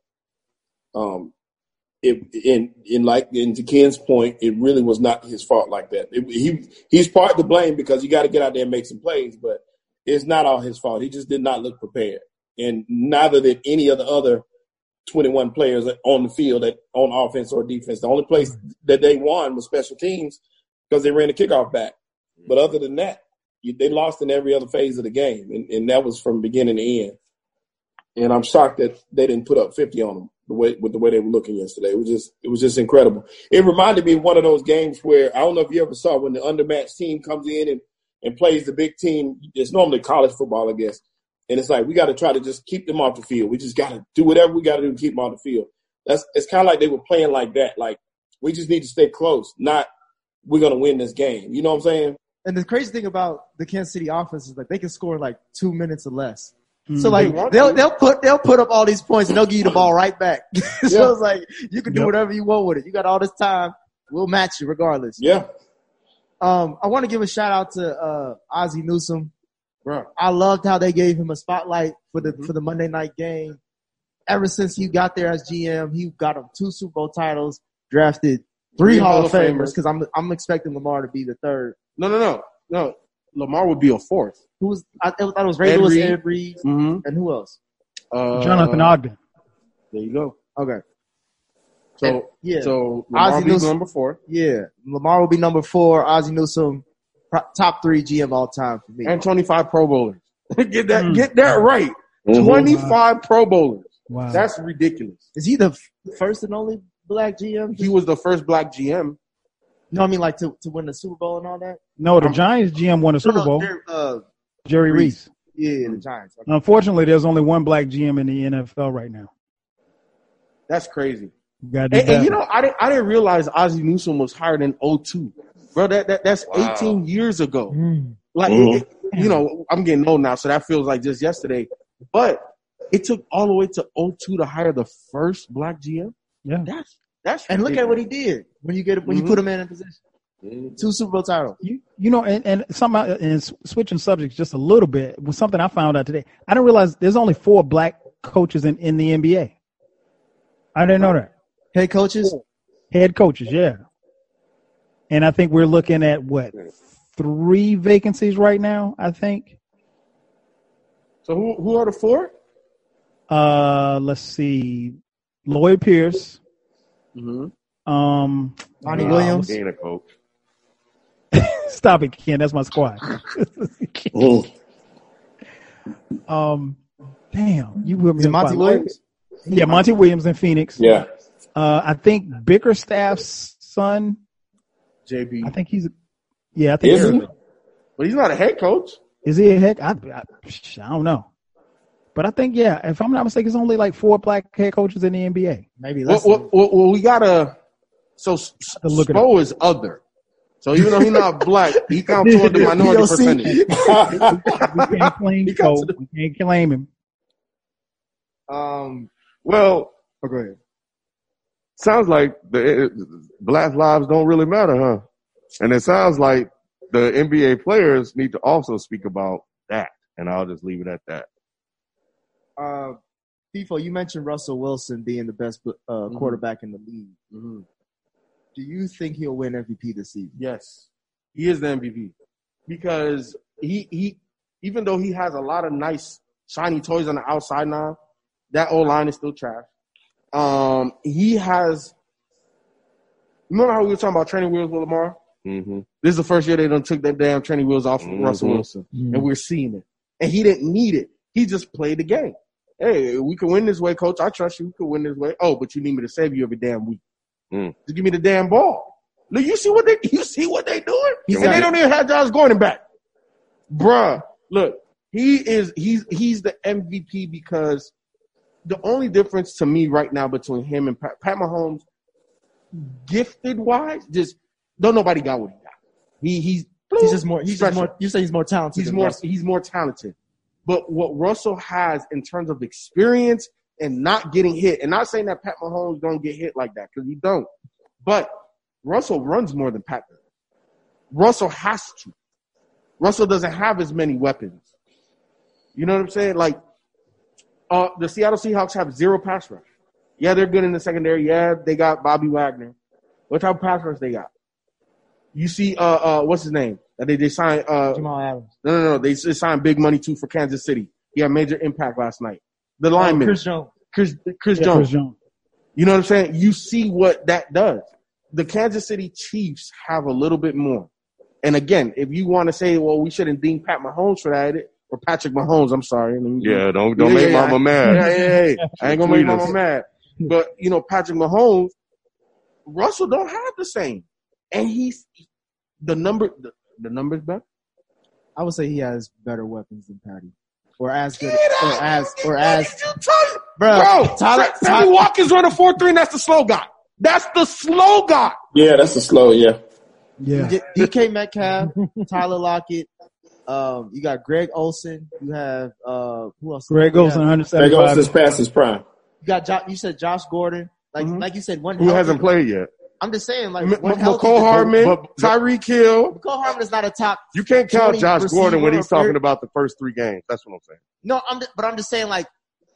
Um, it in in like in to Ken's point, it really was not his fault like that. It, he he's part to blame because you got to get out there and make some plays, but it's not all his fault. He just did not look prepared. And neither did any of the other twenty-one players on the field that on offense or defense. The only place that they won was special teams because they ran the kickoff back. But other than that, you, they lost in every other phase of the game, and, and that was from beginning to end. And I'm shocked that they didn't put up fifty on them the way with the way they were looking yesterday. It was just it was just incredible. It reminded me of one of those games where I don't know if you ever saw when the undermatched team comes in and, and plays the big team. It's normally college football, I guess. And it's like, we got to try to just keep them off the field. We just got to do whatever we got to do to keep them off the field. That's it's kind of like they were playing like that. Like, we just need to stay close, not we're going to win this game. You know what I'm saying? And the crazy thing about the Kansas City offense is like they can score in like two minutes or less. Mm-hmm. So like they'll they'll put they'll put up all these points and they'll give you the ball right back. So Yeah. it's like you can do Yep. whatever you want with it. You got all this time. We'll match you regardless. Yeah. Um, I want to give a shout out to uh, Ozzie Newsome. Bro, I loved how they gave him a spotlight for the for the Monday night game. ever since he got there as G M, he got him two Super Bowl titles, drafted three Hall of Famers because I'm I'm expecting Lamar to be the third. No, no, no, no. Lamar would be a fourth. Who was I thought it was Ray Lewis, Ed Reed, mm-hmm. and who else? Uh, Jonathan Ogden. There you go. Okay. So and, yeah, so Lamar be number four. Yeah, Lamar will be number four. Ozzie Newsome, top three G M all time for me. And twenty-five Pro Bowlers. get that, Mm. get that right. Mm-hmm. twenty-five Pro Bowlers. Wow. That's ridiculous. Is he the f- first and only black G M? He was the first black G M. No, I mean like to, to win the Super Bowl and all that. No, the Giants G M won a Super no, no, Bowl. Uh, Jerry Reese. Yeah, the Giants. Okay. Unfortunately, there's only one black G M in the N F L right now. That's crazy. You gotta do And, and better. you know, I didn't I didn't realize Ozzie Newsome was hired in oh two. Bro, that, that that's Wow. eighteen years ago. Mm. Like, Mhm. it, you know, I'm getting old now, so that feels like just yesterday. But it took all the way to oh two to hire the first black G M. Yeah. That's that's And look at ridiculous. what he did when you get when Mhm. you put him in a position. Mm-hmm. Two Super Bowl titles. You, you know, and, and somehow, and s- switching subjects just a little bit was something I found out today. I didn't realize there's only four black coaches in, in the N B A. I didn't know that. Head coaches. Head coaches, yeah. And I think we're looking at what, three vacancies right now, I think. So who who are the four? Uh, let's see. Lloyd Pierce. Mm-hmm. Um, Monty Wow, Williams. Being a coach. Stop it, Ken. That's my squad. Mm. um, damn, you will Is it Monty Williams? Yeah, Monty Williams in Phoenix. Yeah. Uh, I think Bickerstaff's son. J B. I think he's. Yeah, I think. Is he? he's- But he's not a head coach. Is he a heck? I, I, I don't know. But I think, yeah, if I'm not mistaken, it's only like four black head coaches in the N B A. Maybe Well, less. well, well, well, we gotta. So S- S- to look it Spo is other. So even though he's not black, he counts toward the minority P O C. percentage. We can't claim He comes Cole. to the- We can't claim him. um. Well, Oh, go ahead. sounds like the uh, black lives don't really matter, huh? And it sounds like the N B A players need to also speak about that. And I'll just leave it at that. Uh, FIFO, you mentioned Russell Wilson being the best uh, Mm-hmm. quarterback in the league. Mhm. Do you think he'll win M V P this season? Yes, he is the M V P because he he even though he has a lot of nice shiny toys on the outside now, that O line is still trash. Um, he has. Remember how we were talking about training wheels with Lamar? Mm-hmm. This is the first year they done took that damn training wheels off Mhm. Russell Wilson, and we're seeing it. And he didn't need it. He just played the game. Hey, we can win this way, coach. I trust you. We can win this way. Oh, but you need me to save you every damn week. Mm. Just give me the damn ball. Look, you see what they you see what they doing? He's and got they it. don't even have Josh Gordon back. Bruh, look, he is he's he's the M V P because the only difference to me right now between him and Pat, Pat Mahomes, gifted wise, just don't nobody got what he got. He he's He's just more. He's just special. more. You say he's more talented. He's than more Russell. he's more talented. But what Russell has in terms of experience and not getting hit, and not saying that Pat Mahomes don't get hit like that, because he don't. But Russell runs more than Pat does. Russell has to. Russell doesn't have as many weapons. You know what I'm saying? Like, uh, the Seattle Seahawks have zero pass rush. Yeah, they're good in the secondary. Yeah, they got Bobby Wagner. What type of pass rush they got? You see, uh, uh, what's his name? That they, they signed, uh, Jamal Adams. no, no, no. They s- signed big money too for Kansas City. He had major impact last night. The lineman, Oh, Chris Jones. Chris, Chris Yeah, Jones. Chris Jones. You know what I'm saying? You see what that does. The Kansas City Chiefs have a little bit more. And again, if you want to say, well, we shouldn't ding Pat Mahomes for that, or Patrick Mahomes, I'm sorry. Let me- Yeah, don't don't Yeah, make yeah, mama I- mad. Yeah, yeah, yeah. I ain't gonna make Tweet us. mama mad. But you know, Patrick Mahomes, Russell don't have the same, and he's the number. The, the numbers better. I would say he has better weapons than Patty, or as good, Get or out. as, or as, Tell- bro. Bro, Tyler, Sa- Sammy Tyler, Watkins running four three, and that's the slow guy. That's the slow guy. Yeah, that's a slow. Yeah. Yeah. D- D K Metcalf, Tyler Lockett. Um, you got Greg Olson. You have uh, who else? Greg You Olson, have- Greg one seventy-five. Olson's past his prime. You got jo- you said Josh Gordon. Like Mhm. like you said, one Who healthy- hasn't played yet? I'm just saying, like M- one M- healthy. McCole Hardman, but- but- Tyreek Hill. McCole Hardman is not a top. You can't count twenty Josh Gordon when receiver he's or talking third. about the first three games. That's what I'm saying. No, I'm. But I'm just saying, like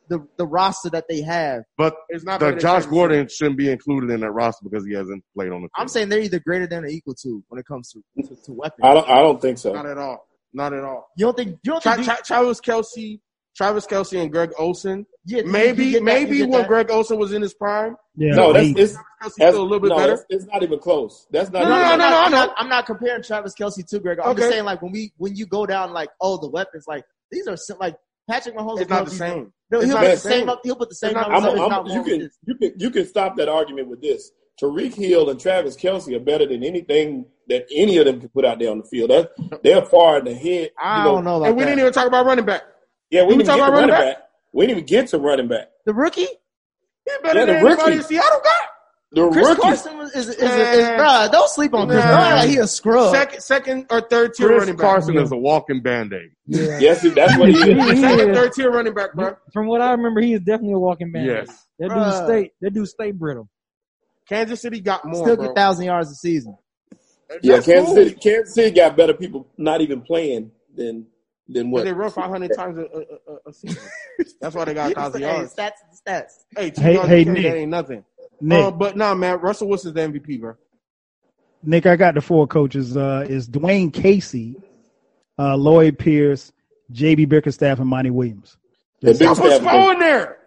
the the roster that they have. But It's not the better than Josh Kansas Gordon shouldn't be included in that roster because he hasn't played on the field. I'm saying they're either greater than or equal to when it comes to to, to weapons. I don't. I don't think so. Not at all. Not at all. You don't think? You don't Tra- think? Tra- Travis Kelce, Travis Kelce, and Greg Olsen. Yeah, you- you maybe, get that- maybe you get when that. Greg Olsen was in his prime. Yeah, No, that's he- it's, Kelce's that's still a little bit no, better. It's, it's not even close. That's not. No, even no, I'm no, not, no, I'm no. not, I'm not comparing Travis Kelce to Greg. I'm Okay. just saying, like when we when you go down, like oh, the weapons, like these are sim- like Patrick Mahomes. It's not the same. No, It's he'll not put the the same same. up. He'll put the same It's not- numbers I'm, up as I'm, Mahomes you can is. you can you can stop that argument with this. Tariq Hill and Travis Kelce are better than anything that any of them can put out there on the field. That they're far ahead. I you know, don't know about And we that. didn't even talk about running back. Yeah, we Did we didn't talk even get about to running running back. We didn't even get to running back. The rookie, He's better Yeah, the than anybody rookie. in Seattle got. The Chris rookie. Carson is is, is, is, Man. bruh, don't sleep on Chris. Nah. Don't act like he a scrub. Second, second or third tier Chris running back. Carson is a walking Band-Aid. Yeah. Yes, that's what he is. He Second, is. third tier running back, bro. From what I remember, he is definitely a walking man. Yes. That dude Bruh. stay. That dude stay brittle. Kansas City got more, Still bro. get thousand yards a season. Yeah, That's Kansas cool. City. Kansas City got better people not even playing than than But what. they run five hundred times a, a, a, a season. That's why they got a thousand Hey, yards. stats, stats. Hey, two Hey, yards hey, a carry, Nick. that ain't nothing. Nick, Uh, but nah, man, Russell Wilson's the M V P, bro. Nick, I got the four coaches. Uh, is Dwayne Casey, uh, Lloyd Pierce, J B Bickerstaff, and Monty Williams. The big Y'all put staff- Spo in there.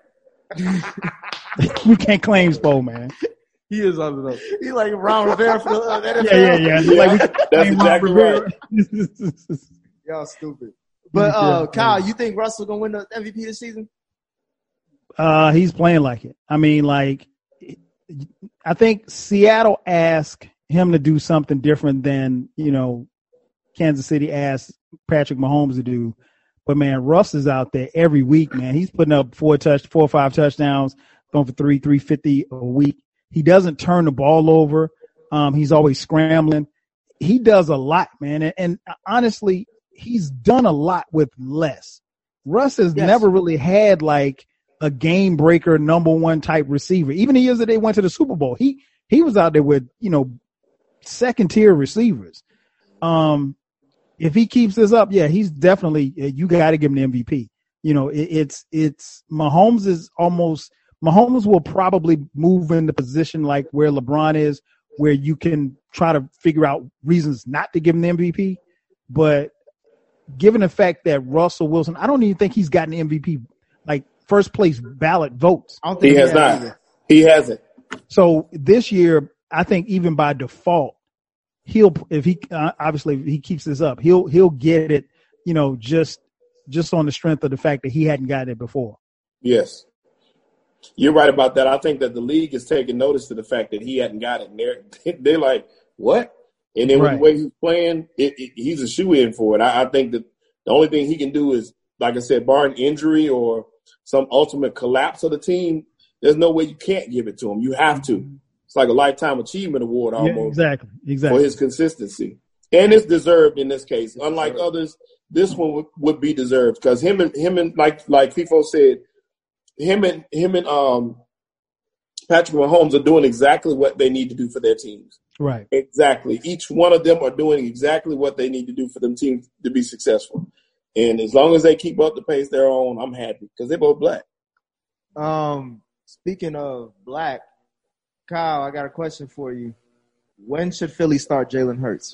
We can't claim Spo, man. He is under those. He like Ron Rivera for the uh, N F L. Yeah, yeah, yeah. Yeah, Like, we can't that's claim Ron exactly Rivera. Y'all stupid. But uh, Kyle, you think Russell gonna win the M V P this season? Uh, he's playing like it. I mean, like, I think Seattle asked him to do something different than, you know, Kansas City asked Patrick Mahomes to do. But man, Russ is out there every week, man. He's putting up four touch, four or five touchdowns, throwing for three, three fifty a week. He doesn't turn the ball over. Um, he's always scrambling. He does a lot, man. And, and honestly, he's done a lot with less. Russ has Yes. never really had like a game breaker, number one type receiver. Even the years that they went to the Super Bowl, he he was out there with, you know, second tier receivers. Um, if he keeps this up, yeah, he's definitely. You got to give him the M V P. You know, it, it's it's Mahomes is almost Mahomes will probably move in the position like where LeBron is, where you can try to figure out reasons not to give him the M V P. But given the fact that Russell Wilson, I don't even think he's gotten the M V P like first place ballot votes. I don't think He has not. either. He hasn't. So this year, I think even by default, he'll if he uh, obviously if he keeps this up, he'll he'll get it. You know, just just on the strength of the fact that he hadn't gotten it before. Yes. You're right about that. I think that the league is taking notice to the fact that he hadn't got it. And they're, they're like, what? And then with Right. the way he's playing, it, it, he's a shoe-in for it. I, I think that the only thing he can do is, like I said, barring injury or some ultimate collapse of the team, there's no way you can't give it to him. You have to. It's like a Lifetime Achievement Award Yeah, almost exactly, for exactly. his consistency. And it's deserved in this case. Unlike others, this one would, would be deserved because him and him and like like FIFO said, him and him and um Patrick Mahomes are doing exactly what they need to do for their teams. Right. Exactly. Each one of them are doing exactly what they need to do for them teams to be successful. And as long as they keep up the pace they're on, I'm happy because they're both black. Um, speaking of black, Kyle, I got a question for you. When should Philly start Jalen Hurts?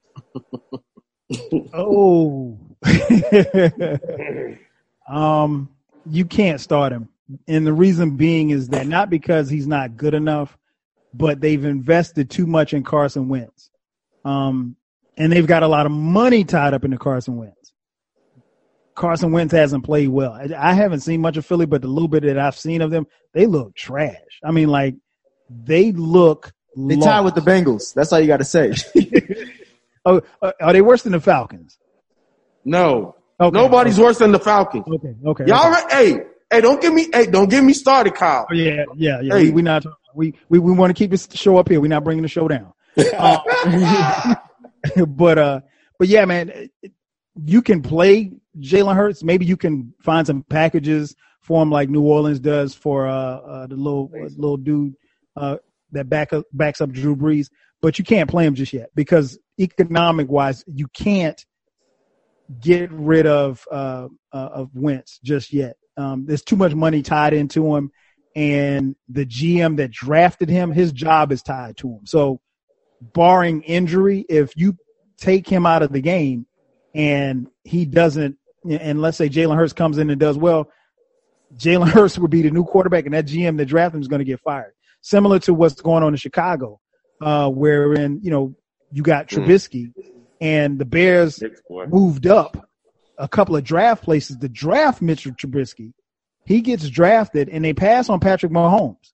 Oh. um, you can't start him. And the reason being is that not because he's not good enough, but they've invested too much in Carson Wentz. Um, and they've got a lot of money tied up into Carson Wentz. Carson Wentz hasn't played well. I, I haven't seen much of Philly, but the little bit that I've seen of them, they look trash. I mean, like, they look They lost. tied with the Bengals. That's all you got to say. Oh, uh, are they worse than the Falcons? No. Okay. Nobody's worse than the Falcons. Okay, okay. Y'all, okay. re- hey, hey, don't get me, hey, don't get me started, Kyle. Oh, yeah, yeah, yeah. Hey. We, we not we we, we want to keep this show up here. We're not bringing the show down. Uh, but uh, but yeah, man, you can play Jalen Hurts. Maybe you can find some packages for him like New Orleans does for uh, uh the little uh, little dude uh that back up, backs up Drew Brees. But you can't play him just yet because economic wise, you can't get rid of uh, uh of Wentz just yet. um, there's too much money tied into him, and the G M that drafted him, his job is tied to him. So, barring injury, if you take him out of the game and he doesn't, and let's say Jalen Hurts comes in and does well, Jalen Hurts would be the new quarterback, and that G M that drafted him is going to get fired. Similar to what's going on in Chicago, uh, wherein, you know, you got Trubisky, and the Bears moved up a couple of draft places to draft Mitchell Trubisky. He gets drafted, and they pass on Patrick Mahomes.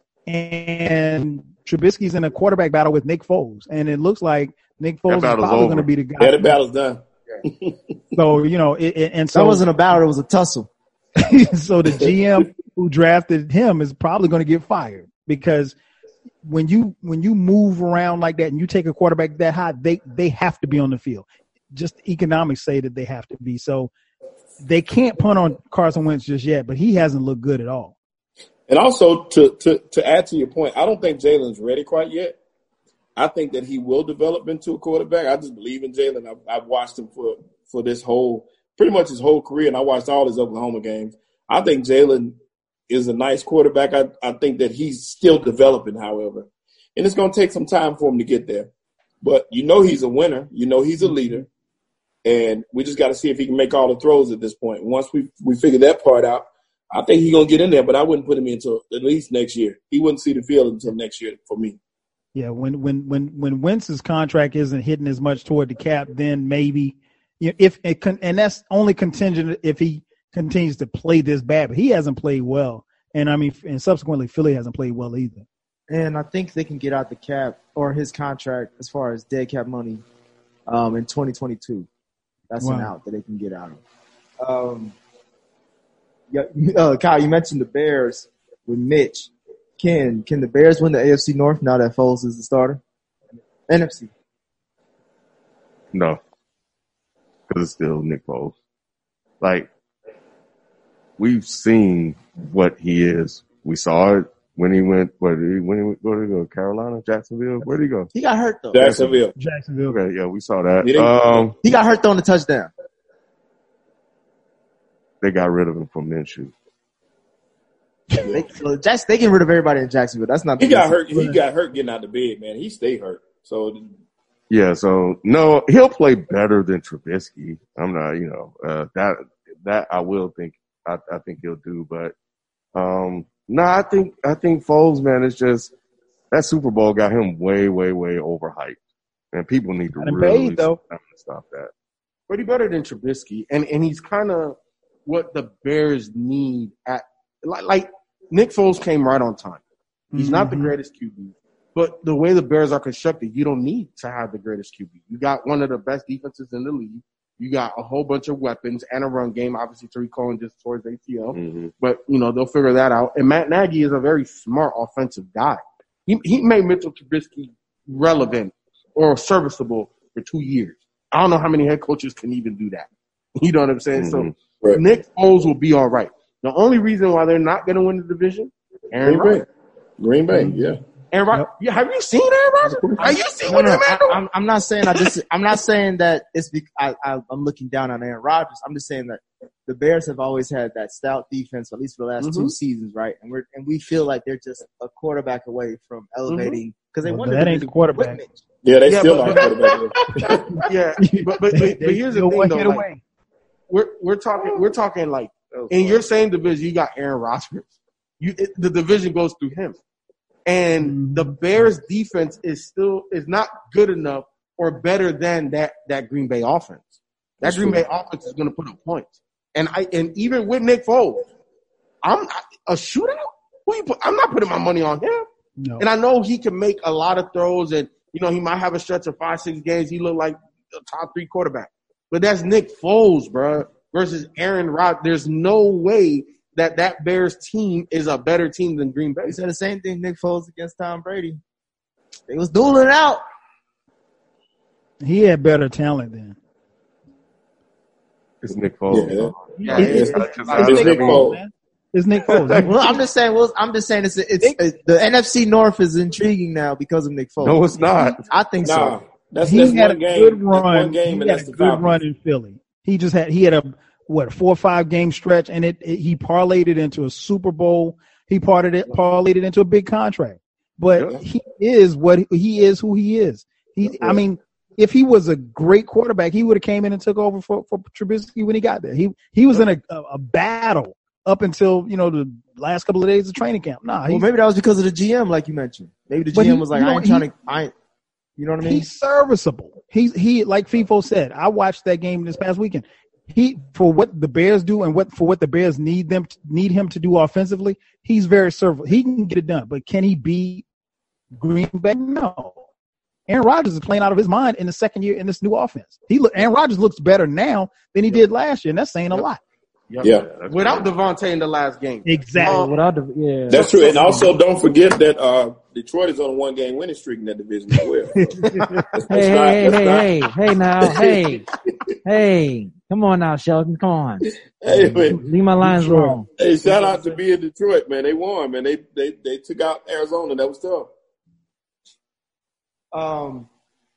And Trubisky's in a quarterback battle with Nick Foles, and it looks like Nick Foles is probably going to be the guy. Yeah, the battle's done. So, you know, it, it, and so that wasn't a battle; it was a tussle. So the G M who drafted him is probably going to get fired, because when you when you move around like that and you take a quarterback that high, they they have to be on the field. Just economics say that they have to be. So they can't punt on Carson Wentz just yet, but he hasn't looked good at all. And also, to to to add to your point, I don't think Jalen's ready quite yet. I think that he will develop into a quarterback. I just believe in Jalen. I've, I've watched him for, for this whole, pretty much his whole career, and I watched all his Oklahoma games. I think Jalen is a nice quarterback. I, I think that he's still developing, however. And it's going to take some time for him to get there. But you know he's a winner. You know he's a leader. And we just got to see if he can make all the throws at this point. Once we we figure that part out, I think he's going to get in there, but I wouldn't put him in until at least next year. He wouldn't see the field until next year for me. Yeah, when when when when Wentz's contract isn't hitting as much toward the cap, then maybe, you know, if it con- and that's only contingent if he continues to play this bad. But he hasn't played well, and I mean, and subsequently Philly hasn't played well either. And I think they can get out the cap or his contract as far as dead cap money um, in twenty twenty-two. That's wow. an out that they can get out of. Um, yeah, uh, Kyle, you mentioned the Bears with Mitch. Can can the Bears win the A F C North now that Foles is the starter? N F C. No, because it's still Nick Foles. Like, we've seen what he is. We saw it when he went. Where did he? When he went, where did he go? Carolina, Jacksonville. Where did he go? He got hurt though. Jacksonville. Jacksonville. Okay, yeah, we saw that. Um, he got hurt throwing the touchdown. They got rid of him from Minshew. they, so Jackson, they get rid of everybody in Jacksonville. That's not. He got hurt. He got hurt getting out of bed, man. He stayed hurt. So. Yeah. So no, he'll play better than Trubisky. I'm not. You know uh, that that I will think. I, I think he'll do, but um, no, I think I think Foles, man, is just that Super Bowl got him way, way, way overhyped, and people need to really paid, though. stop that. But he's better than Trubisky, and and he's kind of what the Bears need at. Like, like Nick Foles came right on time. He's mm-hmm. not the greatest Q B, but the way the Bears are constructed, you don't need to have the greatest Q B. You got one of the best defenses in the league. You got a whole bunch of weapons and a run game. Obviously, Tariq Cohen just towards A C L, mm-hmm. but you know they'll figure that out. And Matt Nagy is a very smart offensive guy. He he made Mitchell Trubisky relevant or serviceable for two years. I don't know how many head coaches can even do that. You know what I'm saying? Mm-hmm. So right. Nick Foles will be all right. The only reason why they're not going to win the division, Aaron Green Rodgers. Bay. Green Bay, yeah. Aaron Rodgers. Yeah, have you seen Aaron Rodgers? Have you seen no, what no, that man I, I'm, I'm not saying I just. I'm not saying that it's. Be, I, I, I'm looking down on Aaron Rodgers. I'm just saying that the Bears have always had that stout defense, at least for the last mm-hmm. two seasons, right? And we're and we feel like they're just a quarterback away from elevating because mm-hmm. they well, that ain't the quarterback. Yeah, they yeah, still but, are quarterback. yeah, but but, but, but here's the thing, though. Like, we're we're talking we're talking like in your same division, you got Aaron Rodgers. You it, the division goes through him, and the Bears' defense is still is not good enough or better than that that Green Bay offense. That That's Green true. Bay offense is going to put up points, and I and even with Nick Foles, I'm a shootout. Who you put, I'm not putting my money on him. No. And I know he can make a lot of throws, and you know he might have a stretch of five, six games. He look like a top three quarterback, but that's Nick Foles, bro, versus Aaron Rodgers. There's no way that that Bears team is a better team than Green Bay. He said the same thing, Nick Foles against Tom Brady. They was dueling out. He had better talent then. It's Nick Foles. Yeah, yeah. It's, it's, it's, it's Nick Foles. It's Nick Foles. Well, I'm just saying. Well, I'm just saying. It's, it's, it's the N F C North is intriguing now because of Nick Foles. No, it's not. I think nah, so. That's, he that's had one a game. good run. One game he and had that's a the good Falcons. run in Philly. He just had he had a what four or five game stretch, and it, it he parlayed it into a Super Bowl. He parted it, parlayed it into a big contract. But yeah. he is what he is, who he is. He, I mean, if he was a great quarterback, he would have came in and took over for, for Trubisky when he got there. He he was in a, a, a battle up until, you know, the last couple of days of training camp. Nah, well, maybe that was because of the G M, like you mentioned. Maybe the G M he, was like, you know, I ain't trying he, to, I ain't, you know what I mean? He's serviceable. He's he like FIFO said. I watched that game this past weekend. He for what the Bears do and what for what the Bears need them to, need him to do offensively, he's very serviceable. He can get it done, but can he be Green Bay? No. Aaron Rodgers is playing out of his mind in the second year in this new offense. He look, Aaron Rodgers looks better now than he did last year, and that's saying a lot. Yep. Yeah, without Devontae in the last game, exactly. Um, without the, yeah, that's true. And also, don't forget that uh, Detroit is on a one-game winning streak in that division as well. that's, that's hey, not, hey, that's hey, not. hey, hey, now, hey, hey, come on now, Sheldon, come on. Hey, man. Leave my lines alone. Hey, shout out to be in Detroit, man. They won, man. They they they took out Arizona. That was tough. Um.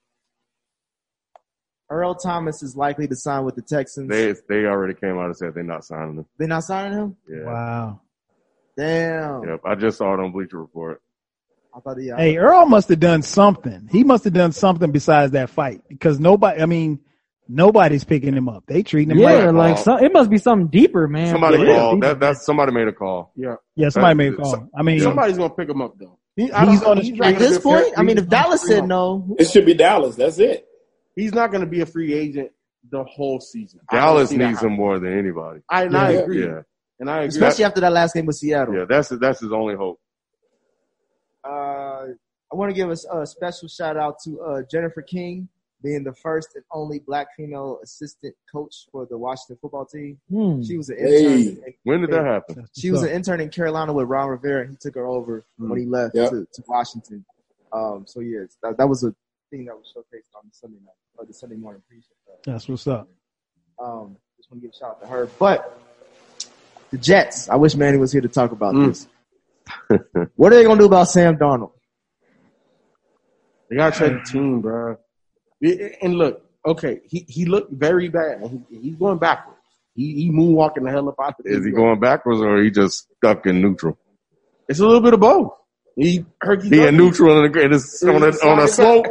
Earl Thomas is likely to sign with the Texans. They they already came out and said they're not signing him. They're not signing him? Yeah. Wow. Damn. Yep. I just saw it on Bleacher Report. I thought he, I hey, Earl must have done something. He must have done something besides that fight because nobody, I mean, nobody's picking him up. They treating him yeah, like, like some, it must be something deeper, man. Somebody yeah. called. That, that's somebody made a call. Yeah. Yeah, somebody made a call. I mean, somebody's gonna pick him up though. He, he's on the at this point. I mean, if Dallas said no, it should be Dallas. That's it. He's not going to be a free agent the whole season. Dallas needs him more than anybody. I, and yeah. I agree. Yeah. And I agree. Especially after that last game with Seattle. Yeah, that's that's his only hope. Uh, I want to give a, a special shout out to uh, Jennifer King being the first and only black female assistant coach for the Washington football team. Hmm. She was an intern. Hey. In, when did that happen? She was an intern in Carolina with Ron Rivera, and he took her over mm. when he left yep. to, to Washington. Um, so, yes, that, that was a thing that was showcased on the Sunday night, or the Sunday morning pre-show. That's what's up. Um, just want to give a shout out to her. But the Jets, I wish Manny was here to talk about mm. this. What are they going to do about Sam Darnold? They got to trade the team, bro. And look, okay, he, he looked very bad. He, he's going backwards. He, he moonwalking the hell up out of the Is he going backwards or he just stuck in neutral? It's a little bit of both. He herky He in neutral and it's on a, on a slope.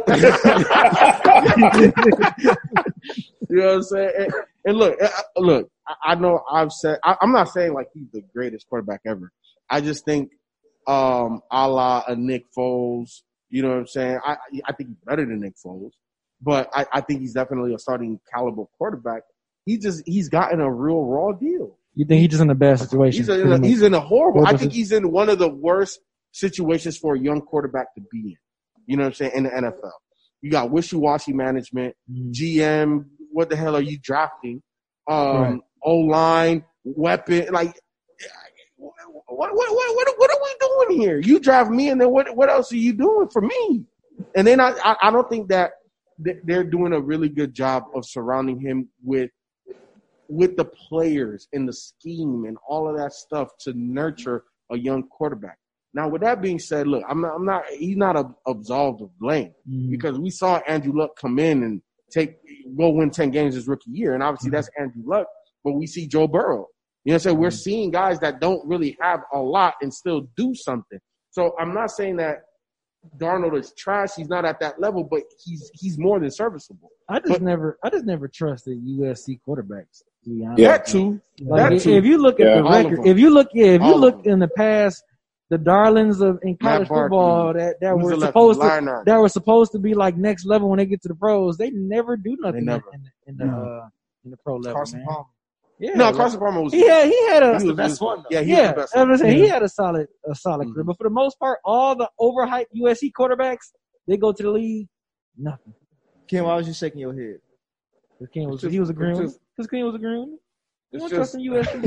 You know what I'm saying? And, and look, look, I know I've said, I, I'm not saying like he's the greatest quarterback ever. I just think, um, a la a Nick Foles, you know what I'm saying? I, I think he's better than Nick Foles, but I, I think he's definitely a starting caliber quarterback. He just, he's gotten a real raw deal. You think he's just in a bad situation? He's in a, he's in a horrible, I think he's in one of the worst situations for a young quarterback to be in. You know what I'm saying? In the N F L. You got wishy-washy management, mm. G M, what the hell are you drafting? Um, right. O-line, weapon, like, what, what, what, what, what are we doing here? You draft me, and then what, what else are you doing for me? And then I, I, I don't think that they're doing a really good job of surrounding him with, with the players and the scheme and all of that stuff to nurture a young quarterback. Now, with that being said, look, I'm not, I'm not, he's not a, absolved of blame mm. because we saw Andrew Luck come in and take, go win ten games his rookie year. And obviously mm. that's Andrew Luck, but we see Joe Burrow. You know what I'm saying? Mm. We're seeing guys that don't really have a lot and still do something. So I'm not saying that Darnold is trash. He's not at that level, but he's, he's more than serviceable. I just but, never, I just never trusted U S C quarterbacks. To be honest. Yeah, that too. Like, that if, too. if you look at yeah, the record, if you look, yeah, if you all look in the past, the darlings of in college football that, that were supposed to that were supposed to be like next level when they get to the pros, they never do nothing never. in the in the, no. uh, in the pro level. Carson man. Palmer. Yeah, no, like, Carson Palmer was. He had he had a he was the best one. Though. Yeah, he yeah. was the best I was one. saying, yeah. he had a solid a solid mm-hmm. career, but for the most part, all the overhyped U S C quarterbacks, they go to the league, nothing. Ken, why was you shaking your head? Because Ken was just, he was agreeing. Because Ken was agreeing. It's just U S C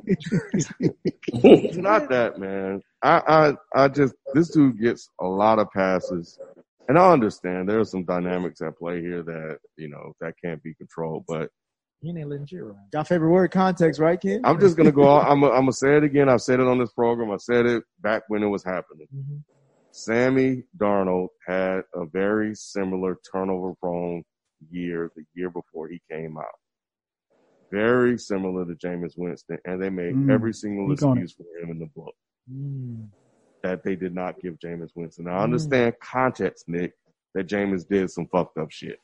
It's not that, man. I, I, I just, this dude gets a lot of passes. And I understand there are some dynamics at play here that, you know, that can't be controlled. But you ain't letting shit around. Your favorite word, context, right, Ken? I'm just going to go out. I'm going to say it again. I've said it on this program. I said it back when it was happening. Mm-hmm. Sammy Darnold had a very similar turnover-prone year the year before he came out. very similar to Jameis Winston, and they made Mm. every single He gonna- excuse for him in the book Mm. that they did not give Jameis Winston. Now, I understand context, Nick, that Jameis did some fucked up shit,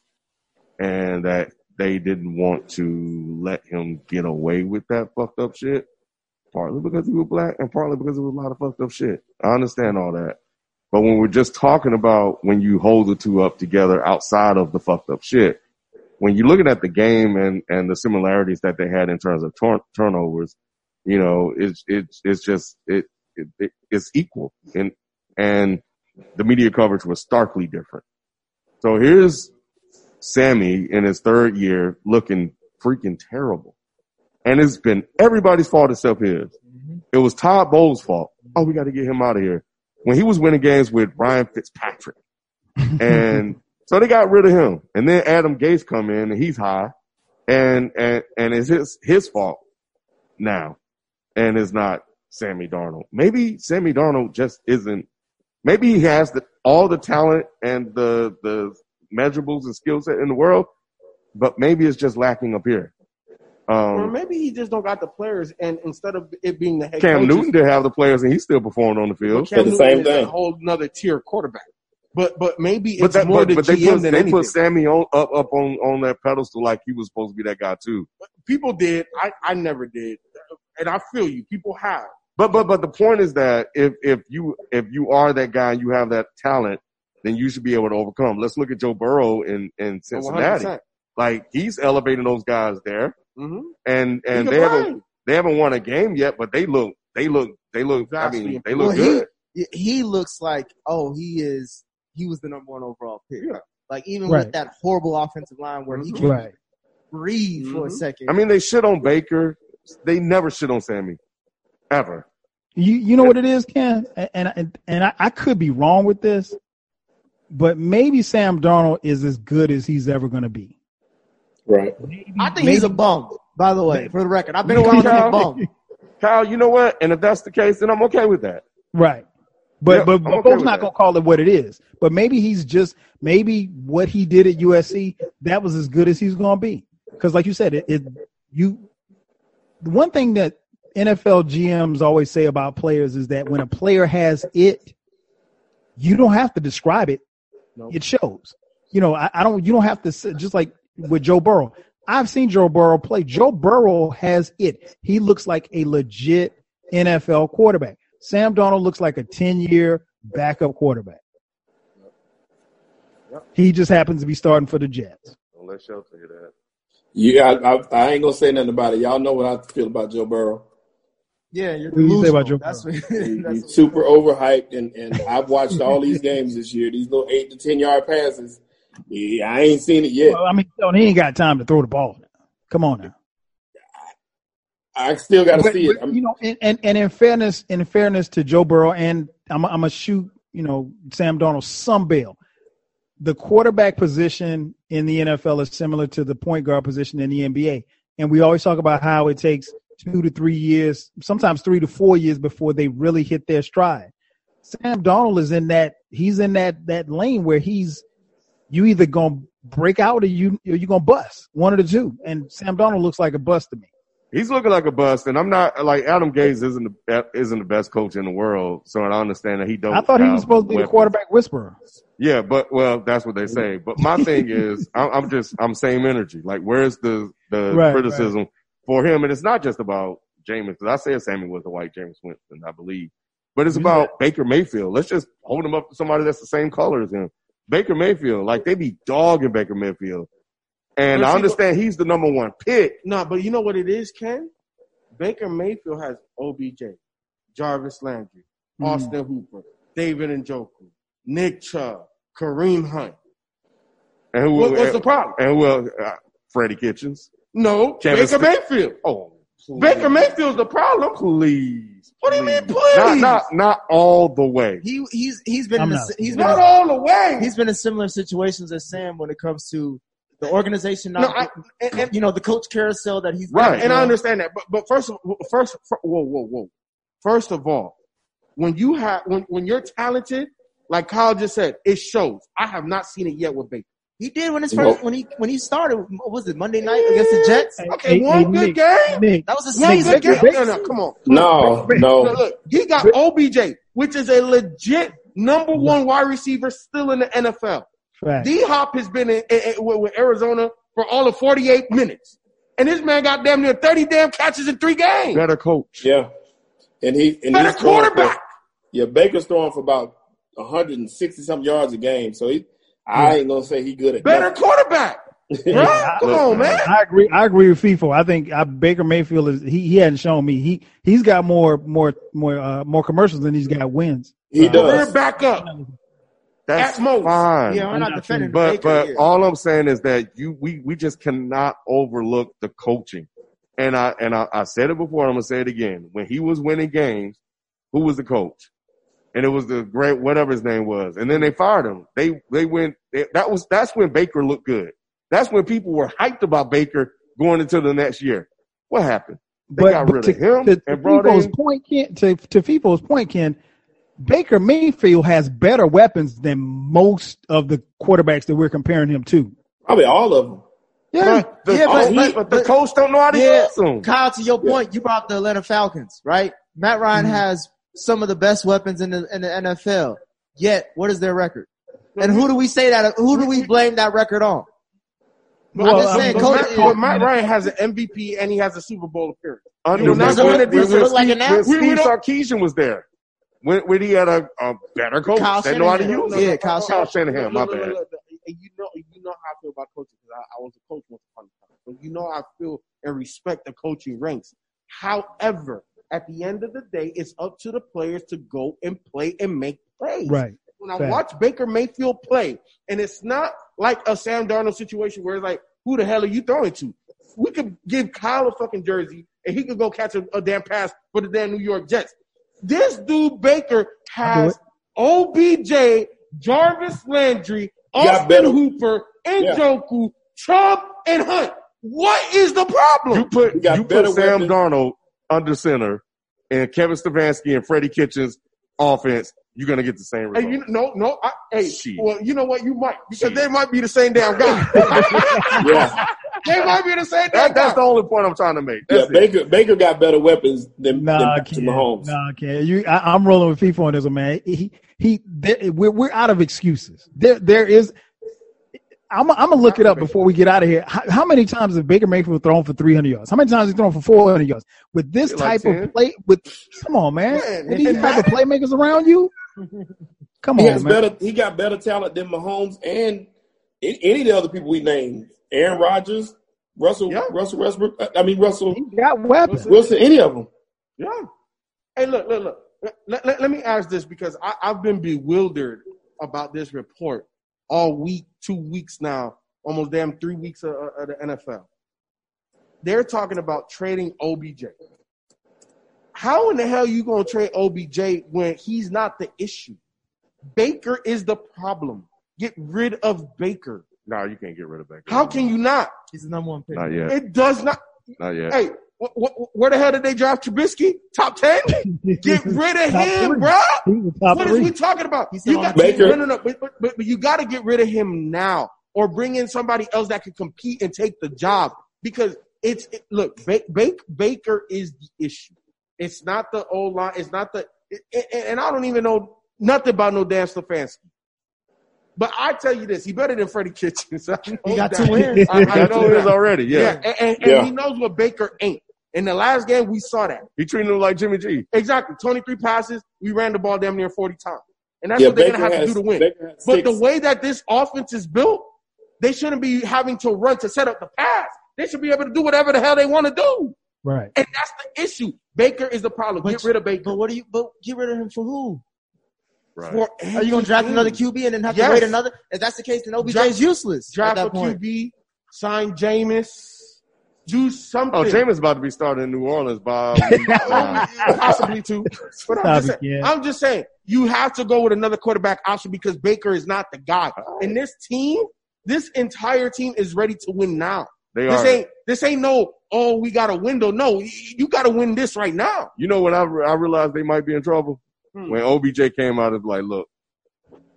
and that they didn't want to let him get away with that fucked up shit, partly because he was black and partly because it was a lot of fucked up shit. I understand all that. But when we're just talking about when you hold the two up together outside of the fucked up shit, when you're looking at the game and, and the similarities that they had in terms of turn, turnovers, you know, it's, it's, it's just, it, it, it, it's equal. And, and the media coverage was starkly different. So here's Sammy in his third year looking freaking terrible. And it's been everybody's fault except his. Mm-hmm. It was Todd Bowles' fault. Oh, we got to get him out of here. When he was winning games with Ryan Fitzpatrick. And so they got rid of him. And then Adam Gase come in and he's high. And, and, and it's his, his fault now. And it's not Sammy Darnold. Maybe Sammy Darnold just isn't, maybe he has the, all the talent and the, the measurables and skill set in the world, but maybe it's just lacking up here. Um, or maybe he just don't got the players, and instead of it being the head Cam coaches, Newton did have the players, and he still performed on the field. Cam the Newton same is thing. a whole another tier quarterback. But but maybe But, it's that, more but, the but they G M put than they anything. put Sammy on, up up on, on that pedestal like he was supposed to be that guy too. People did. I, I never did, and I feel you. People have. But but but the point is that if if you if you are that guy and you have that talent, then you should be able to overcome. Let's look at Joe Burrow in in Cincinnati. one hundred percent. Like he's elevating those guys there, Mm-hmm. and and He they can haven't play. they haven't won a game yet, but they look they look they look. Vastly I mean, they improved. look Well, good. he he looks like oh he is he was the number one overall pick. Yeah. Like even Right. with that horrible offensive line where he can Right. breathe for a Mhm. second. I mean, they shit on Baker. They never shit on Sammy, ever. You you know what it is, Ken, and and, and I, I could be wrong with this, but maybe Sam Darnold is as good as he's ever going to be. Right. Maybe, I think he's a maybe- bum. By the way, for the record, I've been You know around what, him a Kyle? bum. Kyle, you know what? And if that's the case, then I'm okay with that. Right. But Yeah, but, I'm but okay folks with not that. gonna call it what it is. But maybe he's just maybe what he did at U S C that was as good as he's gonna be. Because like you said, it, it you the one thing that N F L G Ms always say about players is that when a player has it, you don't have to describe it. Nope. It shows. You know, I, I don't. You don't have to say, just like with Joe Burrow. I've seen Joe Burrow play. Joe Burrow has it. He looks like a legit N F L quarterback. Sam Darnold looks like a ten-year backup quarterback. Yep. He just happens to be starting for the Jets. Don't let Shelton hear that. Yeah, I, I, I ain't gonna say nothing about it. Y'all know what I feel about Joe Burrow. Yeah, you're What do you say about delusional. Joe That's what, He, that's he's what- super overhyped, and, and I've watched all these games this year. These little eight to ten yard passes. Yeah, I ain't seen it yet. Well, I mean, he ain't got time to throw the ball now. Come on now. I still got to But, see it. but, you know, and, and, and in fairness, in fairness to Joe Burrow, and I'm, I'm gonna shoot, you know, Sam Darnold some bail. The quarterback position in the N F L is similar to the point guard position in the N B A, and we always talk about how it takes two to three years, sometimes three to four years before they really hit their stride. Sam Darnold is in that. He's in that that lane where he's you either gonna break out or you or you gonna bust, one of the two. And Sam Darnold looks like a bust to me. He's looking like a bust, and I'm not like Adam Gase isn't the isn't the best coach in the world. So I understand that he don't. I thought he have was supposed to be the weapons. quarterback whisperer. Yeah, but well, that's what they say. But my thing is, I'm, I'm just I'm same energy. Like, where's the the Right, criticism for him? And it's not just about Jameis, because I said Sammy was the white Jameis Winston, I believe. But it's about Baker Mayfield. Let's just hold him up to somebody that's the same color as him. Baker Mayfield, like they be dogging Baker Mayfield. And But I see, understand he's the number one pick. No, but you know what it is, Ken? Baker Mayfield has O B J, Jarvis Landry, Mm. Austin Hooper, David Njoku, Nick Chubb, Kareem Hunt. And who, What- what's and, the problem? And well, uh, Freddie Kitchens. No, Kevin Baker St- Mayfield. Oh, please. Baker Mayfield's the problem. Please. What do you mean, please. please? Not, not, not all the way. he he's he's been I'm in a, not. he's been Not in, all the way. he's been in similar situations as Sam when it comes to the organization. No, Not, I, and, and, you know the coach carousel that he's Right. and I understand that, but but first, first, whoa, whoa, whoa. First of all, when you have when when you're talented, like Kyle just said, it shows. I have not seen it yet with Baker. He did when his Nope. first when he when he started. What was it Monday night against the Jets? Okay, Hey, one hey, good Nick, game. Nick, That was a One season. good game. No, no, come on. No, no. Look, look, he got O B J, which is a legit number one wide receiver still in the N F L. Fact. D Hop has been in, in, in, with with Arizona for all of forty-eight minutes, and this man got damn near thirty damn catches in three games. Better coach. Yeah. And he and Better he's throwing quarterback. For, yeah, Baker's throwing for about one hundred sixty something yards a game. So he, I ain't gonna say he good at Better nothing. quarterback. Right? Come on, man. I agree. I agree with FIFO. I think I, Baker Mayfield is he. He hadn't shown me he he's got more more more uh, more commercials than he's got wins. He Uh, does. We're back up. That's At most. fine. Yeah, we're not defending But Baker but here. all I'm saying is that you we we just cannot overlook the coaching. And I and I, I said it before, I'm gonna say it again. When he was winning games, who was the coach? And it was the great whatever his name was. And then they fired him. They they went they, that was that's when Baker looked good. That's when people were hyped about Baker going into the next year. What happened? They but, got but rid to, of him to, to and brought FIFO's in point, Ken, to to FIFO's point, Ken, Baker Mayfield has better weapons than most of the quarterbacks that we're comparing him to. Probably all of them. Yeah, but the, Yeah, but- he- but- but the but- coach don't know how to Yeah, use them. Kyle, to your point, you brought up the Atlanta Falcons, right? Matt Ryan Mm-hmm. has some of the best weapons in the in the N F L. Yet, what is their record? And who do we say that? Who do we blame that record on? Well, I'm just I saying, mean, But coach, Matt, but Matt Ryan has an M V P and he has a Super Bowl appearance. Under You know, that's when- what it when- is. when Look like Steve- it now. when We- we Steve don't- Sarkisian was there. When, when he had a, a better coach, Kyle they know how to Shanahan. use Yeah, it. Kyle Kyle Shanahan. Shanahan, my Look, look, bad. look, look, and you know, you know how I feel about coaching because I, I was a coach once upon a time. So you know I feel and respect the coaching ranks. However, at the end of the day, it's up to the players to go and play and make plays. Right. When I Fact. watch Baker Mayfield play, and it's not like a Sam Darnold situation where it's like, who the hell are you throwing to? We could give Kyle a fucking jersey, and he could go catch a, a damn pass for the damn New York Jets. This dude Baker I'll do has it. O B J, Jarvis Landry, got Austin better- Hooper, Yeah. Njoku, Chubb, and Hunt. What is the problem? You put He got you better put Sam weapons. Darnold under center and Kevin Stefanski and Freddie Kitchens offense, you're gonna get the same Hey, result. you no, no. I, hey, Shit. well, you know what? You might because Shit. they might be the same damn guy. Yeah. They might be the same damn that, that's guy. the only point I'm trying to make. Yeah, That's it. Baker Baker got better weapons than, Nah, than Ken. Mahomes. Nah, Ken. You, I, I'm rolling with FIFO on this one, man. He, he, there, we're, we're out of excuses. There, there is. I'm, I'm gonna look it up before we get out of here. How, how many times has Baker Mayfield thrown for three hundred yards? How many times has he thrown for four hundred yards? With this Like type ten. of play, with come on, man, Man, with these and type of playmakers around you, come He on, has man. better. He got better talent than Mahomes and a- any of the other people we named. Aaron Rodgers, Russell, Yeah. Russell Westbrook. I mean Russell He got weapons. Wilson. Any of them. Yeah. Hey, look, look, look. Let, let, let me ask this because I, I've been bewildered about this report all week, two weeks now, almost damn three weeks of, of the N F L. They're talking about trading O B J. How in the hell you going to trade O B J when he's not the issue? Baker is the problem. Get rid of Baker. No, you can't get rid of Baker. How can you not? He's the number one pick. Not yet. It does not. Not yet. Hey, wh- wh- where the hell did they draft Trubisky? Top ten? Get rid of Top him, three. bro. He's the top What is three. we talking about? He's You on got Baker. no, no, no. But, but, but, but you got to get rid of him now, or bring in somebody else that can compete and take the job. Because it's it, look, ba- ba- Baker is the issue. It's not the old line. It's not the. It, it, and I don't even know nothing about no Dan Stefanski. But I tell you this, he better than Freddie Kitchens. I know He got that. two wins. I, I Got know two wins that. already. Yeah. Yeah, and, and, and Yeah. he knows what Baker ain't. In the last game, we saw that. He treated him like Jimmy G. Exactly. twenty-three passes. We ran the ball damn near forty times. And that's Yeah, what they're Baker going to have has- to do to win. Baker has But six. the way that this offense is built, they shouldn't be having to run to set up the pass. They should be able to do whatever the hell they want to do. Right. And that's the issue. Baker is the problem. But Get rid of Baker. But what do you? But get rid of him for who? Right. For Are you going to draft everything. another Q B and then have Yes. to wait another? If that's the case, then O B J is useless at Draft that a Q point. B, sign Jameis, do something. Oh, Jameis about to be starting in New Orleans by Possibly too. But I'm just, Stop it, saying, yeah. I'm just saying, you have to go with another quarterback option because Baker is not the guy. And this team, this entire team is ready to win now. They This are. ain't this ain't no, oh, we got a window. No, you, you got to win this right now. You know when I, re- I realized they might be in trouble? Hmm. When O B J came out and like, look,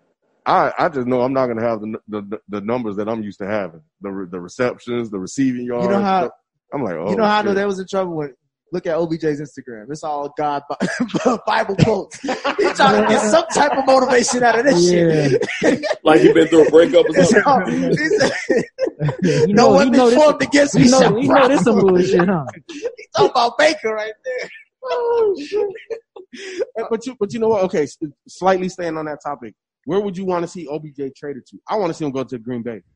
I, I just know I'm not going to have the, the the numbers that I'm used to having. The the receptions, the receiving yards. You know how I'm like, oh, you know how shit. I know they was in trouble when look at O B J's Instagram. It's all God Bible quotes. He trying to get some type of motivation out of this Yeah. shit. Like he been through a breakup or something. He said, You no know, one you know been formed this, against me. you know, shall you know this some prosper. bullshit, huh? He talking about Baker right there. Oh, shit. But you, but you know what? Okay, s- slightly staying on that topic. Where would you want to see O B J traded to? I want to see him go to Green Bay.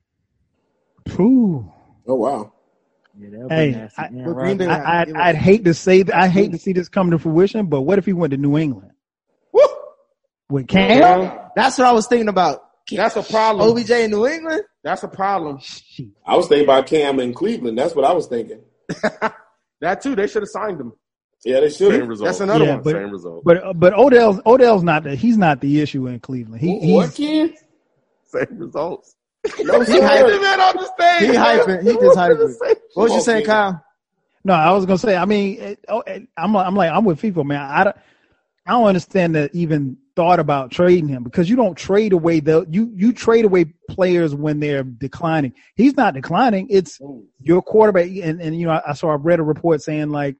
Ooh. Oh wow. Yeah, that would be Hey, nasty. I, Man, Well, right? Green Bay- I, I'd, I'd hate to say that. I hate to see this come to fruition, but what if he went to New England? Woo! With Cam? Well, That's what I was thinking about. that's a problem. O B J in New England? That's a problem. I was thinking about Cam in Cleveland. That's what I was thinking. That too. They should have signed him. Yeah, they Same should. result. That's another Yeah, one. but- Same result. But but Odell's Odell's not the he's not the issue in Cleveland. He What he's, kid? Same results. No, He sir. hyping. Man on the stage, He man. hyping. He just hyping. What was you Come on, saying, kid. Kyle? no. I was gonna say. I mean, it, oh, it, I'm I'm like I'm with FIFA, man. I don't I don't understand that even thought about trading him because you don't trade away the you you trade away players when they're declining. He's not declining. It's your quarterback, and and you know I, I saw I read a report saying like.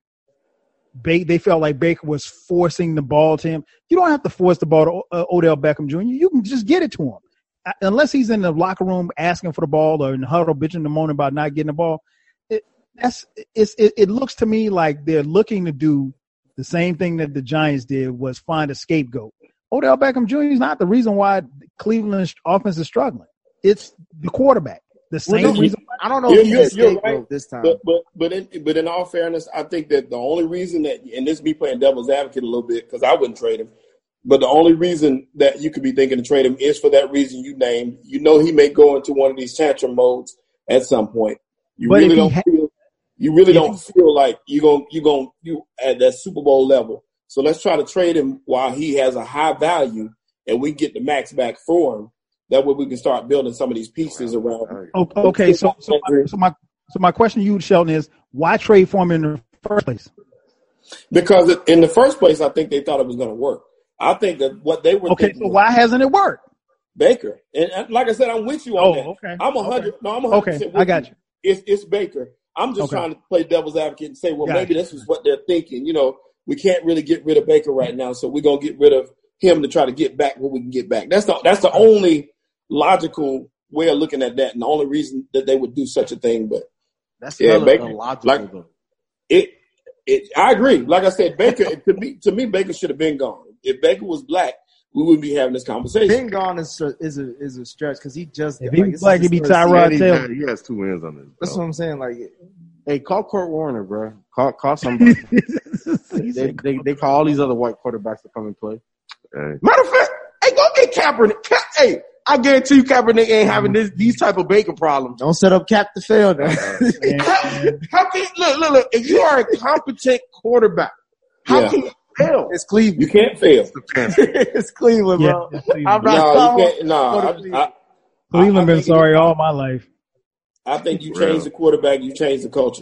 Ba- they felt like Baker was forcing the ball to him. You don't have to force the ball to uh, Odell Beckham Junior You can just get it to him. Uh, unless he's in the locker room asking for the ball or in the huddle bitching the moaning about not getting the ball. It, that's it's, it, it looks to me like they're looking to do the same thing that the Giants did was find a scapegoat. Odell Beckham Junior is not the reason why Cleveland's offense is struggling. It's the quarterback. The same Well, no, reason. I don't know You're- if he's you're- a you're scapegoat right. this time. But but but in but in all fairness, I think that the only reason that and this is me playing devil's advocate a little bit because I wouldn't trade him, but the only reason that you could be thinking to trade him is for that reason you named. You know he may go into one of these tantrum modes at some point. You But if really he don't ha- feel you really if don't feel like you're gonna you gonna you at that Super Bowl level. So let's try to trade him while he has a high value and we get the max back for him. That way we can start building some of these pieces around him. Oh, okay, so so my, so my so my question to you, Shelton, is why trade for him in the first place? Because it, in the first place, I think they thought it was going to work. I think that what they were Okay, thinking so was why hasn't it worked? Baker. And, and like I said, I'm with you on Oh, that. okay. I'm a hundred. No, I'm a hundred Okay, percent. I got you. It's it's Baker. I'm just Okay. trying to play devil's advocate and say, well, Got maybe you. this is what they're thinking. You know, we can't really get rid of Baker right now, so we're gonna get rid of him to try to get back what we can get back. That's the that's the only logical way of looking at that, and the only reason that they would do such a thing. But That's yeah, hella Baker, illogical, like though. it. It, I agree. Like I said, Baker to me, to me, Baker should have been gone. If Baker was black, we wouldn't be having this conversation. Ben gone is a, is a is a stretch because he just If he was this black, is he'd be his first Tyrod season. Taylor. He has two wins on this. That's what I'm saying. Like, Hey, call Kurt Warner, bro. Call call somebody. they, they they call all these other white quarterbacks to come and play. Hey. Matter of fact, hey, go get Kaepernick. Ka- hey, I guarantee you Kaepernick ain't having this these type of Baker problems. don't set up Cap to fail. Now. How, how can look look look? If you are a competent quarterback, how Yeah. can you fail? It's Cleveland. You can't fail. It's Cleveland, Yeah, bro. it's Cleveland. I'm No, not you calling can't. No, for the I, Cleveland. I, Cleveland I been think sorry it- all my life. I think you Real. change the quarterback, you change the culture.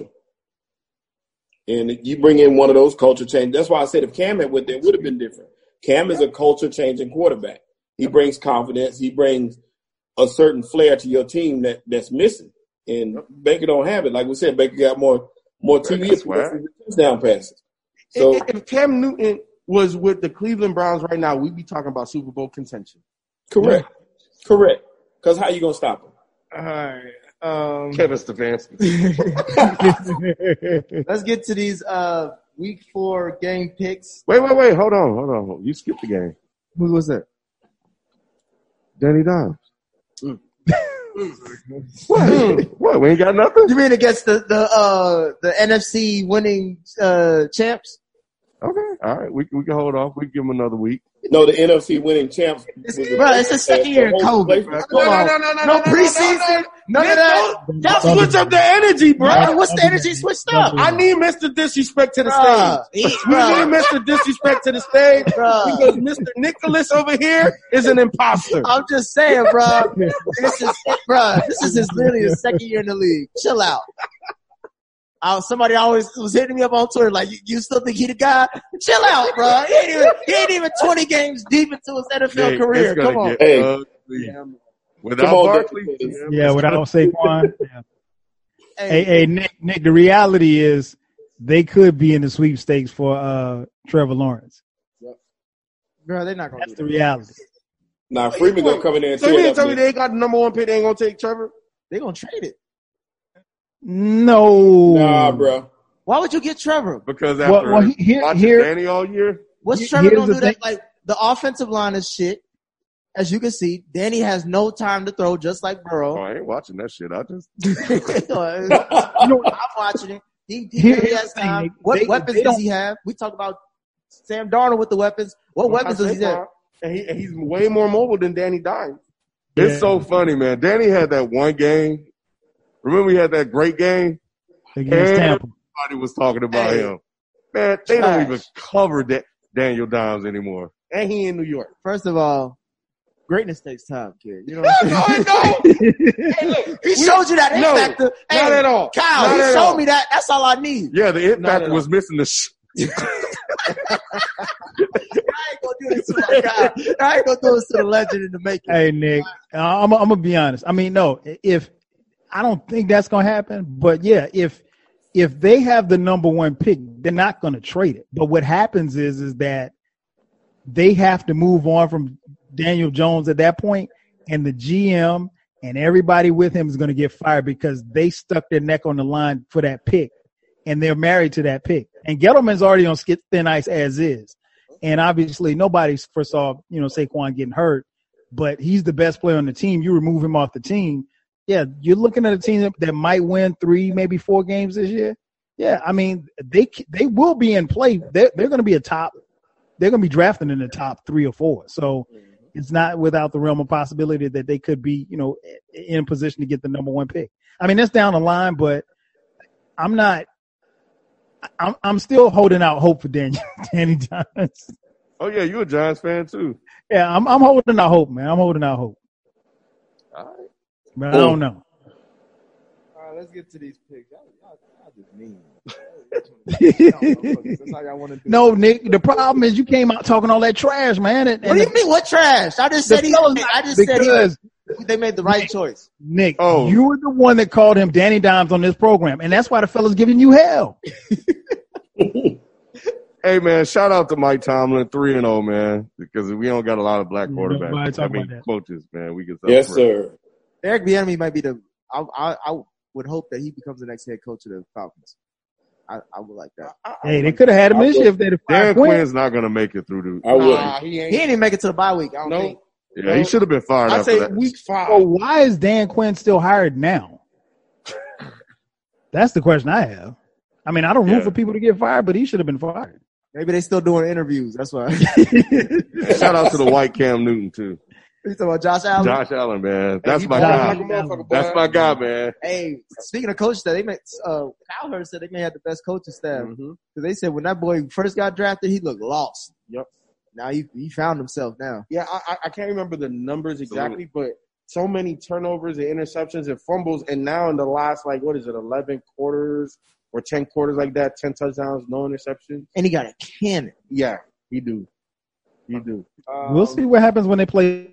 And you bring in one of those culture change. That's why I said if Cam had went there, it would have been different. Cam is a culture changing quarterback. He brings confidence. He brings a certain flair to your team that, that's missing. And Baker don't have it. Like we said, Baker got more more T V That's appearances why. than touchdown passes. So if, if Cam Newton was with the Cleveland Browns right now, we'd be talking about Super Bowl contention. correct, correct. Because how you gonna stop him? All right. Um, Kevin Stefanski. let's get to these uh, week four game picks. Wait, wait, wait. Hold on, hold on. You skipped the game. Who was that? Danny Dimes. What? What? We ain't got nothing? You mean against the the uh, the N F C winning uh, champs? Okay. All right. We we can hold off. We can give him another week. No, the N F C winning champs. It's, bro, it's the second year of Kobe, bro. Come No, on. no, no, no, No no, preseason. no, None of that. Y'all switch up the energy, bro. Bro, what's the energy switched up? I need Mister Disrespect to the Bruh, stage. he- We bruh. need Mister Disrespect to the stage Bruh. because Mister Nicholas over here is an imposter. I'm just saying, bro. This is, bro. This is his literally his second year in the league. Chill out. Uh, somebody always was hitting me up on Twitter like, you, you still think he the guy? Chill out, bro. He ain't even, he ain't even twenty games deep into his N F L Hey, career. it's gonna Come on. get Hey, ugly. Without Come on, Barkley, David. Yeah, without Saquon. Yeah. Hey, hey, Nick, Nick, the reality is they could be in the sweepstakes for uh, Trevor Lawrence. Bro, they're not gonna. That's the reality. Nah, Freeman gonna come in there and So you tear it mean up. tell me man. they ain't got the number one pick? They ain't gonna take Trevor? They gonna trade it. No. Nah, bro. Why would you get Trevor? because Well, after well, he- here- watching here- Danny all year, What's He- Trevor here's gonna the do? That thing. like the offensive line is shit. As you can see, Danny has no time to throw, just like oh, Burrow. I ain't watching that shit. I just you know, I'm watching it. He, he Here's barely the has thing, time. Nick. What They- weapons they does don't- he have? We talk about Sam Darnold with the weapons. What weapons does he have? And, he, and he's way more mobile than Danny Dimes. it's Yeah. so funny, man. Danny had that one game. Remember, he had that great game. Against Tampa. Everybody was talking about Hey. him. Man, they don't Trash. even cover that Daniel Dimes anymore. And he in New York. First of all, greatness takes time, kid. You know what I'm No, saying? no. Hey, look, He showed you that X No, factor. Hey, not at all. Kyle, Not he at showed all. me that. That's all I need. Yeah, the it Not factor at was all. missing the. Sh- I ain't gonna do this to my guy. I ain't gonna do this to the legend in the making. Hey, Nick, I'm, I'm gonna be honest. I mean, no, if I don't think that's gonna happen, but yeah, if if they have the number one pick, they're not gonna trade it. But what happens is is that they have to move on from Daniel Jones at that point, and the G M and everybody with him is gonna get fired because they stuck their neck on the line for that pick, and they're married to that pick. And Gettleman's already on skid thin ice as is. And obviously nobody's foresaw, you know, Saquon getting hurt, but he's the best player on the team. You remove him off the team. Yeah, you're looking at a team that, that might win three, maybe four games this year. Yeah, I mean, they they will be in play. They're, they're going to be a top – they're going to be drafting in the top three or four. So it's not without the realm of possibility that they could be, you know, in position to get the number one pick. I mean, that's down the line, but I'm not – I'm I'm still holding out hope for Danny, Danny Dimes. oh yeah, you a Giants fan too. Yeah, I'm I'm holding out hope, man. I'm holding out hope. All right. But I don't know. All right, let's get to these picks. Y'all, y'all, y'all just mean. That's how y'all want to do. No, Nick, the problem is you came out talking all that trash, man. And, What and do you mean? What trash? I just the said he. fellas- I just said because he, they made the right Nick, choice. Nick, Oh. you were the one that called him Danny Dimes on this program, and that's why the fella's giving you hell. Hey man, shout out to Mike Tomlin, three and zero, man, because we don't got a lot of black Yeah, quarterbacks. nobody talk I mean, about that. coaches, man. We can Yes, celebrate. sir. Eric Bieniemy might be the. I, I I would hope that he becomes the next head coach of the Falcons. I, I would like that. Hey, they could have had him this year if they'd have Dan fired Quinn. Quinn's not gonna make it through the. I would. Nah, he He ain't. ain't even make it to the bye week. I don't No. think. Yeah, he should have been fired I after say that. week five. So why is Dan Quinn still hired now? That's the question I have. I mean, I don't root Yeah. for people to get fired, but he should have been fired. Maybe they still doing interviews. That's why. Shout out to the white Cam Newton too. You talking about Josh Allen? Josh Allen, man. That's he my balling guy. like a motherfucker, boy. That's my guy, man. Hey, speaking of coaching staff, they made uh, Kyle Hurst said they may have the best coaching staff because Mm-hmm. they said when that boy first got drafted, he looked lost. Yep. Now he he found himself now. Yeah, I, I- I can't remember the numbers exactly, but so many turnovers and interceptions and fumbles, and now in the last, like, what is it, eleven quarters or ten quarters like that, ten touchdowns, no interceptions. And he got a cannon. Yeah, he do. He do. We'll see what happens when they play.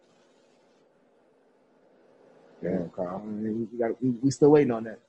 Damn, Kyle. We, got, we, we still waiting on that.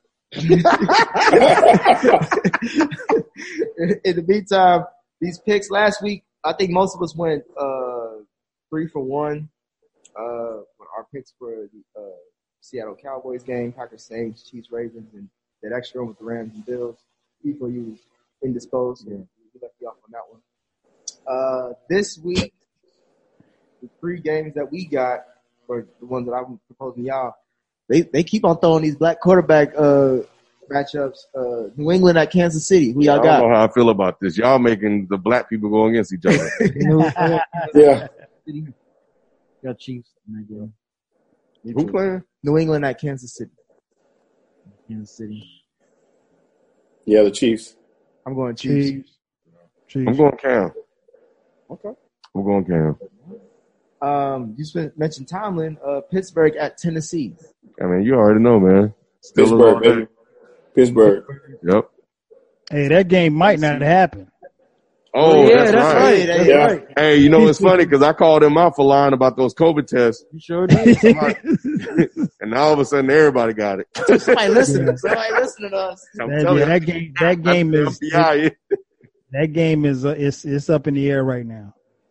in, in the meantime, these picks last week, I think most of us went uh, three for one. Uh, our picks for the uh, Seattle Cowboys game, Packers, Saints, Chiefs, Ravens, and that extra one with the Rams and Bills. People you was indisposed, and we left you off on that one. Uh, this week, the three games that we got, or the ones that I'm proposing y'all, they they keep on throwing these black quarterback uh, matchups. Uh, New England at Kansas City. Who y'all I got? don't know how I feel about this. Y'all making the black people go against each other. Yeah. Got Chiefs. in that game. Who playing? New England at Kansas City. Kansas City. Yeah, the Chiefs. I'm going Chiefs. Chiefs. Chiefs. I'm going Cam. Okay. I'm going Cam. Um, you spent, mentioned Tomlin. Uh, Pittsburgh at Tennessee. I mean, you already know, man. Still a Pittsburgh, long day. baby. Pittsburgh. Yep. Hey, that game might not happen. Oh, yeah, that's, that's right. right. That's Yeah. right. Hey, you know, it's funny because I called him out for lying about those COVID tests. You sure did. And now all of a sudden everybody got it. Somebody listening. Somebody listening to us. I'm That, telling yeah, you. that game, that game That's is the F B I. that game is uh, it's it's up in the air right now.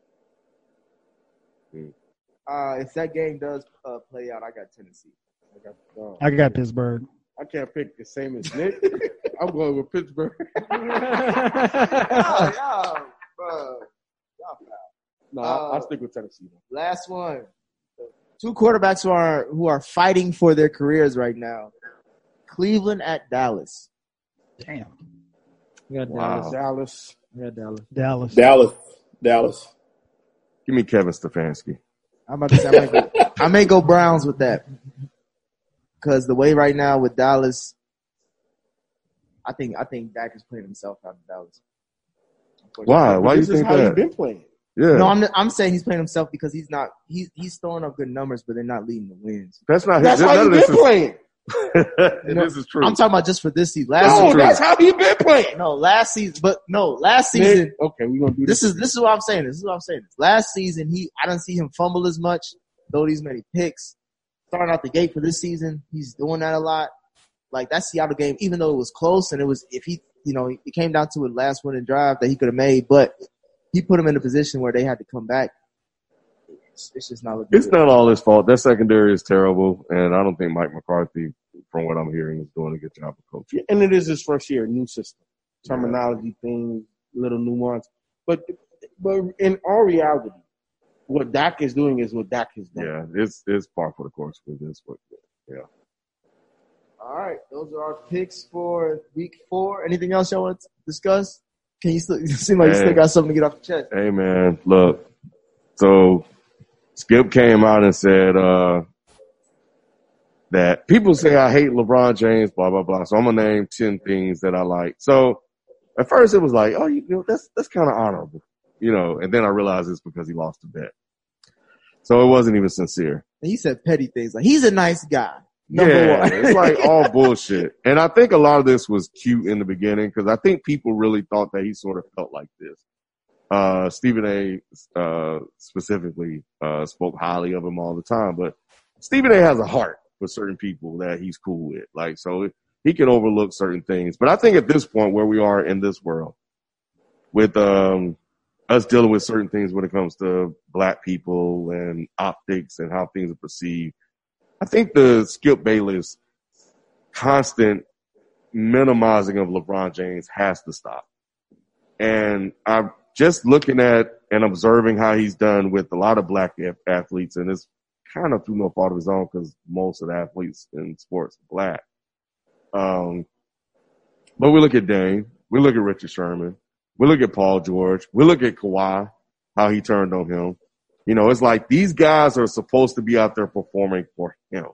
Uh, if that game does uh, play out, I got Tennessee. I got, oh, I got Pittsburgh. I can't pick the same as Nick. I'm going with Pittsburgh. y'all, y'all, bro. Y'all foul. No, Uh, I'll, I'll stick with Tennessee. Though. Last one. Two quarterbacks who are who are fighting for their careers right now. Cleveland at Dallas. Damn. We got Wow. Dallas. Dallas. We got Dallas. Dallas. Dallas. Dallas. Give me Kevin Stefanski. I'm about to say I may go, I may go Browns with that. Because the way right now with Dallas, I think I think Dak is playing himself out of Dallas. Why? Why do you This is think how he's that? been playing. Yeah. No, I'm I'm saying he's playing himself because he's not he's he's throwing up good numbers, but they're not leading the wins. That's not That's his. how None he's of been this playing. is, this is true. I'm talking about just for this season. Last No, season, that's how he's been playing. no, last season, but no, last season. Nick, okay, we're gonna do This this. is this is what I'm saying. This is what I'm saying. Last season, he I didn't see him fumble as much, throw these many picks. Starting out the gate for this season, he's doing that a lot. Like that Seattle game, even though it was close and it was if he, you know, it came down to a last winning drive that he could have made, but he put him in a position where they had to come back. It's, it's just not looking It's good. not all his fault. That secondary is terrible, and I don't think Mike McCarthy, from what I'm hearing, is doing a good job of coaching. And it is his first year, new system, terminology things, little nuance. But but in all reality, what Dak is doing is what Dak has done. Yeah, it's it's par for the course with this. But yeah. All right, those are our picks for week four. Anything else y'all want to discuss? Can you still, you seem like you still Hey. got something to get off your chest? Hey man, look. So Skip came out and said uh, that people say I hate LeBron James, blah blah blah. So I'm gonna name ten things that I like. So at first it was like, oh, you know, that's that's kind of honorable, you know. And then I realized it's because he lost a bet. So it wasn't even sincere. And he said petty things like he's a nice guy. Number yeah, one. it's like all bullshit. And I think a lot of this was cute in the beginning because I think people really thought that he sort of felt like this. Uh, Stephen A. Uh, specifically uh, spoke highly of him all the time, but Stephen A. has a heart for certain people that he's cool with. Like, so he can overlook certain things. But I think at this point where we are in this world with um, us dealing with certain things when it comes to black people and optics and how things are perceived, I think the Skip Bayless constant minimizing of LeBron James has to stop. And I'm just looking at and observing how he's done with a lot of black athletes, and it's kind of through no fault of his own because most of the athletes in sports are black. Um, but we look at Dame, we look at Richard Sherman, we look at Paul George, we look at Kawhi, how he turned on him. You know, it's like these guys are supposed to be out there performing for him.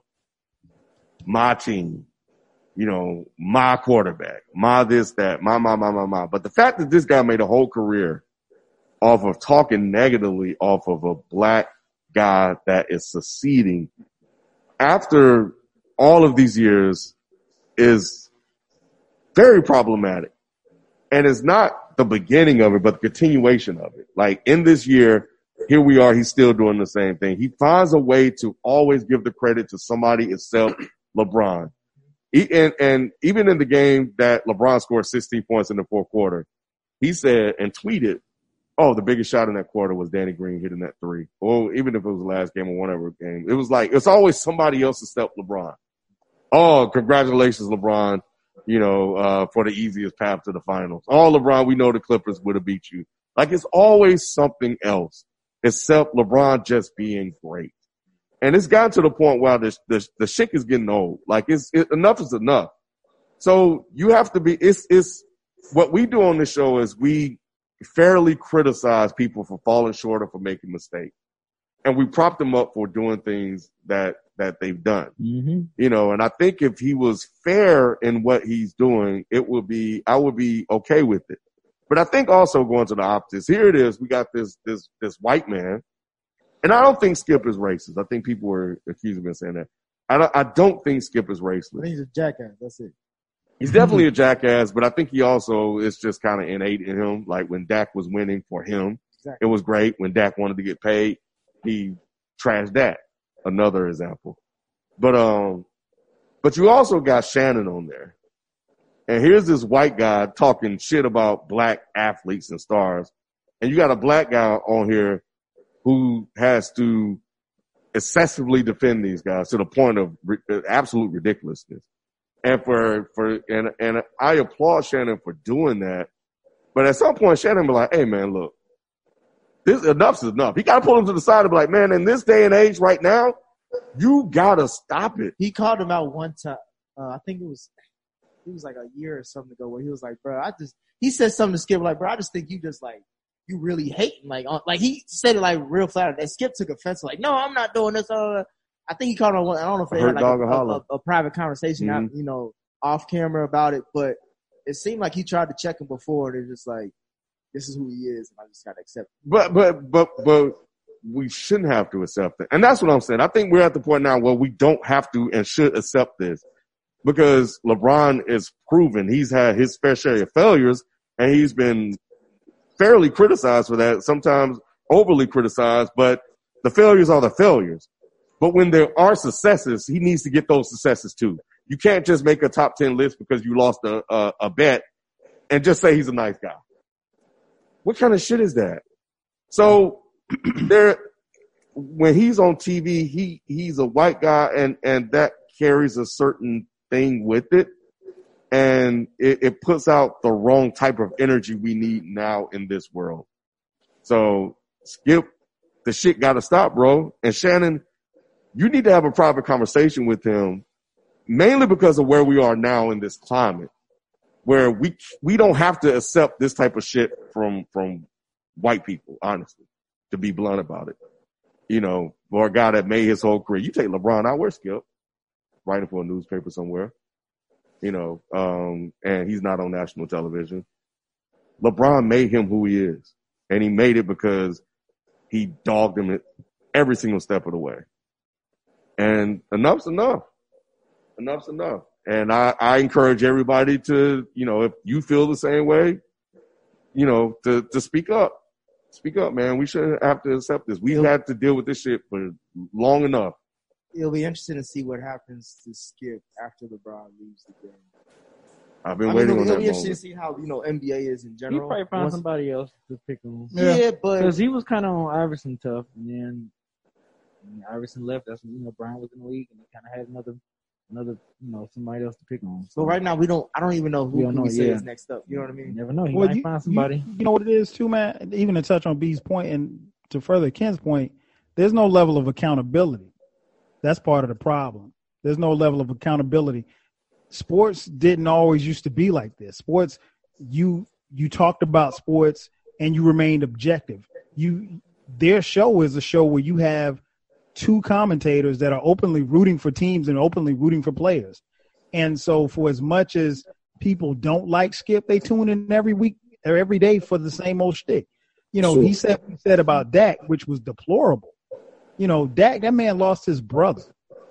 My team, you know, my quarterback, my this, that, my, my, my, my, my. But the fact that this guy made a whole career off of talking negatively off of a black guy that is succeeding after all of these years is very problematic. And it's not the beginning of it, but the continuation of it. Like in this year, here we are, he's still doing the same thing. He finds a way to always give the credit to somebody except LeBron. He, and, and even in the game that LeBron scored sixteen points in the fourth quarter, he said and tweeted, oh, the biggest shot in that quarter was Danny Green hitting that three. Or even if it was the last game or whatever game. It was like, it's always somebody else except LeBron. Oh, congratulations, LeBron, you know, uh, for the easiest path to the finals. Oh, LeBron, we know the Clippers would have beat you. Like it's always something else except LeBron just being great. And it's gotten to the point where the, the, the shit is getting old. Like it's, it, enough is enough. So you have to be, it's, it's, what we do on this show is we fairly criticize people for falling short or for making mistakes. And we prop them up for doing things that, that they've done. Mm-hmm. You know, and I think if he was fair in what he's doing, it would be, I would be okay with it. But I think also going to the optics, here it is, we got this, this, this white man. And I don't think Skip is racist. I think people were accusing me of saying that. I don't, I don't think Skip is I think racist. he's a jackass. That's it. He's definitely a jackass, but I think he also is just kind of innate in him. Like when Dak was winning for him, exactly. It was great. When Dak wanted to get paid, he trashed Dak. Another example. But um, but you also got Shannon on there. And here's this white guy talking shit about black athletes and stars. And you got a black guy on here who has to excessively defend these guys to the point of ri- absolute ridiculousness. And for, for, and, and I applaud Shannon for doing that. But at some point, Shannon be like, hey man, look, this enough's enough. He got to pull him to the side and be like, man, in this day and age right now, you got to stop it. He called him out one time. Uh, I think it was, it was like a year or something ago where he was like, bro, I just, he said something to Skip like, bro, I just think you just like, you really hating. Like, uh, like he said it like real flat. And Skip took offense. Like, no, I'm not doing this. Uh, I think he called him one. I don't know if they had like a, a, a, a private conversation, mm-hmm. out, you know, off camera about it, but it seemed like he tried to check him before. And it's just like, this is who he is, and I just gotta accept it. But, but, but, but we shouldn't have to accept it. And that's what I'm saying. I think we're at the point now where we don't have to and should accept this because LeBron is proven he's had his fair share of failures and he's been fairly criticized for that, sometimes overly criticized, but the failures are the failures. But when there are successes, he needs to get those successes too. You can't just make a top ten list because you lost a, a, a bet and just say he's a nice guy. What kind of shit is that? So there, when he's on T V, he, he's a white guy and, and that carries a certain thing with it. And it, it puts out the wrong type of energy we need now in this world. So Skip, the shit gotta stop, bro. And Shannon, you need to have a private conversation with him, mainly because of where we are now in this climate. Where we we don't have to accept this type of shit from from white people, honestly, to be blunt about it. You know, for a guy that made his whole career. You take LeBron out, where's Skip? Writing for a newspaper somewhere. You know, um, and he's not on national television. LeBron made him who he is. And he made it because he dogged him every single step of the way. And enough's enough. Enough's enough. And I, I encourage everybody to, you know, if you feel the same way, you know, to, to speak up. Speak up, man. We shouldn't have to accept this. We've had to deal with this shit for long enough. It'll be interesting to see what happens to Skip after LeBron leaves the game. I've been I mean, waiting it'll, on that it'll be interesting moment. to see how, you know, N B A is in general. He probably find Once, somebody else to pick him. Yeah, yeah but because he was kind of on Iverson tough, and then when Iverson left, that's when, you know, Brian was in the league, and he kind of had another, another, you know, somebody else to pick on. So but right now, we don't. I don't even know who we don't can know, we say yeah. is next up. You know what I mean? You never know. He Well, might you, find somebody. You, you know what it is too, man. Even to touch on B's point and to further Ken's point, there's no level of accountability. That's part of the problem. There's no level of accountability. Sports didn't always used to be like this. Sports, you you talked about sports and you remained objective. You their show is a show where you have two commentators that are openly rooting for teams and openly rooting for players. And so for as much as people don't like Skip, they tune in every week or every day for the same old shtick. You know, sure. he said he said about Dak, which was deplorable. You know, Dak, that man lost his brother.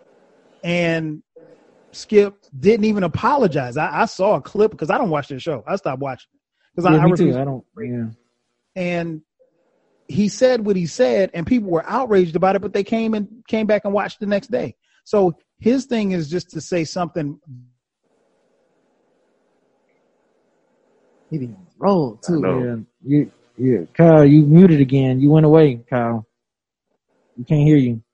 And Skip didn't even apologize. I, I saw a clip because I don't watch this show. I stopped watching it because yeah, I, me I too. I don't. Yeah. And he said what he said, and people were outraged about it, but they came and came back and watched the next day. So his thing is just to say something. He be on the roll too. Yeah, you, yeah. Kyle, you muted again. You went away, Kyle. We can't hear you.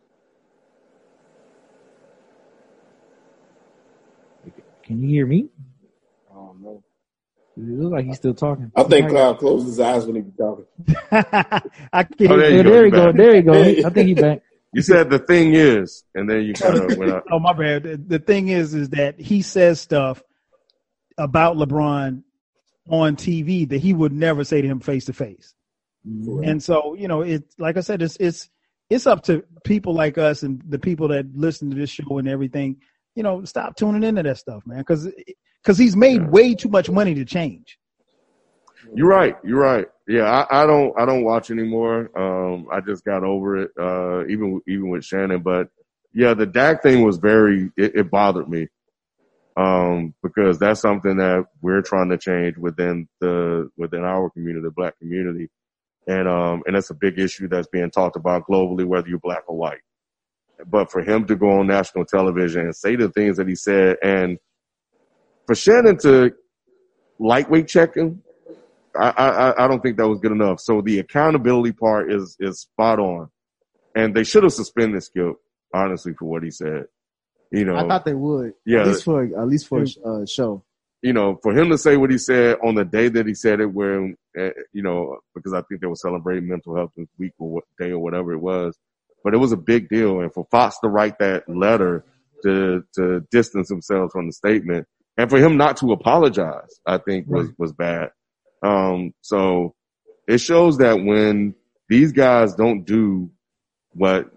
Can you hear me? I don't know. It looks like he's still talking. I think Cloud closed his eyes when he was talking. I can't Oh, there you yeah, go. there You you go. back. There you go. I think he back. You said the thing is, and then you kind of went up. Oh, my bad. The, the thing is, is that he says stuff about LeBron on T V that he would never say to him face to face. And so, you know, it's like I said, it's it's it's up to people like us and the people that listen to this show and everything. You know, stop tuning into that stuff, man, because because he's made way too much money to change. You're right. You're right. Yeah, I, I don't I don't watch anymore. Um, I just got over it. Uh, even even with Shannon, but yeah, the Dak thing was very. It, it bothered me. Um, because that's something that we're trying to change within the, within our community, the black community. And, um, and it's a big issue that's being talked about globally, whether you're black or white. But for him to go on national television and say the things that he said, and for Shannon to lightweight check him, I, I, I don't think that was good enough. So the accountability part is, is spot on. And they should have suspended Skip, honestly, for what he said. You know, I thought they would. Yeah. At least for, at least for a uh, show. You know, for him to say what he said on the day that he said it, where, uh, you know, because I think they were celebrating Mental Health Week or what day or whatever it was, but it was a big deal. And for Fox to write that letter to, to distance themselves from the statement and for him not to apologize, I think was, right. was bad. Um, so it shows that when these guys don't do what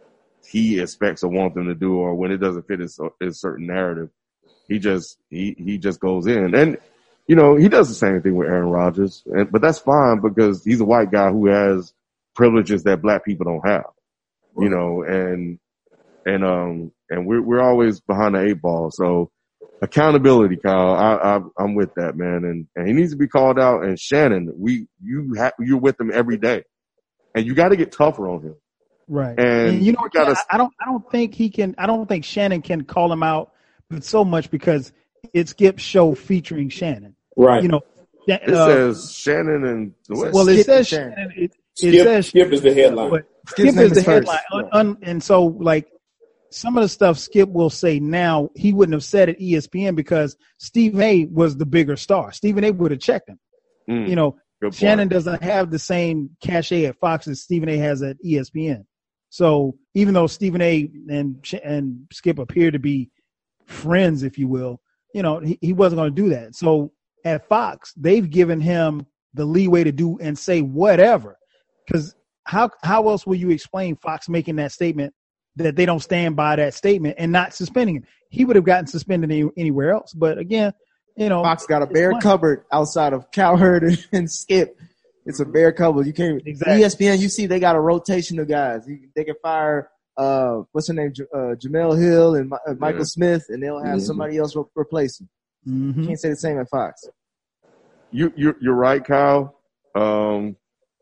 he expects or wants them to do, or when it doesn't fit his, his certain narrative, he just, he, he just goes in. And, you know, he does the same thing with Aaron Rodgers, and, but that's fine because he's a white guy who has privileges that black people don't have, right. you know, and, and, um, and we're, we're always behind the eight ball. So accountability, Kyle, I, I, I'm with that, man. And, and he needs to be called out. And Shannon, we, you have, you're with him every day and you got to get tougher on him. Right. And, and you know, you gotta, I don't, I don't think he can, I don't think Shannon can call him out, but so much because it's Skip's show featuring Shannon. Right. You know, it uh, says Shannon and, what? well, it Skip says Shannon. Shannon. It, Skip, it says Skip is the headline. But Skip's Skip is the name is headline. first. Un, un, and so, like, some of the stuff Skip will say now, he wouldn't have said at E S P N because Stephen A was the bigger star. Stephen A would have checked him. Mm, you know, good Shannon point. doesn't have the same cachet at Fox as Stephen A has at E S P N. So even though Stephen A and and Skip appear to be friends, if you will, you know, he, he wasn't going to do that. So at Fox, they've given him the leeway to do and say whatever. Because how how else will you explain Fox making that statement that they don't stand by that statement and not suspending him? He would have gotten suspended any, anywhere else. But again, you know, Fox got a bare cupboard outside of Cowherd and, and Skip. It's a bare cupboard. You can't. Exactly. E S P N, you see, they got a rotation of guys. You, they can fire uh, what's her name, uh, Jamel Hill and uh, Michael Yeah. Smith, and they'll have Mhm. somebody else re- replace him. Mm-hmm. You can't say the same at Fox. You, you, you're right, Kyle. Um,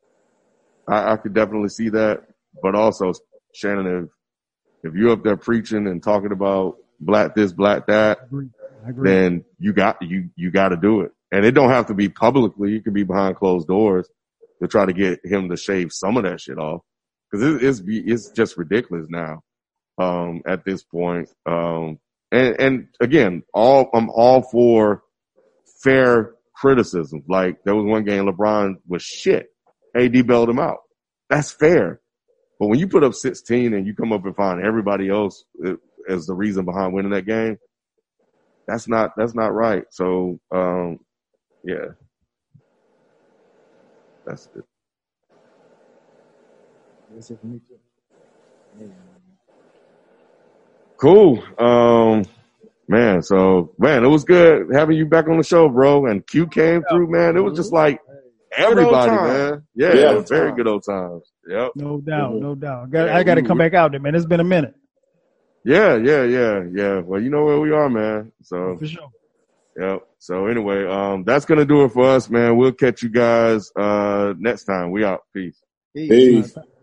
I, I could definitely see that, but also, Shannon, if, if you're up there preaching and talking about black this, black that, I agree. I agree. then you got, you, you got to do it. And it don't have to be publicly. You can be behind closed doors to try to get him to shave some of that shit off. Cause it, it's, it's just ridiculous now, um, at this point. Um, and, and again, all, I'm all for fair criticism. Like there was one game LeBron was shit. A D bailed him out. That's fair. But when you put up sixteen and you come up and find everybody else as the reason behind winning that game, that's not, that's not right. So, um, yeah, that's it. That's it for me too. Cool. Um, man, so, man, it was good having you back on the show, bro. And Q came through, man. It was just like everybody, man. Yeah, Yeah, it was very good old times. Yep. No doubt, Mhm. no doubt. I got, Yeah, I got to we- come we- back out there, man. It's been a minute. Yeah, yeah, yeah, yeah. Well, you know where we are, man. So, For sure. yep. So anyway, um, that's going to do it for us, man. We'll catch you guys, uh, next time. We out. Peace. Peace.